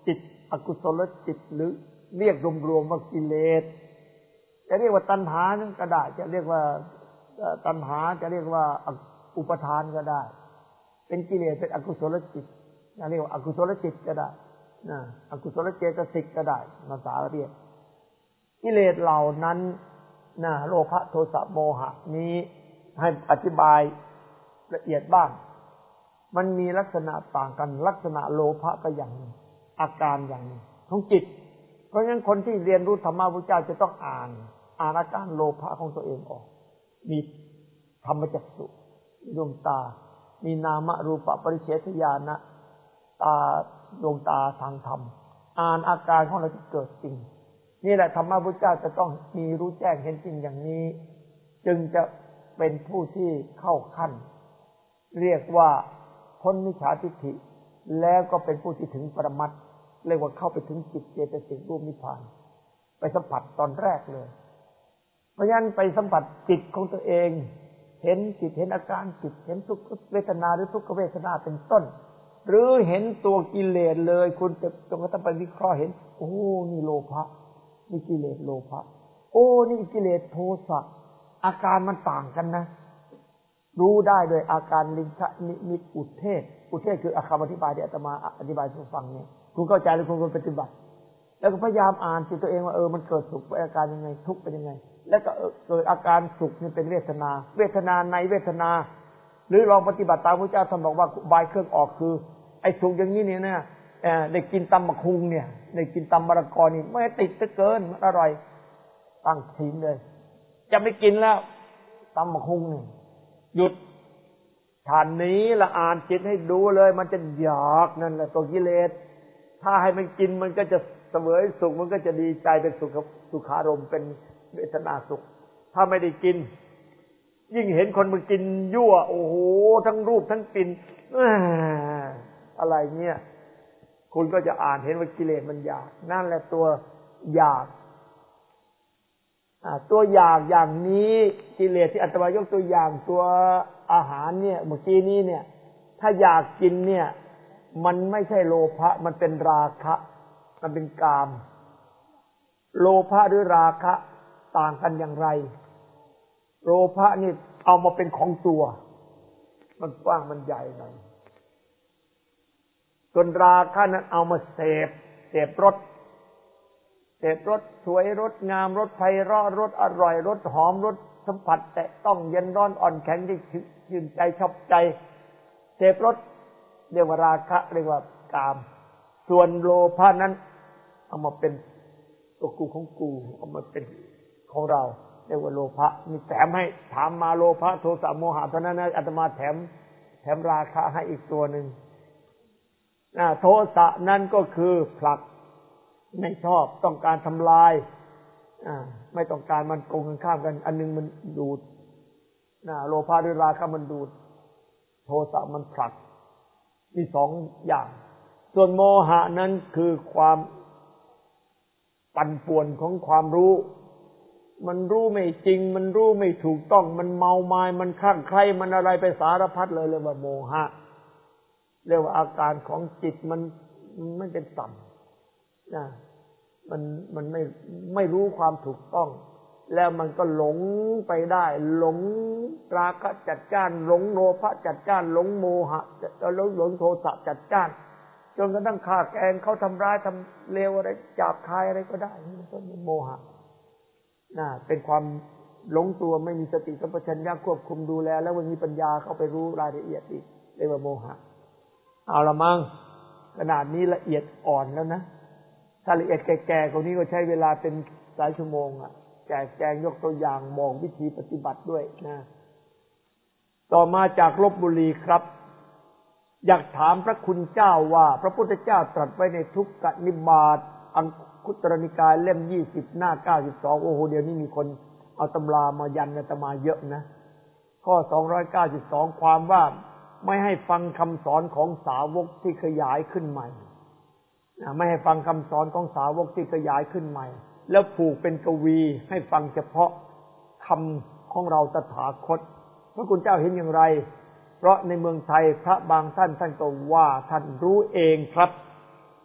จิตอกุศลจิตหรือเรียกรวมๆว่ากิเลสจะเรียกว่าตัณหานั่นก็ได้จะเรียกว่าตัณหาจะเรียกว่าอุปทานก็ได้เป็นกิเลสเป็นอกุศลจิตจะเรียกว่าอกุศลจิตก็ได้นะอกุศลเจตสิกก็ได้ภาษาเรียกกิเลสเหล่านั้นนะโลภะโทสะโมหะนี้ให้อธิบายละเอียดบ้างมันมีลักษณะต่างกันลักษณะโลภะก็อย่างนึงอาการอย่างนึงของจิตเพราะฉะนั้นคนที่เรียนรู้ธรรมะพุทธเจ้าจะต้องอ่านอ่านอาการโลภะของตัวเองออกมีธรรมจักษุดวงตามีนามรูปปริเฉทญาณตาดวงตาทางธรรมอ่านอาการของเราที่เกิดจริงนี่แหละธรรมะพุทธเจ้าจะต้องมีรู้แจ้งเห็นจริงอย่างนี้จึงจะเป็นผู้ที่เข้าขั้นเรียกว่าพ้นมิจฉาทิฏฐิแล้วก็เป็นผู้ที่ถึงปรมัตถ์เรียกว่าเข้าไปถึงจิตเจตสิกรูปนิพพานไปสัมผัสตอนแรกเลยเพราะฉะนั้นไปสัมผัสจิตของตัวเองเห็นจิตเห็นอาการจิตเห็นทุกขเวทนาหรือทุกขเวทนาเป็นต้นหรือเห็นตัวกิเลสเลยคุณจะจงกระทั่งไปวิเคราะห์เห็นโอ้นี่โลภะนี่กิเลสโลภะโอ้นี่กิเลสโทสะอาการมันต่างกันนะรู้ได้โดยอาการลิงคะนิมิตอุเทศอุเทศคือคำอธิบายที่อาตมาอธิบายให้ฟังเนี่ยคุณเข้าใจหรือคุณปฏิบัติแล้วก็พยายามอ่านจิตตัวเองว่าเออมันเกิดสุขเป็นอาการยังไงทุกข์เป็นยังไงแล้วก็เกิดอาการสุขนี่เป็นเวทนาเวทนาในเวทนาหรือลองปฏิบัติตามพระเจ้าท่านบอกว่าบายเครื่องออกคือไอ้สุขอย่างนี้เนี่ยนะได้กินตำมะคุงเนี่ยได้กินตำมะละกอนี่ไม่ติดเกินมันอร่อยตั้งทิ้งเลยจะไม่กินแล้วตำมะคุงนี่หยุดฐานนี้ละอ่านจิตให้ดูเลยมันจะอยากนั่นแหละตัวกิเลสถ้าให้มันกินมันก็จะเสวยสุขมันก็จะดีใจเป็นสุขสุขารมณ์เป็นเวทนาสุขถ้าไม่ได้กินยิ่งเห็นคนมันกินยั่วโอ้โหทั้งรูปทั้งกลิ่นอะไรเงี้ยคุณก็จะอ่านเห็นว่ากิเลสมันอยากนั่นแหละตัวอยากตัวอยากอย่างนี้กิเลสที่อาตมายกตัวอย่างตัวอาหารเนี่ยเมื่อกี้นี้เนี่ยถ้าอยากกินเนี่ยมันไม่ใช่โลภะมันเป็นราคะมันเป็นกามโลภะหรือราคะต่างกันอย่างไรโลภะนี่เอามาเป็นของตัวมันกว้างมันใหญ่หน่อยส่วนราคะนั้นเอามาเสพเสพรสเสพรสสวยรสงามรสไพเราะรสอร่อยรสหอมรสสัมผัสแตะต้องเย็นร้อนอ่อนแข็งที่ชื่นใจชอบใจเสพรสเรียกว่าราคะเรียกว่ากามส่วนโลภะนั้นเอามาเป็นตัวกูของกูเอามาเป็นของเราเรียกว่าโลภะมีแถมให้ถามมาโลภะโทสะโมหะเท่านั้นนะอาตมาแถมแถมราคะให้อีกตัวหนึ่งโทสะนั้นก็คือผลักไม่ชอบต้องการทำลายไม่ต้องการมันตรงกันข้ามกันอันนึงมันดูดโลภะหรือราคะมันดูดโทสะมันผลักมีสองอย่างส่วนโมหะนั้นคือความปั่นป่วนของความรู้มันรู้ไม่จริงมันรู้ไม่ถูกต้องมันเมามายมันคลั่งไคล้มันอะไรไปสารพัดเลยเรียกว่าโมหะเรียกว่าอาการของจิตมันไม่เป็นสัมนะมันมันไม่ไม่รู้ความถูกต้องแล้วมันก็หลงไปได้หลงราคะจัดจ้านหลงโลภะจัดจ้านหลงโมหะหลงหลงโทสะจัดจ้านจนกระทั่งฆ่าแกล้งเขาทำร้ายทำเลวอะไรจับคายอะไรก็ได้นี่ก็เป็นโมหะน่ะเป็นความหลงตัวไม่มีสติสัมปชัญญะควบคุมดูแลแล้ววันนี้ปัญญาเข้าไปรู้รายละเอียดอีกเรียกว่าโมหะเอาละมั้งขนาดนี้ละเอียดอ่อนแล้วนะถ้าละเอียดแก่ๆคนนี้ก็ใช้เวลาเป็นหลายชั่วโมงอ่ะแจกแจงยกตัวอย่างบอกวิธีปฏิบัติด้วยนะต่อมาจากลพบุรีครับอยากถามพระคุณเจ้าว่าพระพุทธเจ้าตรัสไว้ในทุกขนิบาตอังคุตรนิกายเล่มยี่สิบหน้าเก้าสิบสองโอ้โหเดี๋ยวนี้มีคนเอาตำรามายันอาตมาเยอะนะข้อสองร้อยเก้าสิบสองความว่าไม่ให้ฟังคำสอนของสาวกที่ขยายขึ้นใหม่ไม่ให้ฟังคำสอนของสาวกที่ขยายขึ้นใหม่แล้วผูกเป็นกวีให้ฟังเฉพาะคำของเราตถาคตพระคุณเจ้าเห็นอย่างไรเพราะในเมืองไทยพระบางท่านท่านก็ว่าท่านรู้เองครับ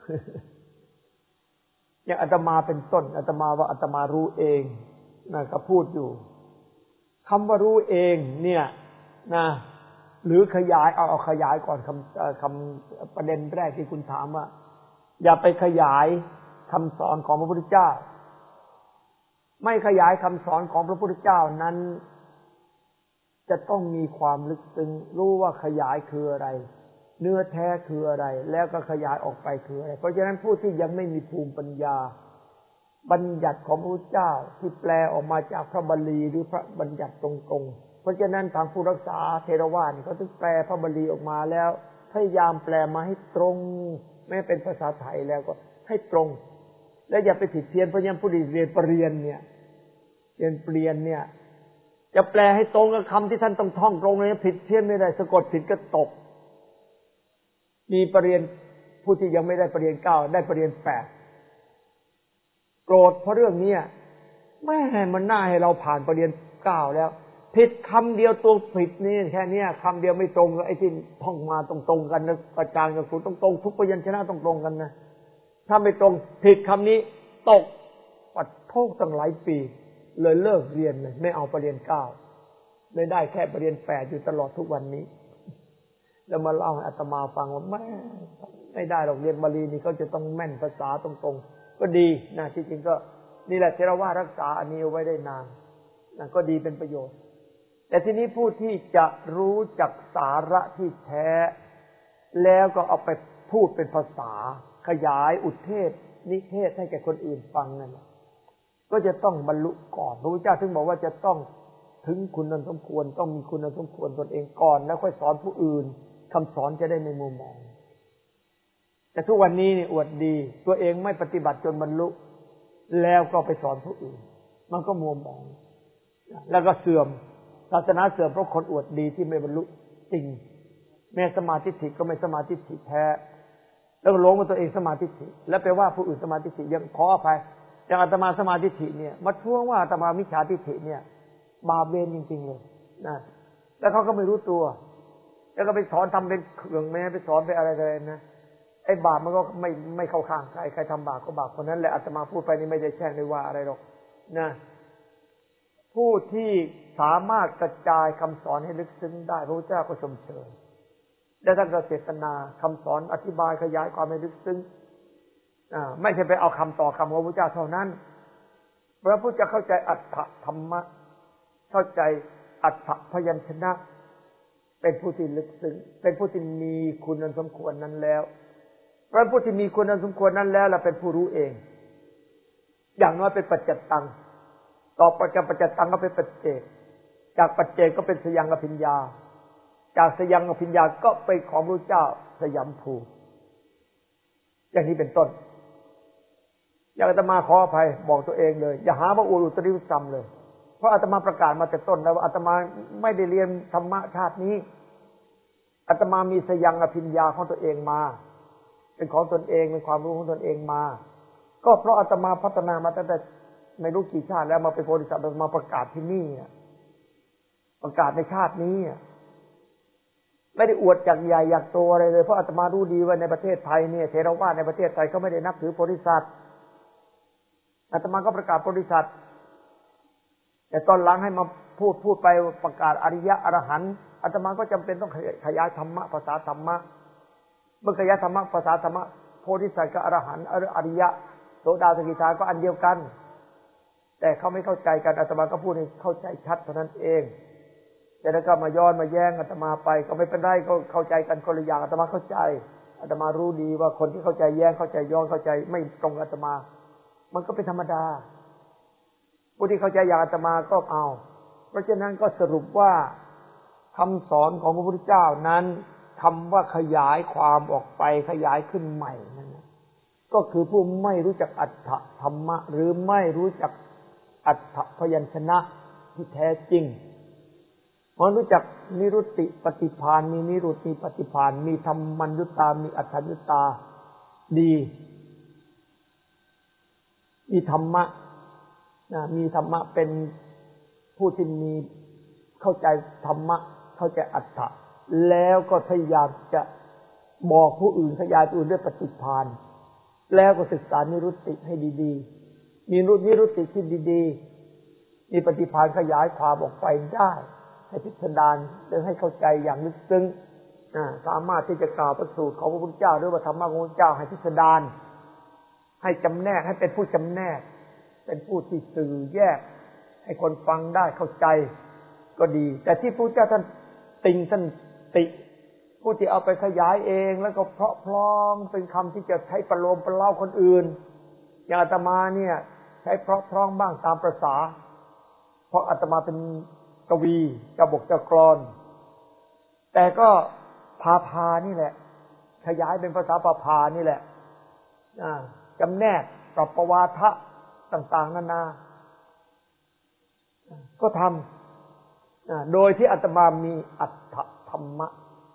อย่างอาตมาเป็นต้นอาตมาว่าอาตมารู้เองนะก็พูดอยู่คำว่ารู้เองเนี่ยนะหรือขยายเอาเอาขยายก่อนคำคำประเด็นแรกที่คุณถามว่าอย่าไปขยายคำสอนของพระพุทธเจ้าไม่ขยายคำสอนของพระพุทธเจ้านั้นจะต้องมีความลึกซึ้งรู้ว่าขยายคืออะไรเนื้อแท้คืออะไรแล้วก็ขยายออกไปคืออะไรเพราะฉะนั้นผู้ที่ยังไม่มีภูมิปัญญาบัญญัติของพระพุทธเจ้าที่แปลออกมาจากพระบาลีหรือพระบัญญัติตรงๆเพราะฉะนั้นทางผู้รักษาเทรวาสเขาถึงแปลพระบาลีออกมาแล้วพยายามแปลมาให้ตรงแม้เป็นภาษาไทยแล้วก็ให้ตรงและอย่าไปผิดเพี้ยนเพราะฉะนั้นผู้ที่เรียนปรริญญาเนี่ยเรียนเปลี่ยนเนี่ยจะแปลให้ตรงกับคำที่ท่านต้องท่องตรงเลยผิดเพี้ยนไม่ได้สะกดผิดก็ตกมีปรริญญาผู้ที่ยังไม่ได้ปรริญญาเก้าได้ปรริญญาแปดโกรธเพราะเรื่องนี้แม่มันน่าให้เราผ่านปรริญญาเก้าแล้วผิดคำเดียวตัวผิดนี่แค่นี้คำเดียวไม่ตรงกับไอ้ที่ท่องมาตรงๆกันนะอาจารย์กับครูต้องตรงทุกพยัญชนะต้องตรงกันนะถ้าไม่ตรงผิดคำนี้ตกปัดโทษตั้งหลายปีเลยเลิกเรียนเลยไม่เอาปรริญญาเก้าเลยได้แค่ปรริญญาแปดอยู่ตลอดทุกวันนี้แล้วมาเล่าให้อาตมาฟังว่าแม่ไม่ได้หรอกเรียนบาลีนี่เขาจะต้องแม่นภาษาตรงๆก็ดีนะที่จริงก็นี่แหละเทรวาสรักษาอันนี้เอาไว้ได้นานนะก็ดีเป็นประโยชน์แต่ทีนี้ผู้ที่จะรู้จักสาระที่แท้แล้วก็เอาไปพูดเป็นภาษาขยายอุเทศนิเทศให้แก่คนอื่นฟังนั่นก็จะต้องบรรลุก่อนพระพุทธเจ้าถึงบอกว่าจะต้องถึงคุณอันสมควรต้องมีคุณอันสมควรตนเองก่อนแล้วค่อยสอนผู้อื่นคำสอนจะได้ไม่มัวหมองแต่ทุกวันนี้นี่อวดดีตัวเองไม่ปฏิบัติจนบรรลุแล้วก็ไปสอนผู้อื่นมันก็มัวหมองแล้วก็เสื่อมศาสนาเสื่อมเพราะคนอวดดีที่ไม่บรรลุจริงแม้สมาธิถิก็ไม่สมาธิถิแท้แล้วก็หลงว่าตัวเองสมาธิถิแล้วไปว่าผู้อื่นสมาธิถิยังขออภัยอย่างอาตมาสมาธิถิเนี่ยมาท้วงว่าอาตมามิจฉาทิฏฐิเนี่ยบาปเวรจริงๆเลยนะแล้วเขาก็ไม่รู้ตัวแล้วก็ไปสอนทำเป็นเครื่องแม้ไปสอนไปอะไรเลยนะไอ้บาปมันก็ไม่ไม่เข้าข้างใครใครทำบาปก็บาปคนนั้นแหละอาตมาพูดไปนี่ไม่ได้แช่งไม่ว่าอะไรหรอกนะผู้ที่สามารถกระจายคำสอนให้ลึกซึ้งได้พระพุทธเจ้าก็ชมเชยและท่านก็เจตนาคำสอนอธิบายขยายความให้ลึกซึ้งอ่าไม่ใช่ไปเอาคำต่อคำของพระพุทธเจ้าเท่านั้นเพราะผู้จะเข้าใจอัตถธรรมะเข้าใจอัตถพยัญชนะเป็นผู้ที่ลึกซึ้งเป็นผู้ที่มีคุณอันสมควรนั้นแล้วเพราะผู้ที่มีคุณอันสมควรนั้นแล้วเราเป็นผู้รู้เองอย่างน้อยเป็นปัจจตังต่อจากปัจจตังก็เป็นปัจเจกจากปัจเจกก็เป็นสยังอภิญญาจากสยังอภิญญาก็เป็นของพระเจ้าสยามภูอย่างนี้เป็นต้นอยากอาตมาขออภัยบอกตัวเองเลยอย่าหาว่าอวดอุตริสัมเลยเพราะอาตมาประกาศมาแต่ต้นแล้วว่าอาตมาไม่ได้เรียนธรรมะชาตินี้อาตมามีสยังอภิญญาของตัวเองมาเป็นของตนเองเป็นความรู้ของตนเองมาก็เพราะอาตมาพัฒนามาตั้งแต่ไม่รู้กี่ชาติแล้วมาเป็นโพธิสัตว์มาประกาศที่นี่ประกาศในชาตินี้ไม่ได้อวดจากใหญ่อยากโตอะไรเลยเพราะอาตมารู้ดีว่าในประเทศไทยเนี่ยเทรวาสในประเทศไทยเขาไม่ได้นับถือโพธิสัตว์อาตมาก็ประกาศโพธิสัตว์แต่ตอนหลังให้มาพูดพูดไปประกาศอริยะอรหันต์อาตมาก็จำเป็นต้องขยายธรรมะภาษาธรรมะเมื่อขยายธรรมะภาษาธรรมะโพธิสัตว์กับอรหันต์อริยะโสดาสกิทาก็อันเดียวกันแต่เขาไม่เข้าใจกันอาตมาก็พูดให้เข้าใจชัดเท่านั้นเองแต่แล้วก็มาย้อนมาแย้งอาตมาไปก็ไม่เป็นไรก็เข้าใจกันคนละอย่างอาตมาเข้าใจอาตมารู้ดีว่าคนที่เข้าใจแย้งเข้าใจย้อนเข้าใจไม่ตรงอาตมามันก็เป็นธรรมดาผู้ที่เข้าใจอย่างอาตมาก็เอาเพราะฉะนั้นก็สรุปว่าคำสอนของพระพุทธเจ้านั้นคำว่าขยายความออกไปขยายขึ้นใหม่นั่นก็คือผู้ไม่รู้จักอัตถธรรมะหรือไม่รู้จักอัตถพยัญชนะที่แท้จริงมันรู้จักนิรุตติปฏิภาณมีนิรุตติปฏิภาณมีธรรมัญญุตามีอัฏฐัญญุตาดีมีธรรมะนะมีธรรมะเป็นผู้ที่มีเข้าใจธรรมะเข้าใจอัตถะแล้วก็พยายามจะบอกผู้อื่นขยายผู้อื่นด้วยปฏิภาณแล้วก็ศึกษานิรุตติให้ดีๆมีนิรุตติที่ดีๆมีปฏิภาณขยายความออกไปได้ให้พิสดารหรือให้เข้าใจอย่างลึกซึ้งสามารถที่จะกล่าวประสูตรของพระพุทธเจ้าหรือว่าธรรมะของพระพุทธเจ้าให้พิสดารให้จำแนกให้เป็นผู้จำแนกเป็นผู้ที่สื่อแยกให้คนฟังได้เข้าใจก็ดีแต่ที่พระพุทธเจ้าท่านติงท่านติผู้ที่เอาไปขยายเองแล้วก็เพราะพร้อมเป็นคำที่จะใช้ประโลมประเล่าคนอื่นอย่างอาตมาเนี่ยใช้เพราะพร้อมบ้างตามประสาเพราะอาตมาเป็นกวีเจ้าบทเจ้ากลอนแต่ก็พาพานี่แหละขยายเป็นภาษาพาพานี่แหละจำแนกปรับประวาทะต่างๆนานาก็ทำโดยที่อาตมามีอัตถธรรมะ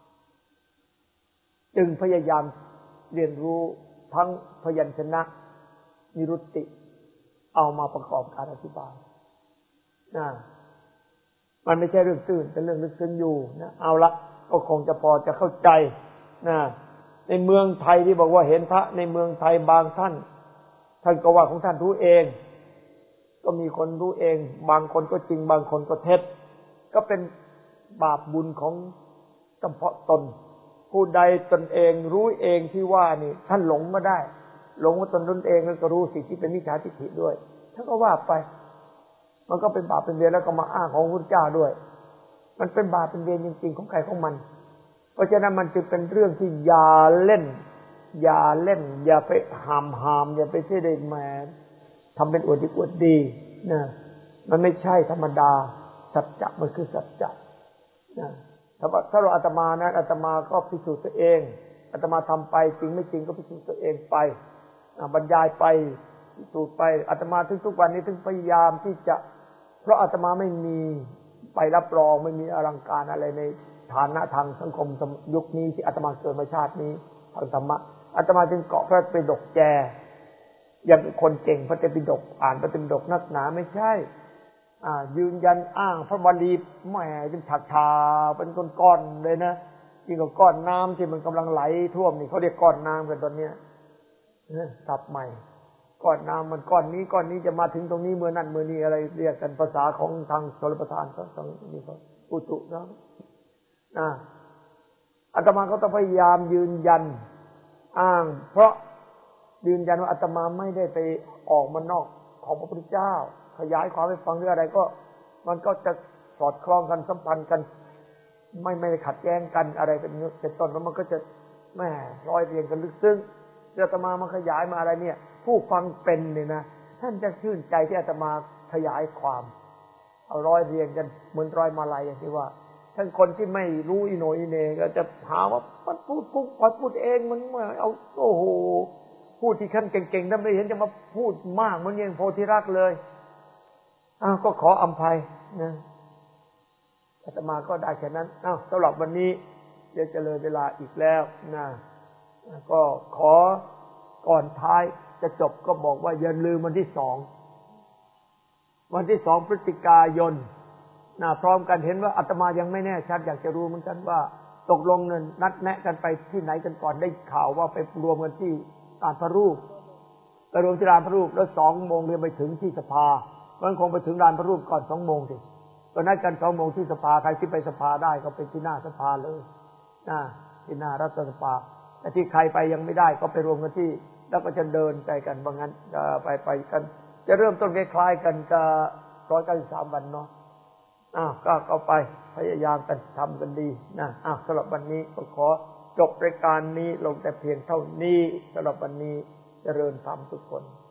จึงพยายามเรียนรู้ทั้งพยัญชนะนิรุตติเอามาประกอบการอธิบายนะมันไม่ใช่เรื่องตื้นเป็นเรื่องลึกซึ้งอยู่นะเอาละก็คงจะพอจะเข้าใจนะในเมืองไทยที่บอกว่าเห็นพระในเมืองไทยบางท่านท่านก็ว่าของท่านรู้เองก็มีคนรู้เองบางคนก็จริงบางคนก็เท็จก็เป็นบาปบุญของเฉพาะตนผู้ใดตนเองรู้เองที่ว่านี่ท่านหลงมาได้หลงว่าตนตนเองแล้วก็รู้สิ่งที่เป็นมิจฉาทิฏฐิด้วยท่านก็ว่าไปมันก็เป็นบาปเป็นเวรแล้วก็มาอ้างของพระพุทธเจ้าด้วยมันเป็นบาปเป็นเวรจริงๆของใครของมันเพราะฉะนั้นมันจึงเป็นเรื่องที่อย่าเล่นอย่าเล่นอย่าไปหามหามอย่าไปเสียเด็กแหมทำเป็นอวดดีอวดดีนะมันไม่ใช่ธรรมดาสัจจะมันคือสัจจะนะถ้าถ้าเราอาตมานะอาตมาก็พิสูจน์ตัวเองอาตมาทำไปจริงไม่จริงก็พิสูจน์ตัวเองไปบรรยายไปพิสูจน์ไปอาตมาถึงทุกวันนี้ถึงพยายามที่จะเพราะอาตมาไม่มีไปรับรองไม่มีอลังการอะไรในฐานะทางสังคมยุคนี้ที่อาตมาเกิดมาชาตินี้ทางธรรมะอาตมาจึงเกาะพระไตรปิฎกแจอย่างคนเก่งพระไตรปิฎกอ่านพระไตรปิฎกนักหนาไม่ใช่อ่ายืนยันอ้างพระบาลีแหมจนฉากชาเป็นก้อนๆเลยนะยิ่งกว่าก้อนน้ำที่มันกำลังไหลท่วมนี่เขาเรียกก้อนน้ำกันตอนเนี้ยศัพท์ใหม่ก้อนน้ำมันก้อนนี้ก้อนนี้จะมาถึงตรงนี้เมื่อนั้นเมื่อนี้อะไรเรียกกันภาษาของทางชลประทานเขาทางนี้เขาอุตุนะอ่าอาตมาก็ต้องพยายามยืนยันอ้างเพราะยืนยันว่าอาตมาไม่ได้ไปออกมานอกของพระพุทธเจ้าขยายความให้ฟังหรืออะไรก็มันก็จะสอดคล้องกันสัมพันธ์กันไม่ไม่ขัดแย้งกันอะไรเป็นเป็นต้นแล้วมันก็จะแม่ร้อยเรียงกันลึกซึ้งอาตมามาขยายมาอะไรเนี่ยผู้ฟังเป็นเนี่ยนะท่านจะชื่นใจที่อาตมาขยายความเอาร้อยเรียงกันเหมือนร้อยมาลัยอย่างที่ว่าท่านคนที่ไม่รู้อิโหนอิเหน่ก็จะหาว่ามันพูดปุ๊บพอพูดเองมันเอาโอ้โหพูดที่ขั้นเก่งๆท่านไม่เห็นจะมาพูดมากเหมือนอย่างโพธิรักษ์เลยอ้าวก็ขออภัยนะอาตมาก็ได้แค่นั้นอ้าวสำหรับวันนี้เดี๋ยวจะเลยเวลาอีกแล้วนะก็ขอก่อนท้ายจะจบก็บอกว่าอย่าลืมวันที่สองวันที่สองพฤศจิกายนนะพร้อมกันเห็นว่าอาตมายังไม่แน่ชัดอยากจะรู้เหมือนกันว่าตกลงนั้นนัดแนะกันไปที่ไหนกันก่อนได้ข่าวว่าไปรวมกันที่ลานพระรูปไปรวมที่ลานพระรูปแล้วสองโมงเรียนไปถึงที่สภามันคงไปถึงลานพระรูปก่อนสองโมงสิก็นัดกันสองโมงที่สภาใครที่ไปสภาได้ก็ไปที่หน้าสภาเลยนะที่หน้ารัฐสภาแต่ที่ใครไปยังไม่ได้ก็ไปรวมกันที่แล้วก็จะเดินไปกันบางงั้นไปไปกันจะเริ่มต้นคล้ายๆกันกับร้อยเก้าสิบสามวันเนาะอ้าวก็เข้าไปพยายามกันทำกันดีนะอ้าวสำหรับวันนี้ก็ขอจบรายการนี้ลงแต่เพียงเท่านี้สำหรับวันนี้เจริญธรรมทุกคน